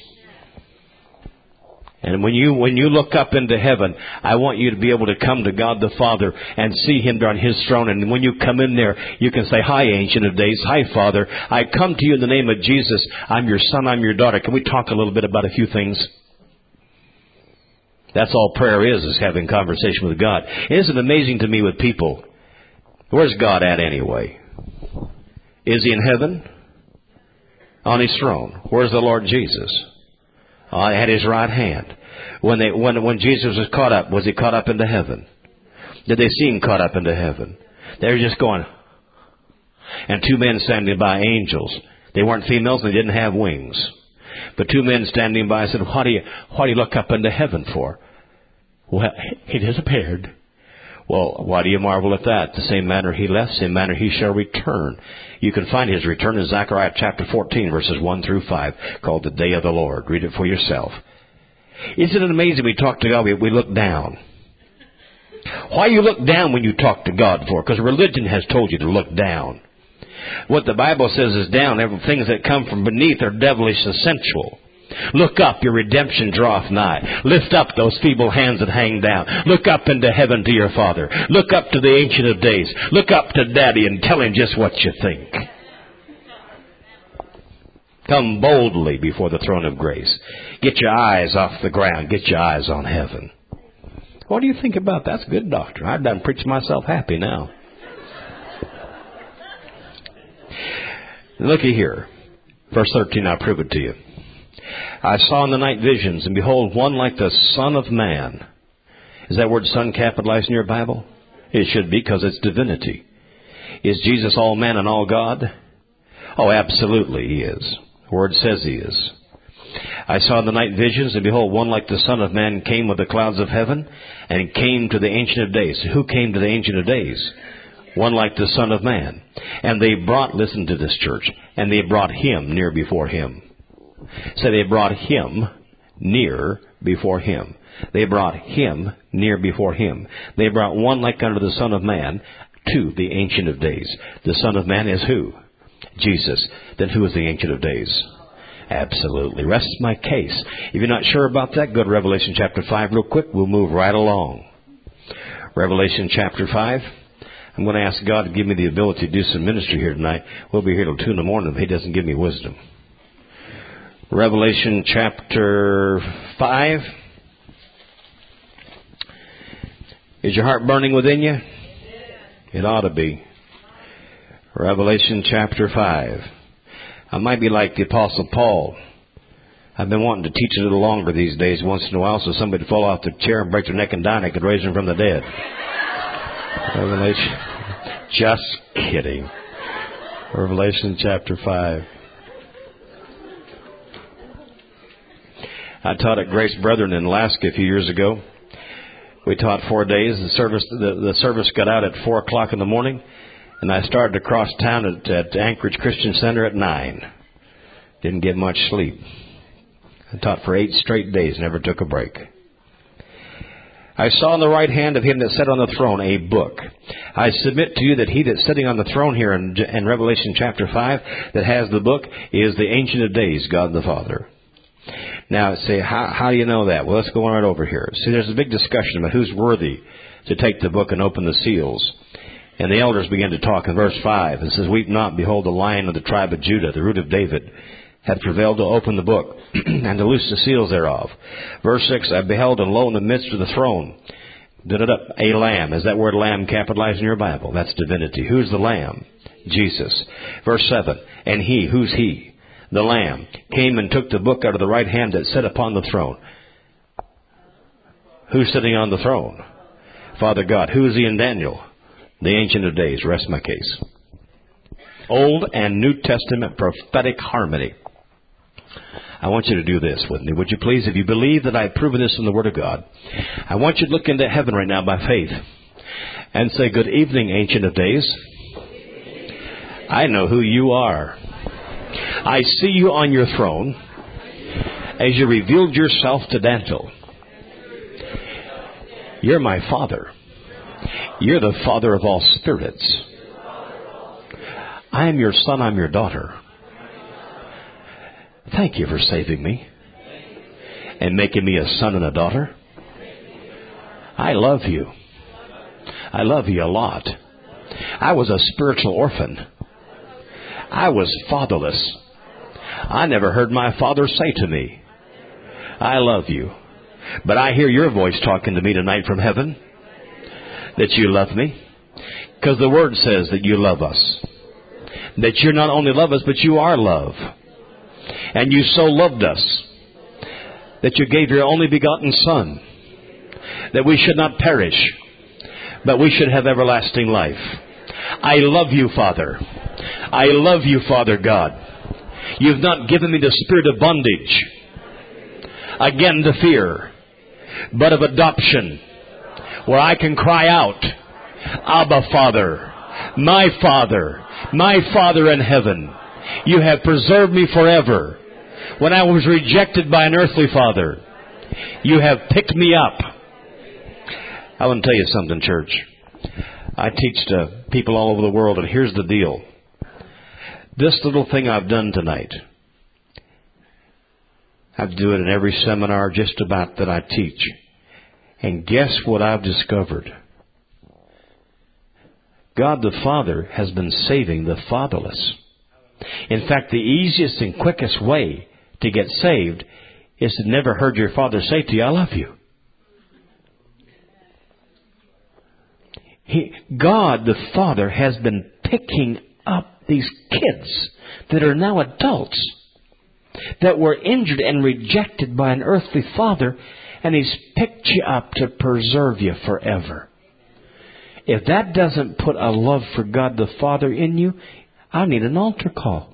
And when you look up into heaven, I want you to be able to come to God the Father and see Him on His throne. And when you come in there, you can say, Hi, Ancient of Days. Hi, Father. I come to you in the name of Jesus. I'm your son. I'm your daughter. Can we talk a little bit about a few things? That's all prayer is having conversation with God. Isn't it amazing to me with people? Where's God at anyway? Is He in heaven? On His throne. Where's the Lord Jesus? At His right hand. When Jesus was caught up, was He caught up into heaven? Did they see Him caught up into heaven? They were just going. And two men standing by, angels. They weren't females and they didn't have wings. But two men standing by said, What do you look up into heaven for? Well, He disappeared. Well, why do you marvel at that? The same manner He left, same manner He shall return. You can find His return in Zechariah chapter 14, verses 1 through 5, called the Day of the Lord. Read it for yourself. Isn't it amazing we talk to God, we look down? Why you look down when you talk to God for? Because religion has told you to look down. What the Bible says is down. Things that come from beneath are devilish and sensual. Look up, your redemption draweth nigh. Lift up those feeble hands that hang down. Look up into heaven to your Father. Look up to the Ancient of Days. Look up to Daddy and tell Him just what you think. Come boldly before the throne of grace. Get your eyes off the ground. Get your eyes on heaven. What do you think about that? That's good doctrine. I've done preached myself happy now. Looky here. Verse 13, I'll prove it to you. I saw in the night visions, and behold, one like the Son of Man. Is that word son capitalized in your Bible? It should be, because it's divinity. Is Jesus all man and all God? Oh, absolutely He is. The Word says He is. I saw in the night visions, and behold, one like the Son of Man came with the clouds of heaven, and came to the Ancient of Days. Who came to the Ancient of Days? One like the Son of Man. And they brought, listen to this church, and they brought Him near before Him. So they brought Him near before Him. They brought Him near before Him. They brought one like unto the Son of Man to the Ancient of Days. The Son of Man is who? Jesus. Then who is the Ancient of Days? Absolutely. Rests my case. If you're not sure about that, go to Revelation chapter 5 real quick. We'll move right along. Revelation chapter 5. I'm going to ask God to give me the ability to do some ministry here tonight. We'll be here till 2 in the morning if He doesn't give me wisdom. Revelation chapter 5. Is your heart burning within you? It ought to be. Revelation chapter 5. I might be like the Apostle Paul. I've been wanting to teach a little longer these days once in a while so somebody would fall off their chair and break their neck and die and I could raise them from the dead. Revelation. Just kidding. Revelation chapter 5. I taught at Grace Brethren in Alaska a few years ago. We taught 4 days. The service got out at 4 o'clock in the morning, and I started to cross town at Anchorage Christian Center at 9. Didn't get much sleep. I taught for 8 straight days, never took a break. I saw in the right hand of him that sat on the throne a book. I submit to you that he that's sitting on the throne here in Revelation chapter 5 that has the book is the Ancient of Days, God the Father. Now, say, how do you know that? Well, let's go right over here. See, there's a big discussion about who's worthy to take the book and open the seals. And the elders began to talk in verse 5. It says, Weep not, behold, the Lion of the tribe of Judah, the root of David, had prevailed to open the book and to loose the seals thereof. Verse 6, I beheld, and lo, in the midst of the throne, a lamb. Is that word lamb capitalized in your Bible? That's divinity. Who's the lamb? Jesus. Verse 7, and he, who's he? The lamb came and took the book out of the right hand that sat upon the throne. Who's sitting on the throne? Father God. Who is he in Daniel? The Ancient of Days. Rest my case. Old and New Testament prophetic harmony. I want you to do this with me. Would you please, if you believe that I've proven this in the Word of God, I want you to look into heaven right now by faith and say, Good evening, Ancient of Days. I know who you are. I see you on your throne as you revealed yourself to Daniel. You're my Father. You're the Father of all spirits. I am your son, I'm your daughter. Thank you for saving me and making me a son and a daughter. I love you. I love you a lot. I was a spiritual orphan. I was fatherless. I never heard my father say to me, I love you. But I hear your voice talking to me tonight from heaven that you love me. Because the Word says that you love us. That you not only love us, but you are love. And you so loved us that you gave your only begotten Son, that we should not perish, but we should have everlasting life. I love you, Father. I love you, Father God. You've not given me the spirit of bondage, again to fear, but of adoption, where I can cry out, Abba, Father, my Father, my Father in heaven. You have preserved me forever. When I was rejected by an earthly father, you have picked me up. I want to tell you something, church. I teach to people all over the world, and here's the deal. This little thing I've done tonight, I do it in every seminar just about that I teach. And guess what I've discovered? God the Father has been saving the fatherless. In fact, the easiest and quickest way to get saved is to never heard your father say to you, I love you. God the Father has been picking up these kids that are now adults that were injured and rejected by an earthly father, and He's picked you up to preserve you forever. If that doesn't put a love for God the Father in you, I need an altar call.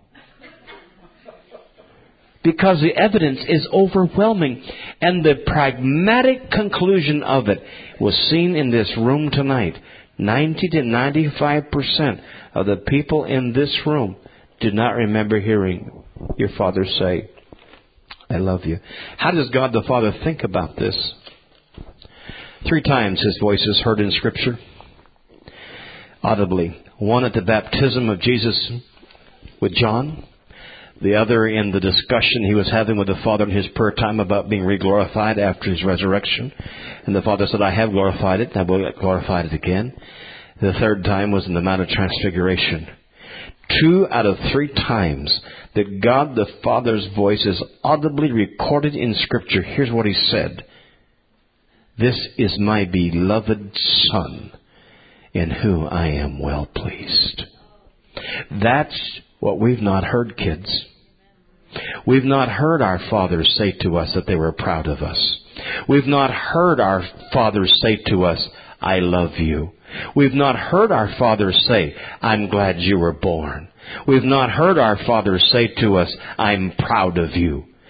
Because the evidence is overwhelming. And the pragmatic conclusion of it was seen in this room tonight. 90 to 95% of the people in this room do not remember hearing your father say, I love you. How does God the Father think about this? 3 times His voice is heard in Scripture. Audibly. One at the baptism of Jesus with John. The other in the discussion He was having with the Father in His prayer time about being re-glorified after His resurrection. And the Father said, I have glorified it, and I will glorify it again. The third time was in the Mount of Transfiguration. 2 out of 3 times that God the Father's voice is audibly recorded in Scripture. Here's what He said. This is my beloved Son, in whom I am well pleased. That's what we've not heard, kids. We've not heard our fathers say to us that they were proud of us. We've not heard our fathers say to us, I love you. We've not heard our fathers say, I'm glad you were born. We've not heard our fathers say to us, I'm proud of you.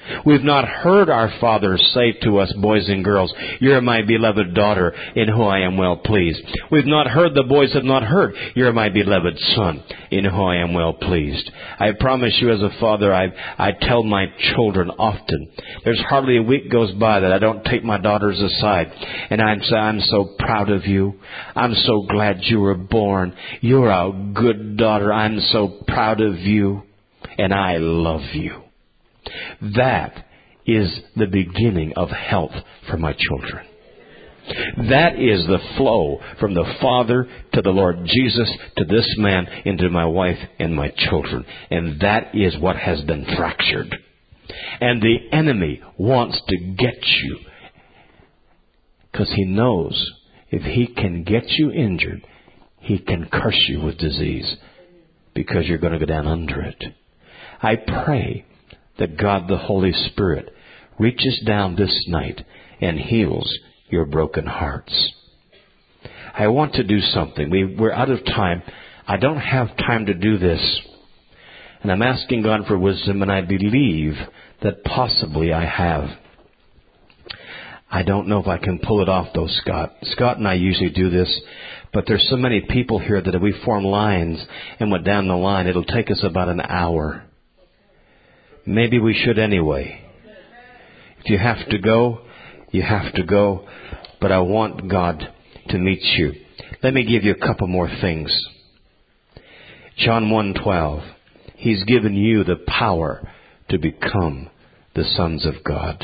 We've not heard our Father say to us, boys and girls, you're my beloved daughter in whom I am well pleased. We've not heard, the boys have not heard, you're my beloved son in whom I am well pleased. I promise you as a father, I tell my children often, there's hardly a week goes by that I don't take my daughters aside and I'd say, I'm so proud of you. I'm so glad you were born. You're a good daughter. I'm so proud of you and I love you. That is the beginning of health for my children. That is the flow from the Father to the Lord Jesus to this man into my wife and my children. And that is what has been fractured. And the enemy wants to get you because he knows if he can get you injured, he can curse you with disease because you're going to go down under it. I pray that God the Holy Spirit reaches down this night and heals your broken hearts. I want to do something. We're out of time. I don't have time to do this. And I'm asking God for wisdom, and I believe that possibly I have. I don't know if I can pull it off, though, Scott. Scott and I usually do this, but there's so many people here that if we form lines and went down the line, it'll take us about an hour. Maybe we should anyway. If you have to go, you have to go. But I want God to meet you. Let me give you a couple more things. John 1:12. He's given you the power to become the sons of God.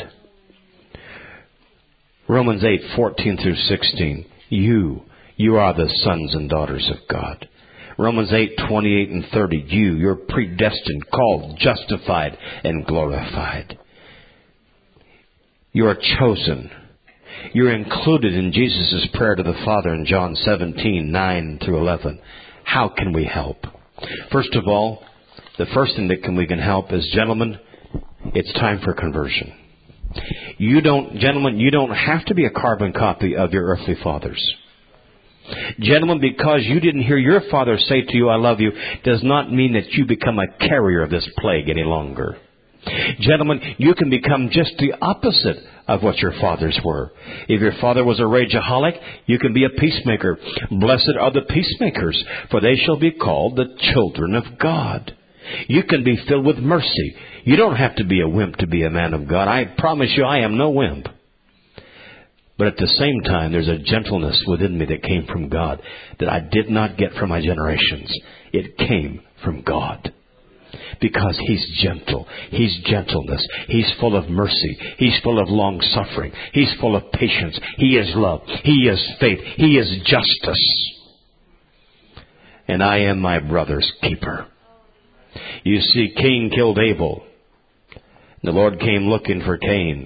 Romans 8:14 through 16. You are the sons and daughters of God. Romans 8:28 and 30. You're predestined, called, justified, and glorified. You are chosen. You're included in Jesus' prayer to the Father in John 17:9 through 11. How can we help? First of all, the first thing that we can help is, gentlemen, it's time for conversion. Gentlemen, you don't have to be a carbon copy of your earthly fathers. Gentlemen, because you didn't hear your father say to you, I love you, does not mean that you become a carrier of this plague any longer. Gentlemen, you can become just the opposite of what your fathers were. If your father was a rageaholic, you can be a peacemaker. Blessed are the peacemakers, for they shall be called the children of God. You can be filled with mercy. You don't have to be a wimp to be a man of God. I promise you, I am no wimp. But at the same time, there's a gentleness within me that came from God that I did not get from my generations. It came from God. Because He's gentle. He's gentleness. He's full of mercy. He's full of long suffering. He's full of patience. He is love. He is faith. He is justice. And I am my brother's keeper. You see, Cain killed Abel. The Lord came looking for Cain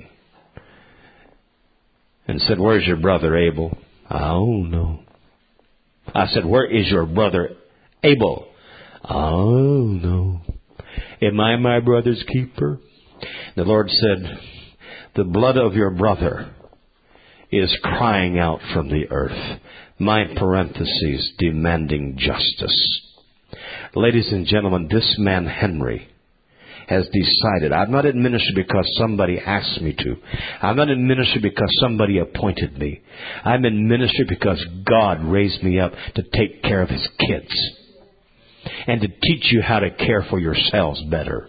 and said, where's your brother Abel? Oh, no. I said, where is your brother Abel? Oh, no. Am I my brother's keeper? The Lord said, the blood of your brother is crying out from the earth. My parentheses, demanding justice. Ladies and gentlemen, this man Henry has decided, I'm not in ministry because somebody asked me to. I'm not in ministry because somebody appointed me. I'm in ministry because God raised me up to take care of His kids and to teach you how to care for yourselves better.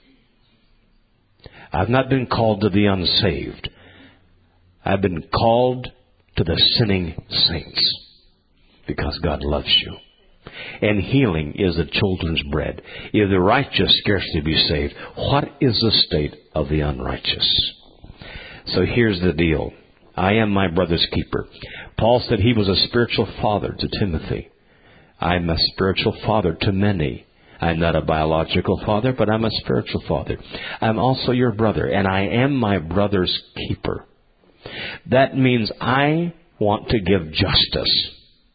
I've not been called to the unsaved. I've been called to the sinning saints because God loves you. And healing is the children's bread. If the righteous scarcely be saved, what is the state of the unrighteous? So here's the deal. I am my brother's keeper. Paul said he was a spiritual father to Timothy. I'm a spiritual father to many. I'm not a biological father, but I'm a spiritual father. I'm also your brother, and I am my brother's keeper. That means I want to give justice.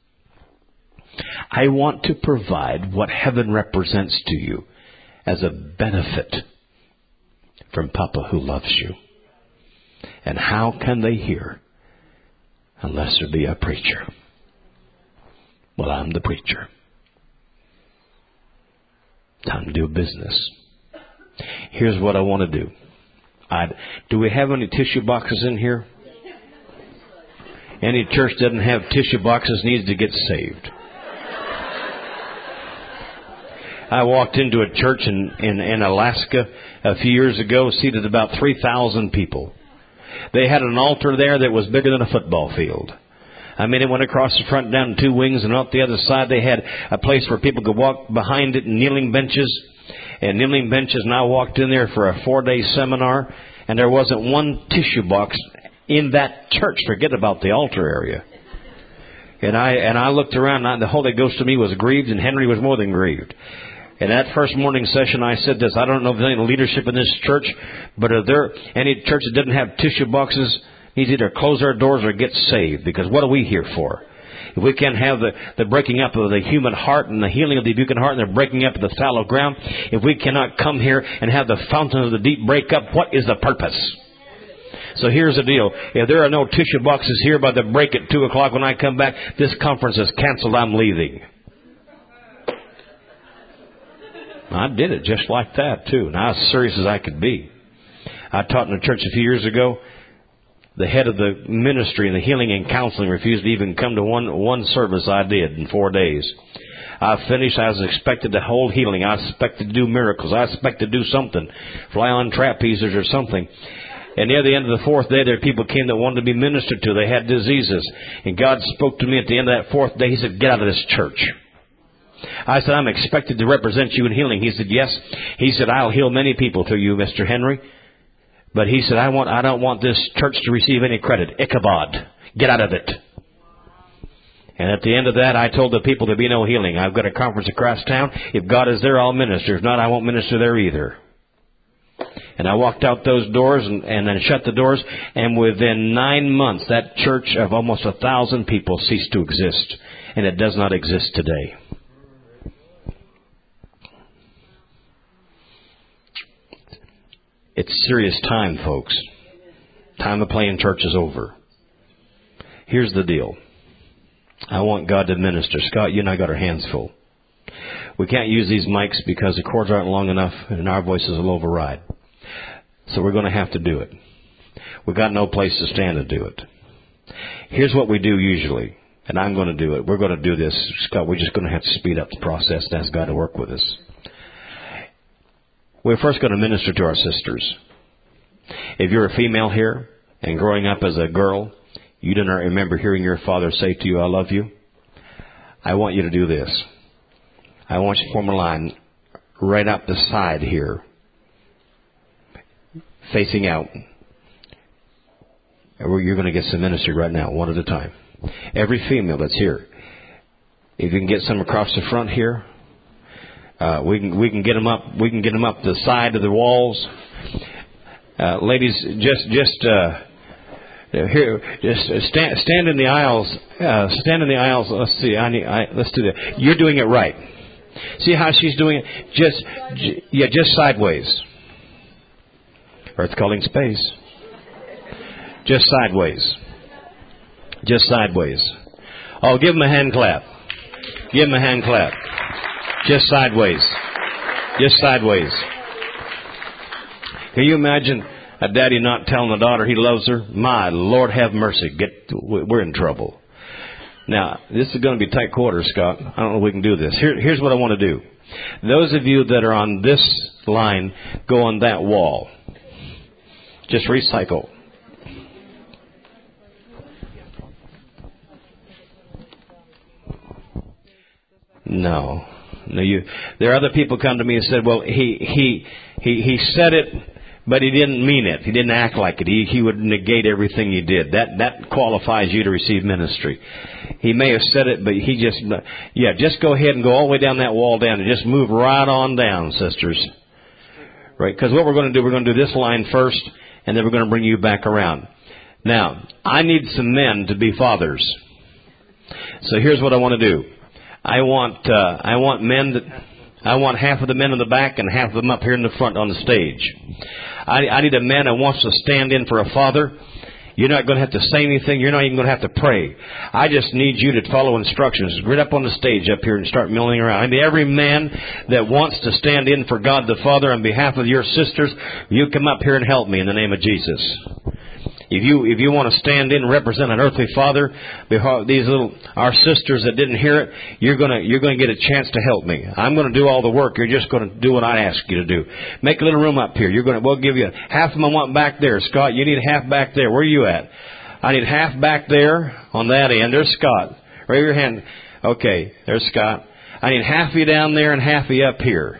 I want to provide what heaven represents to you as a benefit from Papa who loves you. And how can they hear unless there be a preacher? Well, I'm the preacher. Time to do business. Here's what I want to do. Do we have any tissue boxes in here? Any church doesn't have tissue boxes needs to get saved. I walked into a church in Alaska a few years ago, seated about 3,000 people. They had an altar there that was bigger than a football field. I mean, it went across the front, down 2 wings, and up the other side they had a place where people could walk behind it, and kneeling benches. And I walked in there for a 4-day seminar, and there wasn't one tissue box in that church. Forget about the altar area. And I looked around, and the Holy Ghost to me was grieved, and Henry was more than grieved. In that first morning session, I said this: I don't know if there's any leadership in this church, but are there any church that doesn't have tissue boxes needs to either close our doors or get saved? Because what are we here for? If we can't have the breaking up of the human heart and the healing of the Buchan heart and the breaking up of the fallow ground, if we cannot come here and have the fountain of the deep break up, what is the purpose? So here's the deal. If there are no tissue boxes here by the break at 2 o'clock when I come back, this conference is canceled. I'm leaving. I did it just like that, too. Now, as serious as I could be. I taught in a church a few years ago. The head of the ministry and the healing and counseling refused to even come to one service I did in 4 days. I finished. I was expected to hold healing. I expected to do miracles. I expected to do something. Fly on trapezes or something. And near the end of the 4th day, there were people came that wanted to be ministered to. They had diseases. And God spoke to me at the end of that 4th day. He said, get out of this church. I said, I'm expected to represent you in healing. He said, yes. He said, I'll heal many people through you, Mr. Henry. But he said, I don't want this church to receive any credit. Ichabod. Get out of it. And at the end of that, I told the people there'd be no healing. I've got a conference across town. If God is there, I'll minister. If not, I won't minister there either. And I walked out those doors and then shut the doors. And within 9 months, that church of almost 1,000 people ceased to exist. And it does not exist today. It's serious time, folks. Time of playing church is over. Here's the deal. I want God to minister. Scott, you and I got our hands full. We can't use these mics because the cords aren't long enough and our voices will override. So we're going to have to do it. We've got no place to stand to do it. Here's what we do usually, and I'm going to do it. We're going to do this. Scott, we're just going to have to speed up the process and ask God to work with us. We're first going to minister to our sisters. If you're a female here and growing up as a girl, you do not remember hearing your father say to you, I love you, I want you to do this. I want you to form a line right up the side here, facing out. You're going to get some ministry right now, one at a time. Every female that's here, if you can get some across the front here, we can get them up. We can get them up the side of the walls. Ladies, stand in the aisles. Stand in the aisles. Let's see. Let's do that. You're doing it right. See how she's doing it? Just sideways. Earth calling space. Just sideways. Just sideways. Oh, give them a hand clap. Give them a hand clap. Just sideways. Just sideways. Can you imagine a daddy not telling the daughter he loves her? My Lord have mercy. We're in trouble. Now, this is going to be tight quarters, Scott. I don't know if we can do this. Here's what I want to do. Those of you that are on this line, go on that wall. Just recycle. No. There are other people come to me and said, well, he said it, but he didn't mean it. He didn't act like it. He would negate everything he did. That qualifies you to receive ministry. He may have said it, but he just go ahead and go all the way down that wall down and just move right on down, sisters. Right? Because what we're going to do, we're going to do this line first, and then we're going to bring you back around. Now, I need some men to be fathers. So here's what I want to do. I want half of the men in the back and half of them up here in the front on the stage. I need a man that wants to stand in for a father You're not going to have to say anything. You're not even going to have to pray. I just need you to follow instructions. Get up on the stage up here and start milling around. I mean, every man that wants to stand in for God the Father on behalf of your sisters, you come up here and help me in the name of Jesus. If you want to stand in and represent an earthly father, our sisters that didn't hear it, you're going to get a chance to help me. I'm going to do all the work. You're just going to do what I ask you to do. Make a little room up here. We'll give you half of them. I want back there. Scott, you need half back there. Where are you at? I need half back there on that end. There's Scott. Raise your hand. Okay, there's Scott. I need half of you down there and half of you up here.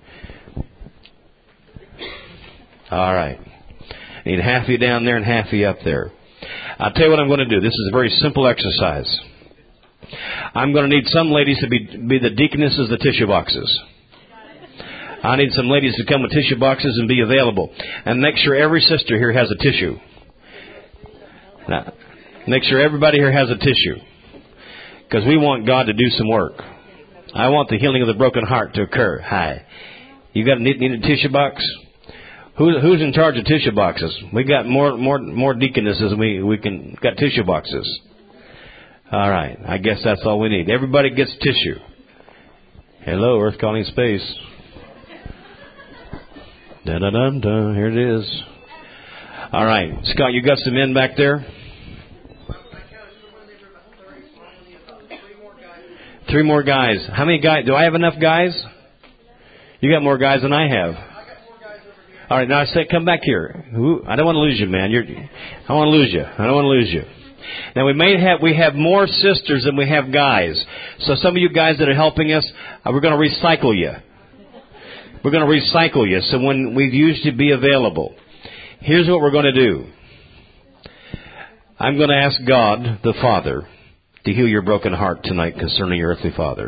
All right. I need half of you down there and half of you up there. I'll tell you what I'm going to do. This is a very simple exercise. I'm going to need some ladies to be the deaconesses of the tissue boxes. I need some ladies to come with tissue boxes and be available. And make sure every sister here has a tissue. Now, make sure everybody here has a tissue. Because we want God to do some work. I want the healing of the broken heart to occur. Hi. You got need a tissue box? Who's in charge of tissue boxes? We got more deaconesses than we can got tissue boxes. All right. I guess that's all we need. Everybody gets tissue. Hello, Earth Calling Space. Da-da-dum-dum. Here it is. All right. Scott, you got some men back there? 3 more guys. How many guys? Do I have enough guys? You got more guys than I have. All right, now I say, come back here. I don't want to lose you, man. I don't want to lose you. I don't want to lose you. Now we have more sisters than we have guys. So some of you guys that are helping us, we're going to recycle you. We're going to recycle you. So when we've used you, be available. Here's what we're going to do. I'm going to ask God, the Father, to heal your broken heart tonight concerning your earthly father.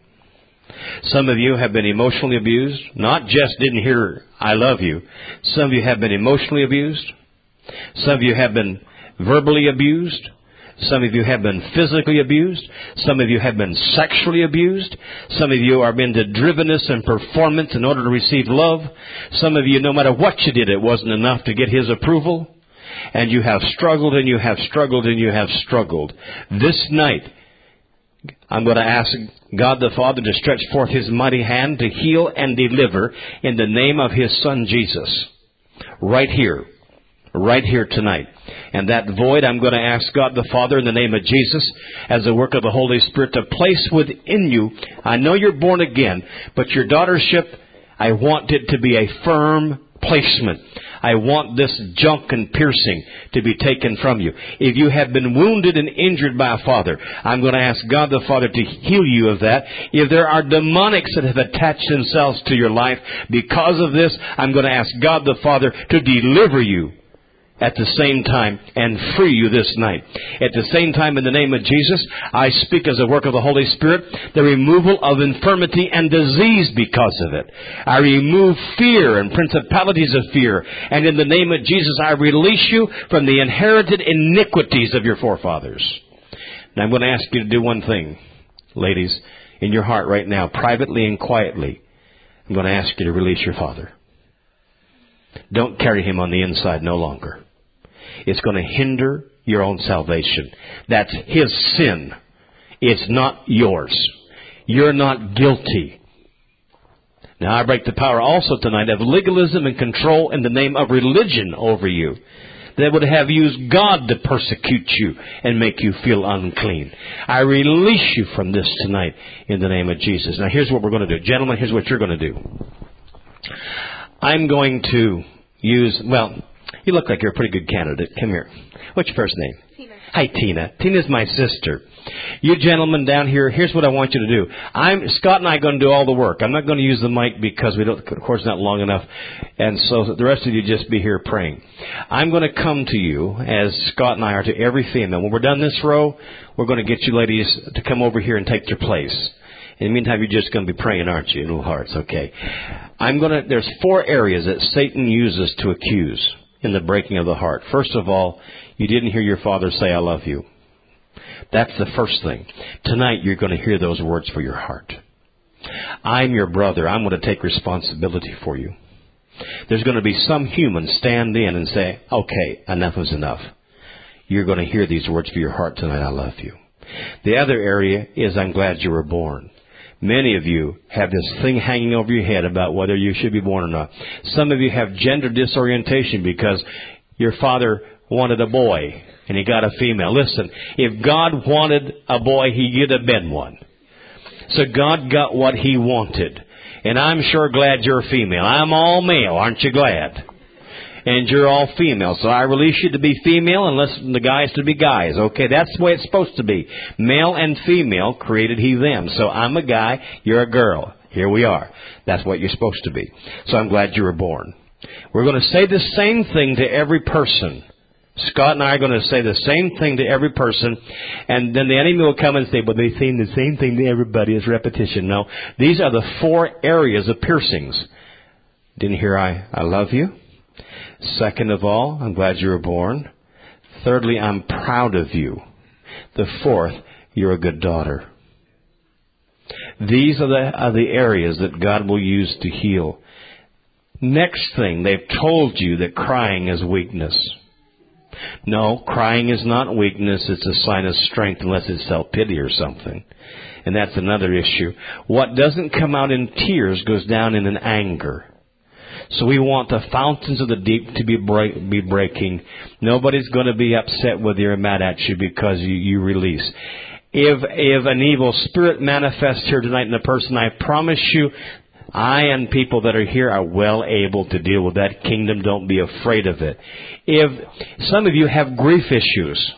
Some of you have been emotionally abused. Not just didn't hear, I love you. Some of you have been emotionally abused. Some of you have been verbally abused. Some of you have been physically abused. Some of you have been sexually abused. Some of you are into drivenness and performance in order to receive love. Some of you, no matter what you did, it wasn't enough to get His approval. And you have struggled and you have struggled and you have struggled. This night, I'm going to ask God the Father to stretch forth His mighty hand to heal and deliver in the name of His Son Jesus. Right here tonight. And that void, I'm going to ask God the Father in the name of Jesus, as a work of the Holy Spirit, to place within you. I know you're born again, but your daughtership, I want it to be a firm placement. I want this junk and piercing to be taken from you. If you have been wounded and injured by a father, I'm going to ask God the Father to heal you of that. If there are demonics that have attached themselves to your life because of this, I'm going to ask God the Father to deliver you at the same time and free you this night. At the same time, in the name of Jesus, I speak as a work of the Holy Spirit, the removal of infirmity and disease because of it. I remove fear and principalities of fear. And in the name of Jesus, I release you from the inherited iniquities of your forefathers. Now I'm going to ask you to do one thing, ladies, in your heart right now, privately and quietly. I'm going to ask you to release your father. Don't carry him on the inside no longer. It's going to hinder your own salvation. That's his sin. It's not yours. You're not guilty. Now I break the power also tonight of legalism and control in the name of religion over you, that would have used God to persecute you and make you feel unclean. I release you from this tonight in the name of Jesus. Now here's what we're going to do. Gentlemen, here's what you're going to do. I'm going to use, you look like you're a pretty good candidate. Come here. What's your first name? Tina. Hi, Tina. Tina's my sister. You gentlemen down here, here's what I want you to do. Scott and I are going to do all the work. I'm not going to use the mic because of course, not long enough. And so the rest of you just be here praying. I'm going to come to you, as Scott and I are to every female. When we're done this row, we're going to get you ladies to come over here and take your place. In the meantime, you're just going to be praying, aren't you, in little hearts? Okay. There's 4 areas that Satan uses to accuse in the breaking of the heart. First of all, you didn't hear your father say, I love you. That's the first thing. Tonight, you're going to hear those words for your heart. I'm your brother. I'm going to take responsibility for you. There's going to be some human stand in and say, okay, enough is enough. you're going to hear these words for your heart tonight. I love you. The other area is I'm glad you were born. Many of you have this thing hanging over your head about whether you should be born or not. Some of you have gender disorientation because your father wanted a boy and he got a female. Listen, if God wanted a boy, he'd have been one. So God got what he wanted. And I'm sure glad you're female. I'm all male, aren't you glad? And you're all female. So I release you to be female and listen the guys to be guys. Okay, that's the way it's supposed to be. Male and female created he them. So I'm a guy, you're a girl. Here we are. That's what you're supposed to be. So I'm glad you were born. We're going to say the same thing to every person. Scott and I are going to say the same thing to every person, and then the enemy will come and say, but they're saying the same thing to everybody. It's repetition. No, these are the 4 areas of piercings. Didn't hear I love you? Second of all, I'm glad you were born. Thirdly, I'm proud of you. The 4th, you're a good daughter. These are the areas that God will use to heal. Next thing, they've told you that crying is weakness. No, crying is not weakness. It's a sign of strength unless it's self-pity or something. And that's another issue. What doesn't come out in tears goes down in an anger. So we want the fountains of the deep to be breaking. Nobody's going to be upset with you or mad at you because you release. If an evil spirit manifests here tonight in a person, I promise you, I and people that are here are well able to deal with that kingdom. Don't be afraid of it. If some of you have grief issues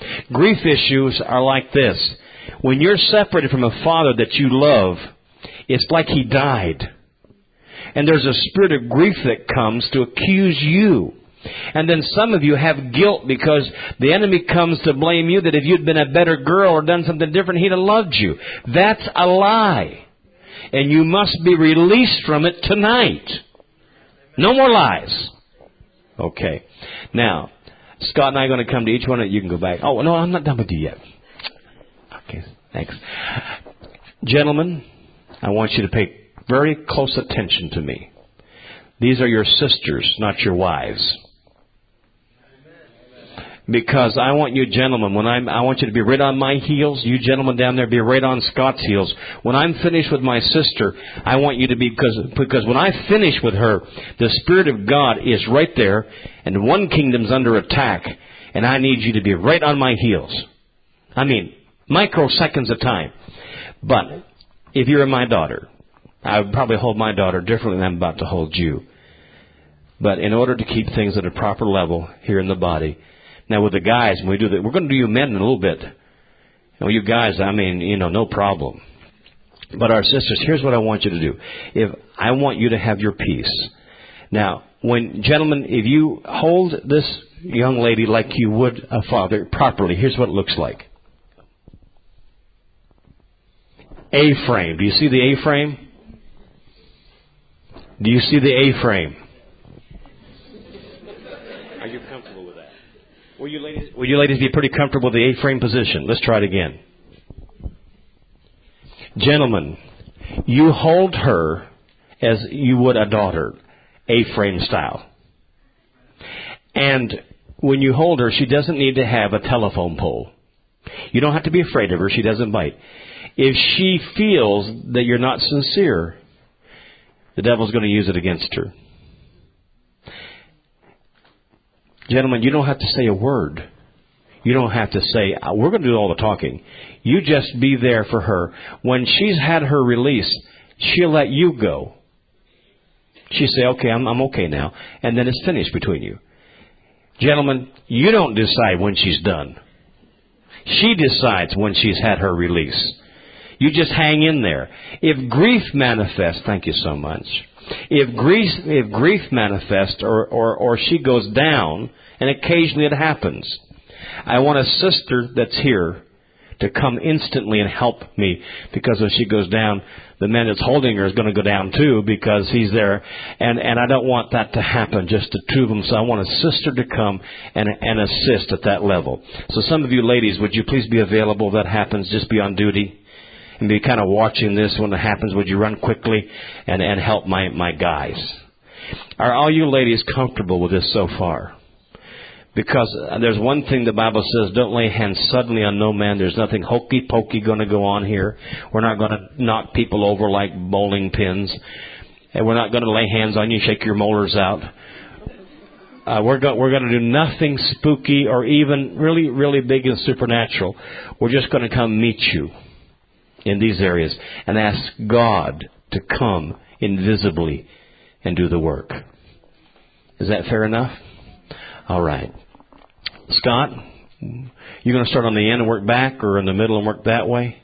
are like this. When you're separated from a father that you love, it's like he died. And there's a spirit of grief that comes to accuse you. And then some of you have guilt because the enemy comes to blame you that if you'd been a better girl or done something different, he'd have loved you. That's a lie. And you must be released from it tonight. No more lies. Okay. Now, Scott and I are going to come to each one of you. You can go back. Oh, no, I'm not done with you yet. Okay, thanks. Gentlemen, I want you to pay very close attention to me. These are your sisters, not your wives. Because I want you gentlemen, I want you to be right on my heels. You gentlemen down there, be right on Scott's heels. When I'm finished with my sister, I want you to be, because when I finish with her, the Spirit of God is right there, and one kingdom's under attack, and I need you to be right on my heels. I mean, microseconds of time. But if you're my daughter, I would probably hold my daughter differently than I'm about to hold you. But in order to keep things at a proper level here in the body. Now with the guys, when we do that, we're going to do you men in a little bit. You guys, I mean, no problem. But our sisters, here's what I want you to do. I want you to have your peace. Now, gentlemen, if you hold this young lady like you would a father properly, here's what it looks like. A-frame. Do you see the A-frame? Do you see the A-frame? Are you comfortable with that? Will you ladies be pretty comfortable with the A-frame position? Let's try it again. Gentlemen, you hold her as you would a daughter, A-frame style. And when you hold her, she doesn't need to have a telephone pole. You don't have to be afraid of her. She doesn't bite. If she feels that you're not sincere, the devil's going to use it against her. Gentlemen, you don't have to say a word. You don't have to say, we're going to do all the talking. You just be there for her. When she's had her release, she'll let you go. She'll say, okay, I'm okay now. And then it's finished between you. Gentlemen, you don't decide when she's done. She decides when she's had her release. You just hang in there. If grief manifests, thank you so much. If grief manifests or she goes down, and occasionally it happens, I want a sister that's here to come instantly and help me, because when she goes down, the man that's holding her is going to go down too, because he's there, and I don't want that to happen, just the two of them. So I want a sister to come and assist at that level. So some of you ladies, would you please be available if that happens? Just be on duty and be kind of watching this when it happens. Would you run quickly and help my guys? Are all you ladies comfortable with this so far? Because there's one thing the Bible says, don't lay hands suddenly on no man. There's nothing hokey-pokey going to go on here. We're not going to knock people over like bowling pins. And we're not going to lay hands on you, shake your molars out. We're going to do nothing spooky or even really, really big and supernatural. We're just going to come meet you in these areas and ask God to come invisibly and do the work. Is that fair enough? All right. Scott, you're going to start on the end and work back, or in the middle and work that way?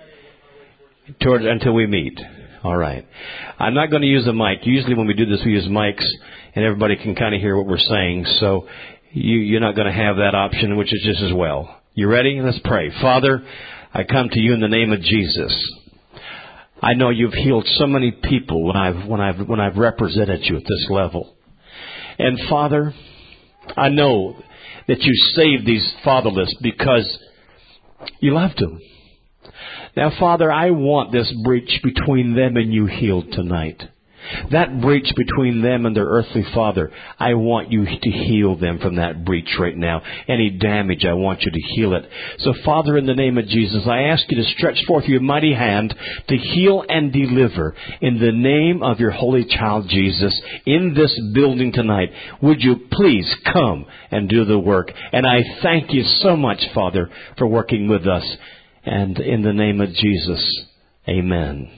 Until we meet. All right. I'm not going to use a mic. Usually when we do this, we use mics, and everybody can kind of hear what we're saying. So you're not going to have that option, which is just as well. You ready? Let's pray. Father, I come to you in the name of Jesus. I know you've healed so many people when I've represented you at this level. And Father, I know that you saved these fatherless because you loved them. Now, Father, I want this breach between them and you healed tonight. That breach between them and their earthly father, I want you to heal them from that breach right now. Any damage, I want you to heal it. So, Father, in the name of Jesus, I ask you to stretch forth your mighty hand to heal and deliver in the name of your holy child Jesus in this building tonight. Would you please come and do the work? And I thank you so much, Father, for working with us. And in the name of Jesus, amen.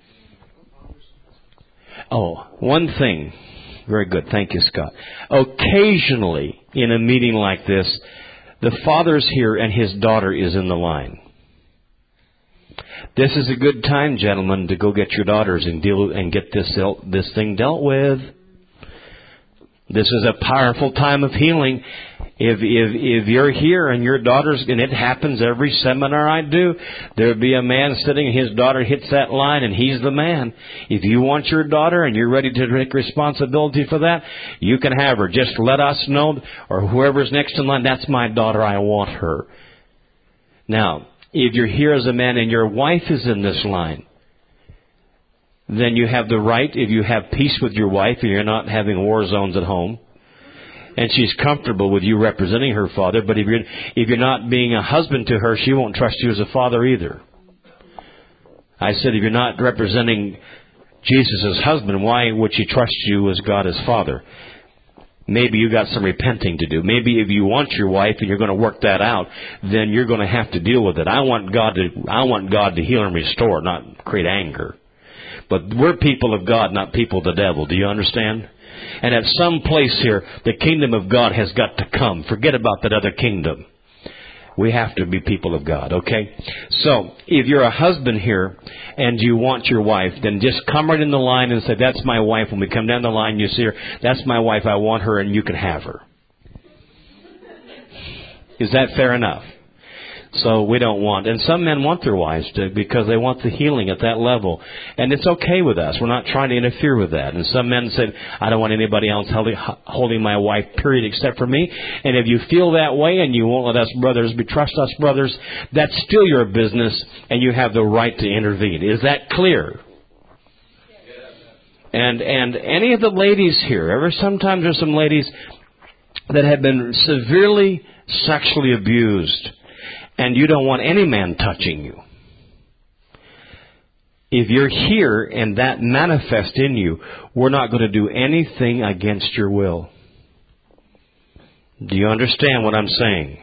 Oh, one thing. Very good. Thank you, Scott. Occasionally, in a meeting like this, the father's here and his daughter is in the line. This is a good time, gentlemen, to go get your daughters and get this thing dealt with. This is a powerful time of healing. If you're here and your daughter's, and it happens every seminar I do, there'll be a man sitting, his daughter hits that line, and he's the man. If you want your daughter and you're ready to take responsibility for that, you can have her. Just let us know, or whoever's next in line, that's my daughter, I want her. Now, if you're here as a man and your wife is in this line, then you have the right, if you have peace with your wife and you're not having war zones at home, and she's comfortable with you representing her father, but if you're not being a husband to her, she won't trust you as a father either. I said, if you're not representing Jesus as husband, why would she trust you as God as father? Maybe you got some repenting to do. Maybe if you want your wife and you're going to work that out, then you're going to have to deal with it. I want God to heal and restore, not create anger. But we're people of God, not people of the devil. Do you understand? And at some place here, the kingdom of God has got to come. Forget about that other kingdom. We have to be people of God, okay? So, if you're a husband here and you want your wife, then just come right in the line and say, that's my wife. When we come down the line, you see her, that's my wife, I want her, and you can have her. Is that fair enough? So we don't want, and some men want their wives to, because they want the healing at that level. And it's okay with us. We're not trying to interfere with that. And some men said, I don't want anybody else holding my wife, period, except for me. And if you feel that way and you won't let us brothers trust us brothers, that's still your business, and you have the right to intervene. Is that clear? And any of the ladies here, sometimes there's some ladies that have been severely sexually abused, and you don't want any man touching you. If you're here and that manifests in you, we're not going to do anything against your will. Do you understand what I'm saying?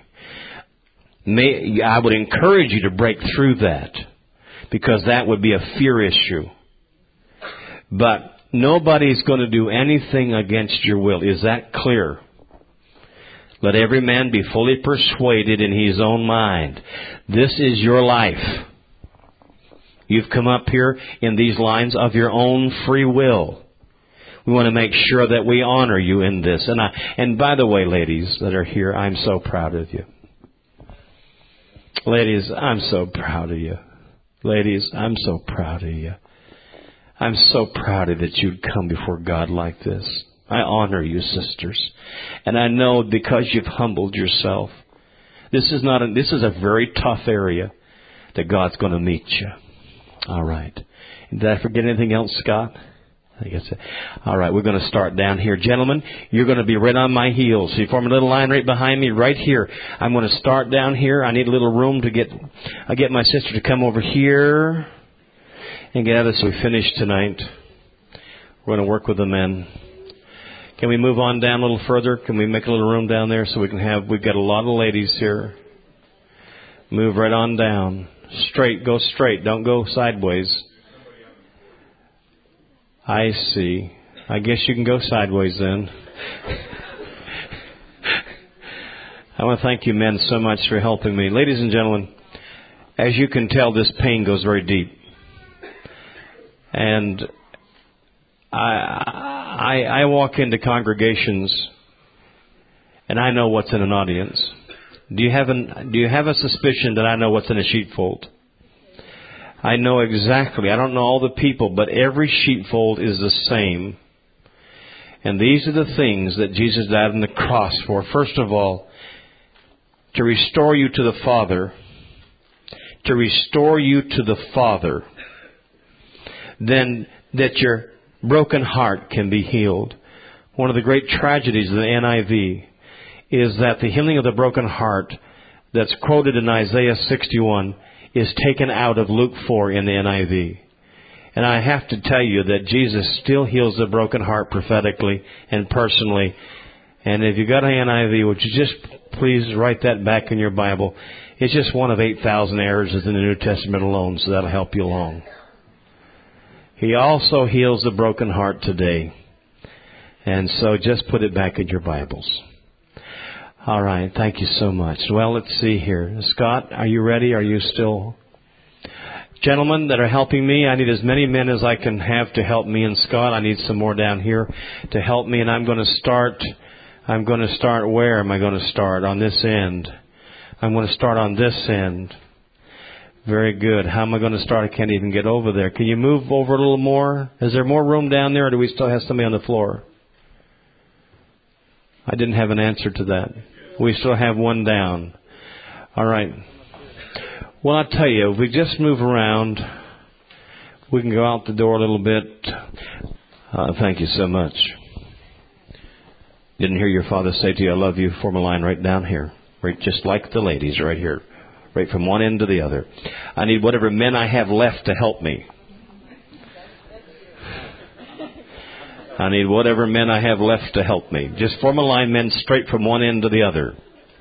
I would encourage you to break through that, because that would be a fear issue. But nobody's going to do anything against your will. Is that clear? Let every man be fully persuaded in his own mind. This is your life. You've come up here in these lines of your own free will. We want to make sure that we honor you in this. And by the way, ladies that are here, I'm so proud of you. Ladies, I'm so proud of you. Ladies, I'm so proud of you. I'm so proud of that you'd come before God like this. I honor you, sisters. And I know because you've humbled yourself, this is a very tough area that God's going to meet you. All right. Did I forget anything else, Scott? I guess. All right, we're going to start down here. Gentlemen, you're going to be right on my heels. So you form a little line right behind me, right here. I'm going to start down here. I need a little room to get my sister to come over here and get out of this so we finish tonight. We're going to work with the men. Can we move on down a little further? Can we make a little room down there so we've got a lot of ladies here. Move right on down. Straight, go straight. Don't go sideways. I see. I guess you can go sideways then. I want to thank you men so much for helping me. Ladies and gentlemen, as you can tell, this pain goes very deep. And I walk into congregations and I know what's in an audience. Do you have a suspicion that I know what's in a sheepfold? I know exactly. I don't know all the people, but every sheepfold is the same. And these are the things that Jesus died on the cross for. First of all, to restore you to the Father. To restore you to the Father. Then that your broken heart can be healed. One of the great tragedies of the NIV is that the healing of the broken heart that's quoted in Isaiah 61 is taken out of Luke 4 in the NIV. And I have to tell you that Jesus still heals the broken heart prophetically and personally. And if you got an NIV, would you just please write that back in your Bible? It's just one of 8,000 errors in the New Testament alone, so that'll help you along. He also heals the broken heart today. And so just put it back in your Bibles. All right. Thank you so much. Well, let's see here. Scott, are you ready? Are you still? Gentlemen that are helping me, I need as many men as I can have to help me and Scott. I need some more down here to help me. And I'm going to start where am I going to start? On this end. I'm going to start on this end. Very good. How am I going to start? I can't even get over there. Can you move over a little more? Is there more room down there or do we still have somebody on the floor? I didn't have an answer to that. We still have one down. All right. Well, I'll tell you, if we just move around, we can go out the door a little bit. Thank you so much. Didn't hear your father say to you, I love you, form a line right down here. Right, just like the ladies right here. Right from one end to the other. I need whatever men I have left to help me. I need whatever men I have left to help me. Just form a line, men, straight from one end to the other.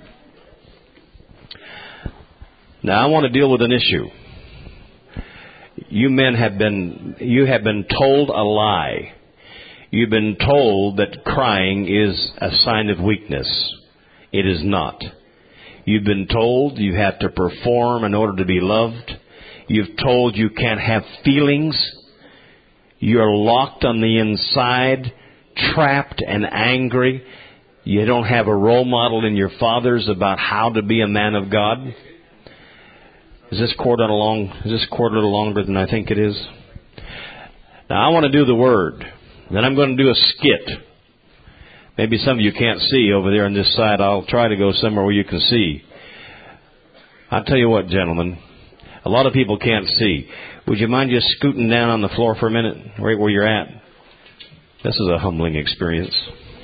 Now, I want to deal with an issue. You men have been told a lie. You've been told that crying is a sign of weakness. It is not. You've been told you have to perform in order to be loved. You've told you can't have feelings. You're locked on the inside, trapped and angry. You don't have a role model in your fathers about how to be a man of God. Is this cord a little longer than I think it is? Now, I want to do the word. Then I'm going to do a skit. Maybe some of you can't see over there on this side. I'll try to go somewhere where you can see. I'll tell you what, gentlemen. A lot of people can't see. Would you mind just scooting down on the floor for a minute, right where you're at? This is a humbling experience.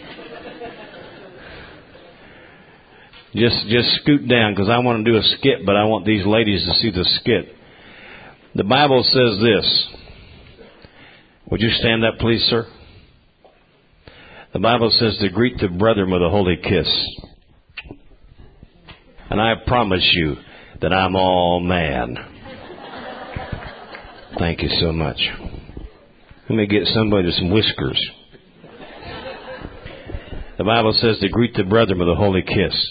Just scoot down, because I want to do a skit, but I want these ladies to see the skit. The Bible says this. Would you stand up, please, sir? The Bible says to greet the brethren with a holy kiss. And I promise you that I'm all man. Thank you so much. Let me get somebody with some whiskers. The Bible says to greet the brethren with a holy kiss.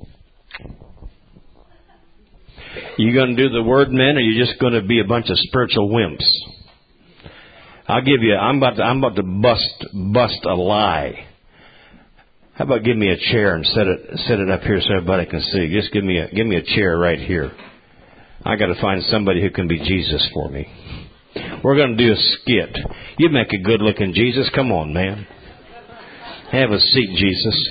You going to do the word, men, or are you just going to be a bunch of spiritual wimps? I'll give you. I'm about to bust a lie. How about give me a chair and set it up here so everybody can see? Just give me a chair right here. I got to find somebody who can be Jesus for me. We're going to do a skit. You make a good-looking Jesus. Come on, man. Have a seat, Jesus.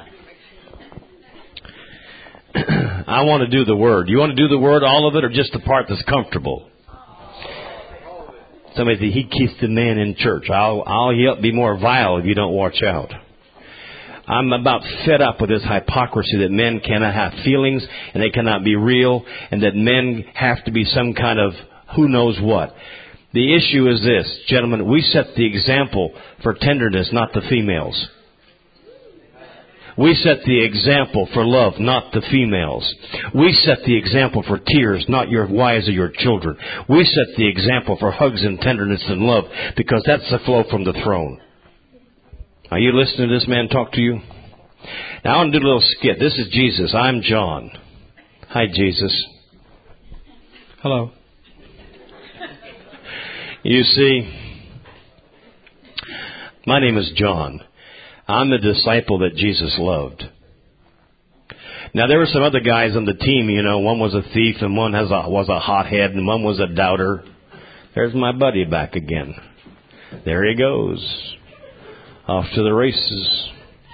I want to do the word. You want to do the word, all of it, or just the part that's comfortable? Somebody said, he keeps the man in church. I'll yet be more vile if you don't watch out. I'm about fed up with this hypocrisy that men cannot have feelings and they cannot be real, and that men have to be some kind of who knows what. The issue is this, gentlemen, we set the example for tenderness, not the females. We set the example for love, not the females. We set the example for tears, not your wives or your children. We set the example for hugs and tenderness and love, because that's the flow from the throne. Are you listening to this man talk to you? Now I want to do a little skit. This is Jesus. I'm John. Hi, Jesus. Hello. You see, my name is John. I'm the disciple that Jesus loved. Now, there were some other guys on the team, you know. One was a thief, and one was a hothead, and one was a doubter. There's my buddy back again. There he goes. Off to the races.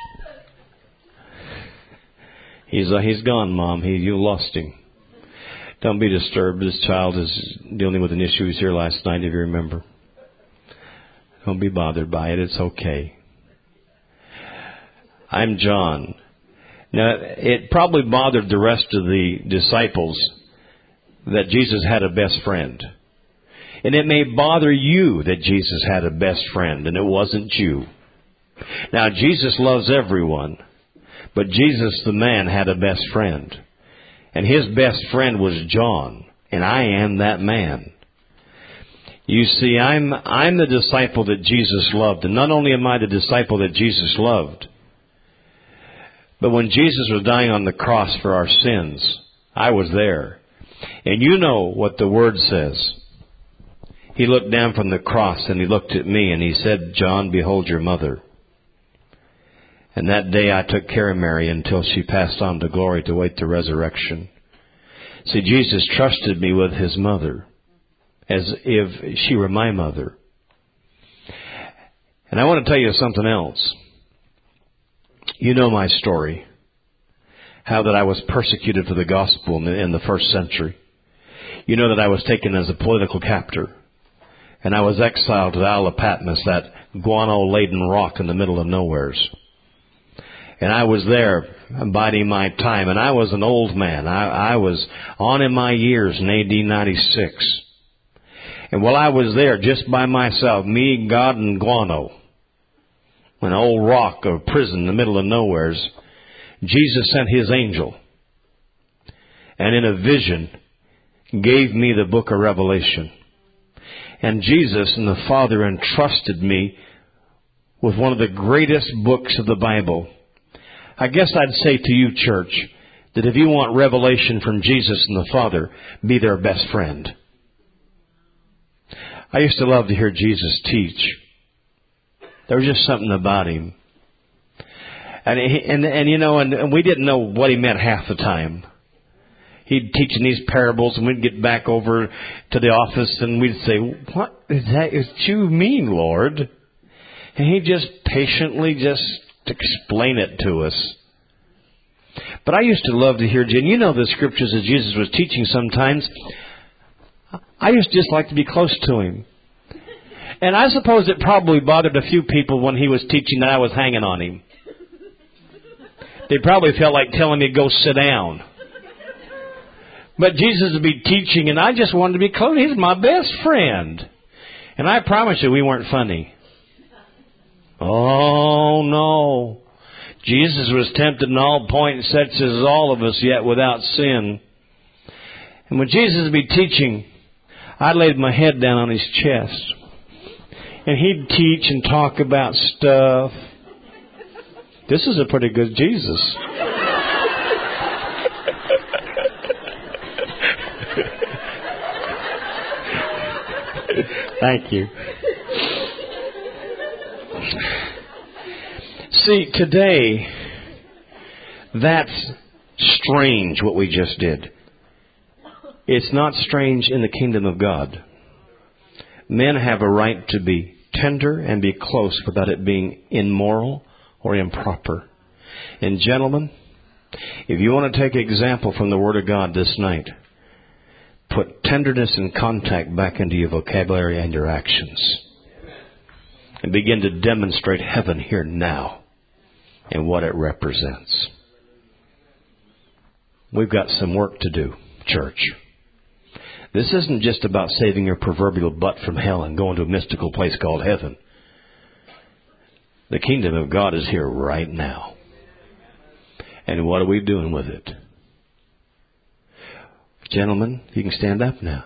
He's gone, Mom. You lost him. Don't be disturbed. This child is dealing with an issue. He was here last night, if you remember. Don't be bothered by it. It's okay. I'm John. Now, it probably bothered the rest of the disciples that Jesus had a best friend. And it may bother you that Jesus had a best friend, and it wasn't you. Now, Jesus loves everyone, but Jesus, the man, had a best friend. And his best friend was John, and I am that man. You see, I'm the disciple that Jesus loved. And not only am I the disciple that Jesus loved, but when Jesus was dying on the cross for our sins, I was there. And you know what the Word says. He looked down from the cross and he looked at me and he said, John, behold your mother. And that day I took care of Mary until she passed on to glory to wait the resurrection. See, Jesus trusted me with his mother as if she were my mother. And I want to tell you something else. You know my story. How that I was persecuted for the gospel in the first century. You know that I was taken as a political captor. And I was exiled to the Isle of Patmos, that guano-laden rock in the middle of nowheres. And I was there biding my time. And I was an old man. I was on in my years in AD 96. And while I was there just by myself, me, God, and guano, an old rock of prison in the middle of nowheres, Jesus sent his angel. And in a vision, gave me the book of Revelation. And Jesus and the Father entrusted me with one of the greatest books of the Bible. I guess I'd say to you, church, that if you want revelation from Jesus and the Father, be their best friend. I used to love to hear Jesus teach. There was just something about him. And we didn't know what he meant half the time. He'd teach in these parables, and we'd get back over to the office, and we'd say, what is that you mean, Lord? And he'd just patiently just explain it to us. But I used to love to hear, and you know the scriptures as Jesus was teaching sometimes. I used to just like to be close to him. And I suppose it probably bothered a few people when he was teaching that I was hanging on him. They probably felt like telling me to go sit down. But Jesus would be teaching, and I just wanted to be close. He's my best friend. And I promise you, we weren't funny. Oh, no. Jesus was tempted in all points, such as all of us, yet without sin. And when Jesus would be teaching, I laid my head down on his chest. And he'd teach and talk about stuff. This is a pretty good Jesus. Thank you. See, today, that's strange what we just did. It's not strange in the kingdom of God. Men have a right to be tender and be close without it being immoral or improper. And gentlemen, if you want to take example from the Word of God this night, put tenderness and contact back into your vocabulary and your actions. And begin to demonstrate heaven here now and what it represents. We've got some work to do, church. This isn't just about saving your proverbial butt from hell and going to a mystical place called heaven. The kingdom of God is here right now. And what are we doing with it? Gentlemen, you can stand up now.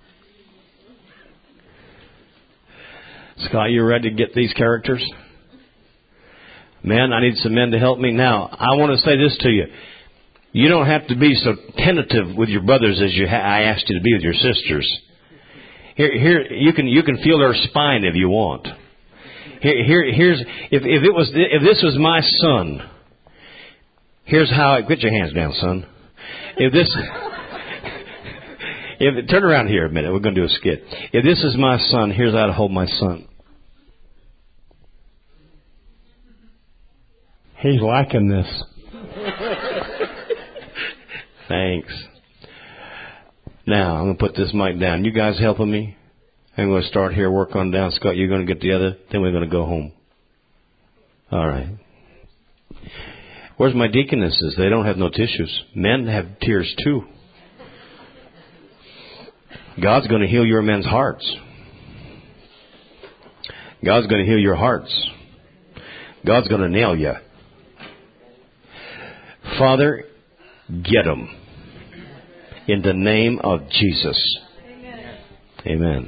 Scott, you ready to get these characters? Men, I need some men to help me. Now, I want to say this to you. You don't have to be so tentative with your brothers as I asked you to be with your sisters. Here, you can feel their spine if you want. Here's if this was my son. Here's how. Put your hands down, son. Turn around here a minute. We're going to do a skit. If this is my son, here's how to hold my son. He's liking this. Thanks. Now, I'm going to put this mic down. You guys helping me? I'm going to start here, work on down. Scott, you're going to get the other. Then we're going to go home. All right. Where's my deaconesses? They don't have no tissues. Men have tears too. God's going to heal your men's hearts. God's going to heal your hearts. God's going to nail you. Father, get them. In the name of Jesus. Amen. Amen.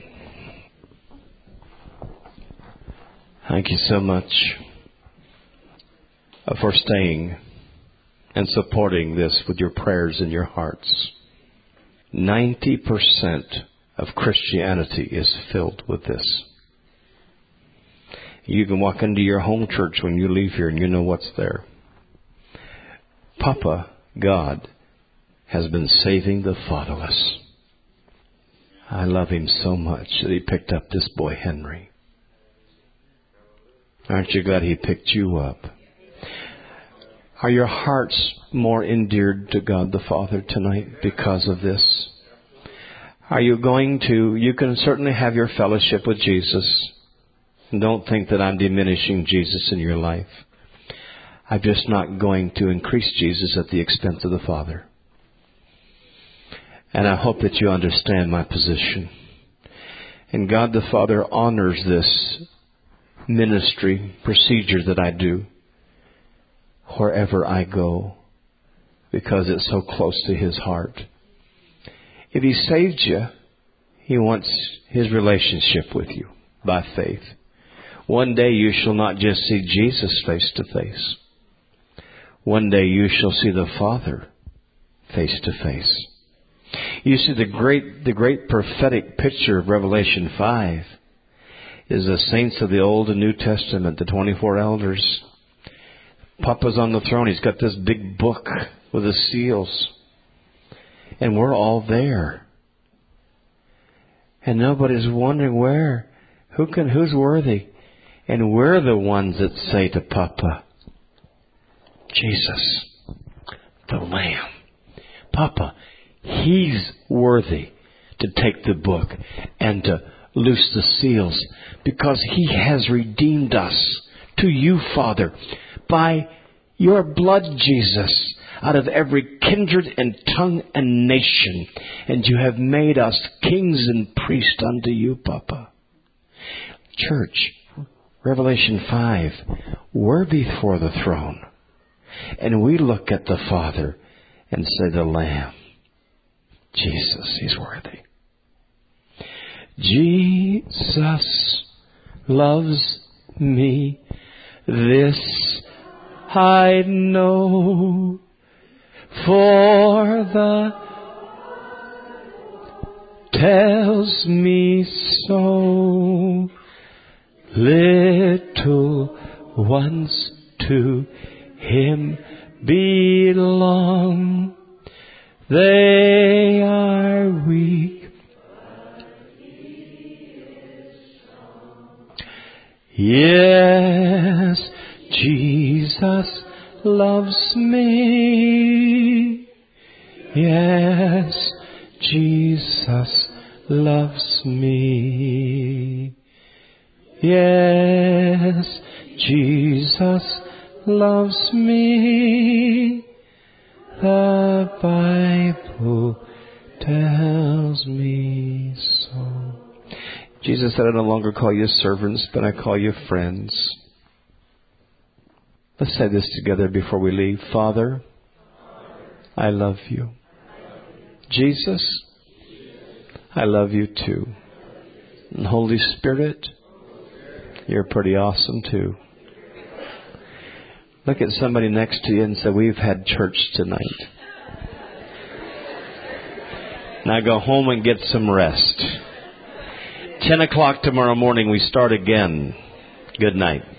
Thank you so much for staying and supporting this with your prayers and your hearts. 90% of Christianity is filled with this. You can walk into your home church when you leave here and you know what's there. Papa, God, has been saving the fatherless. I love him so much that he picked up this boy Henry. Aren't you glad he picked you up? Are your hearts more endeared to God the Father tonight because of this? Are you going to, you can certainly have your fellowship with Jesus. Don't think that I'm diminishing Jesus in your life. I'm just not going to increase Jesus at the expense of the Father. And I hope that you understand my position. And God the Father honors this ministry procedure that I do wherever I go because it's so close to His heart. If He saved you, He wants His relationship with you by faith. One day you shall not just see Jesus face to face. One day you shall see the Father face to face. You see, the great prophetic picture of Revelation 5 is the saints of the Old and New Testament, the 24 elders. Papa's on the throne. He's got this big book with the seals. And we're all there. And nobody's wondering where. Who's worthy? And we're the ones that say to Papa, Jesus, the Lamb. Papa, He's worthy to take the book and to loose the seals because He has redeemed us to you, Father, by your blood, Jesus, out of every kindred and tongue and nation. And you have made us kings and priests unto you, Papa. Church, Revelation 5, we're before the throne. And we look at the Father and say, the Lamb. Jesus, He's worthy. Jesus loves me, this I know, for the tells me so. Little ones to Him belong. They are weak. Yes, Jesus loves me. Yes, Jesus loves me. Yes, Jesus loves me. The Bible tells me so. Jesus said, I no longer call you servants, but I call you friends. Let's say this together before we leave. Father, I love you. Jesus, I love you too. And Holy Spirit, you're pretty awesome too. Look at somebody next to you and say, we've had church tonight. Now go home and get some rest. 10 o'clock tomorrow morning, we start again. Good night.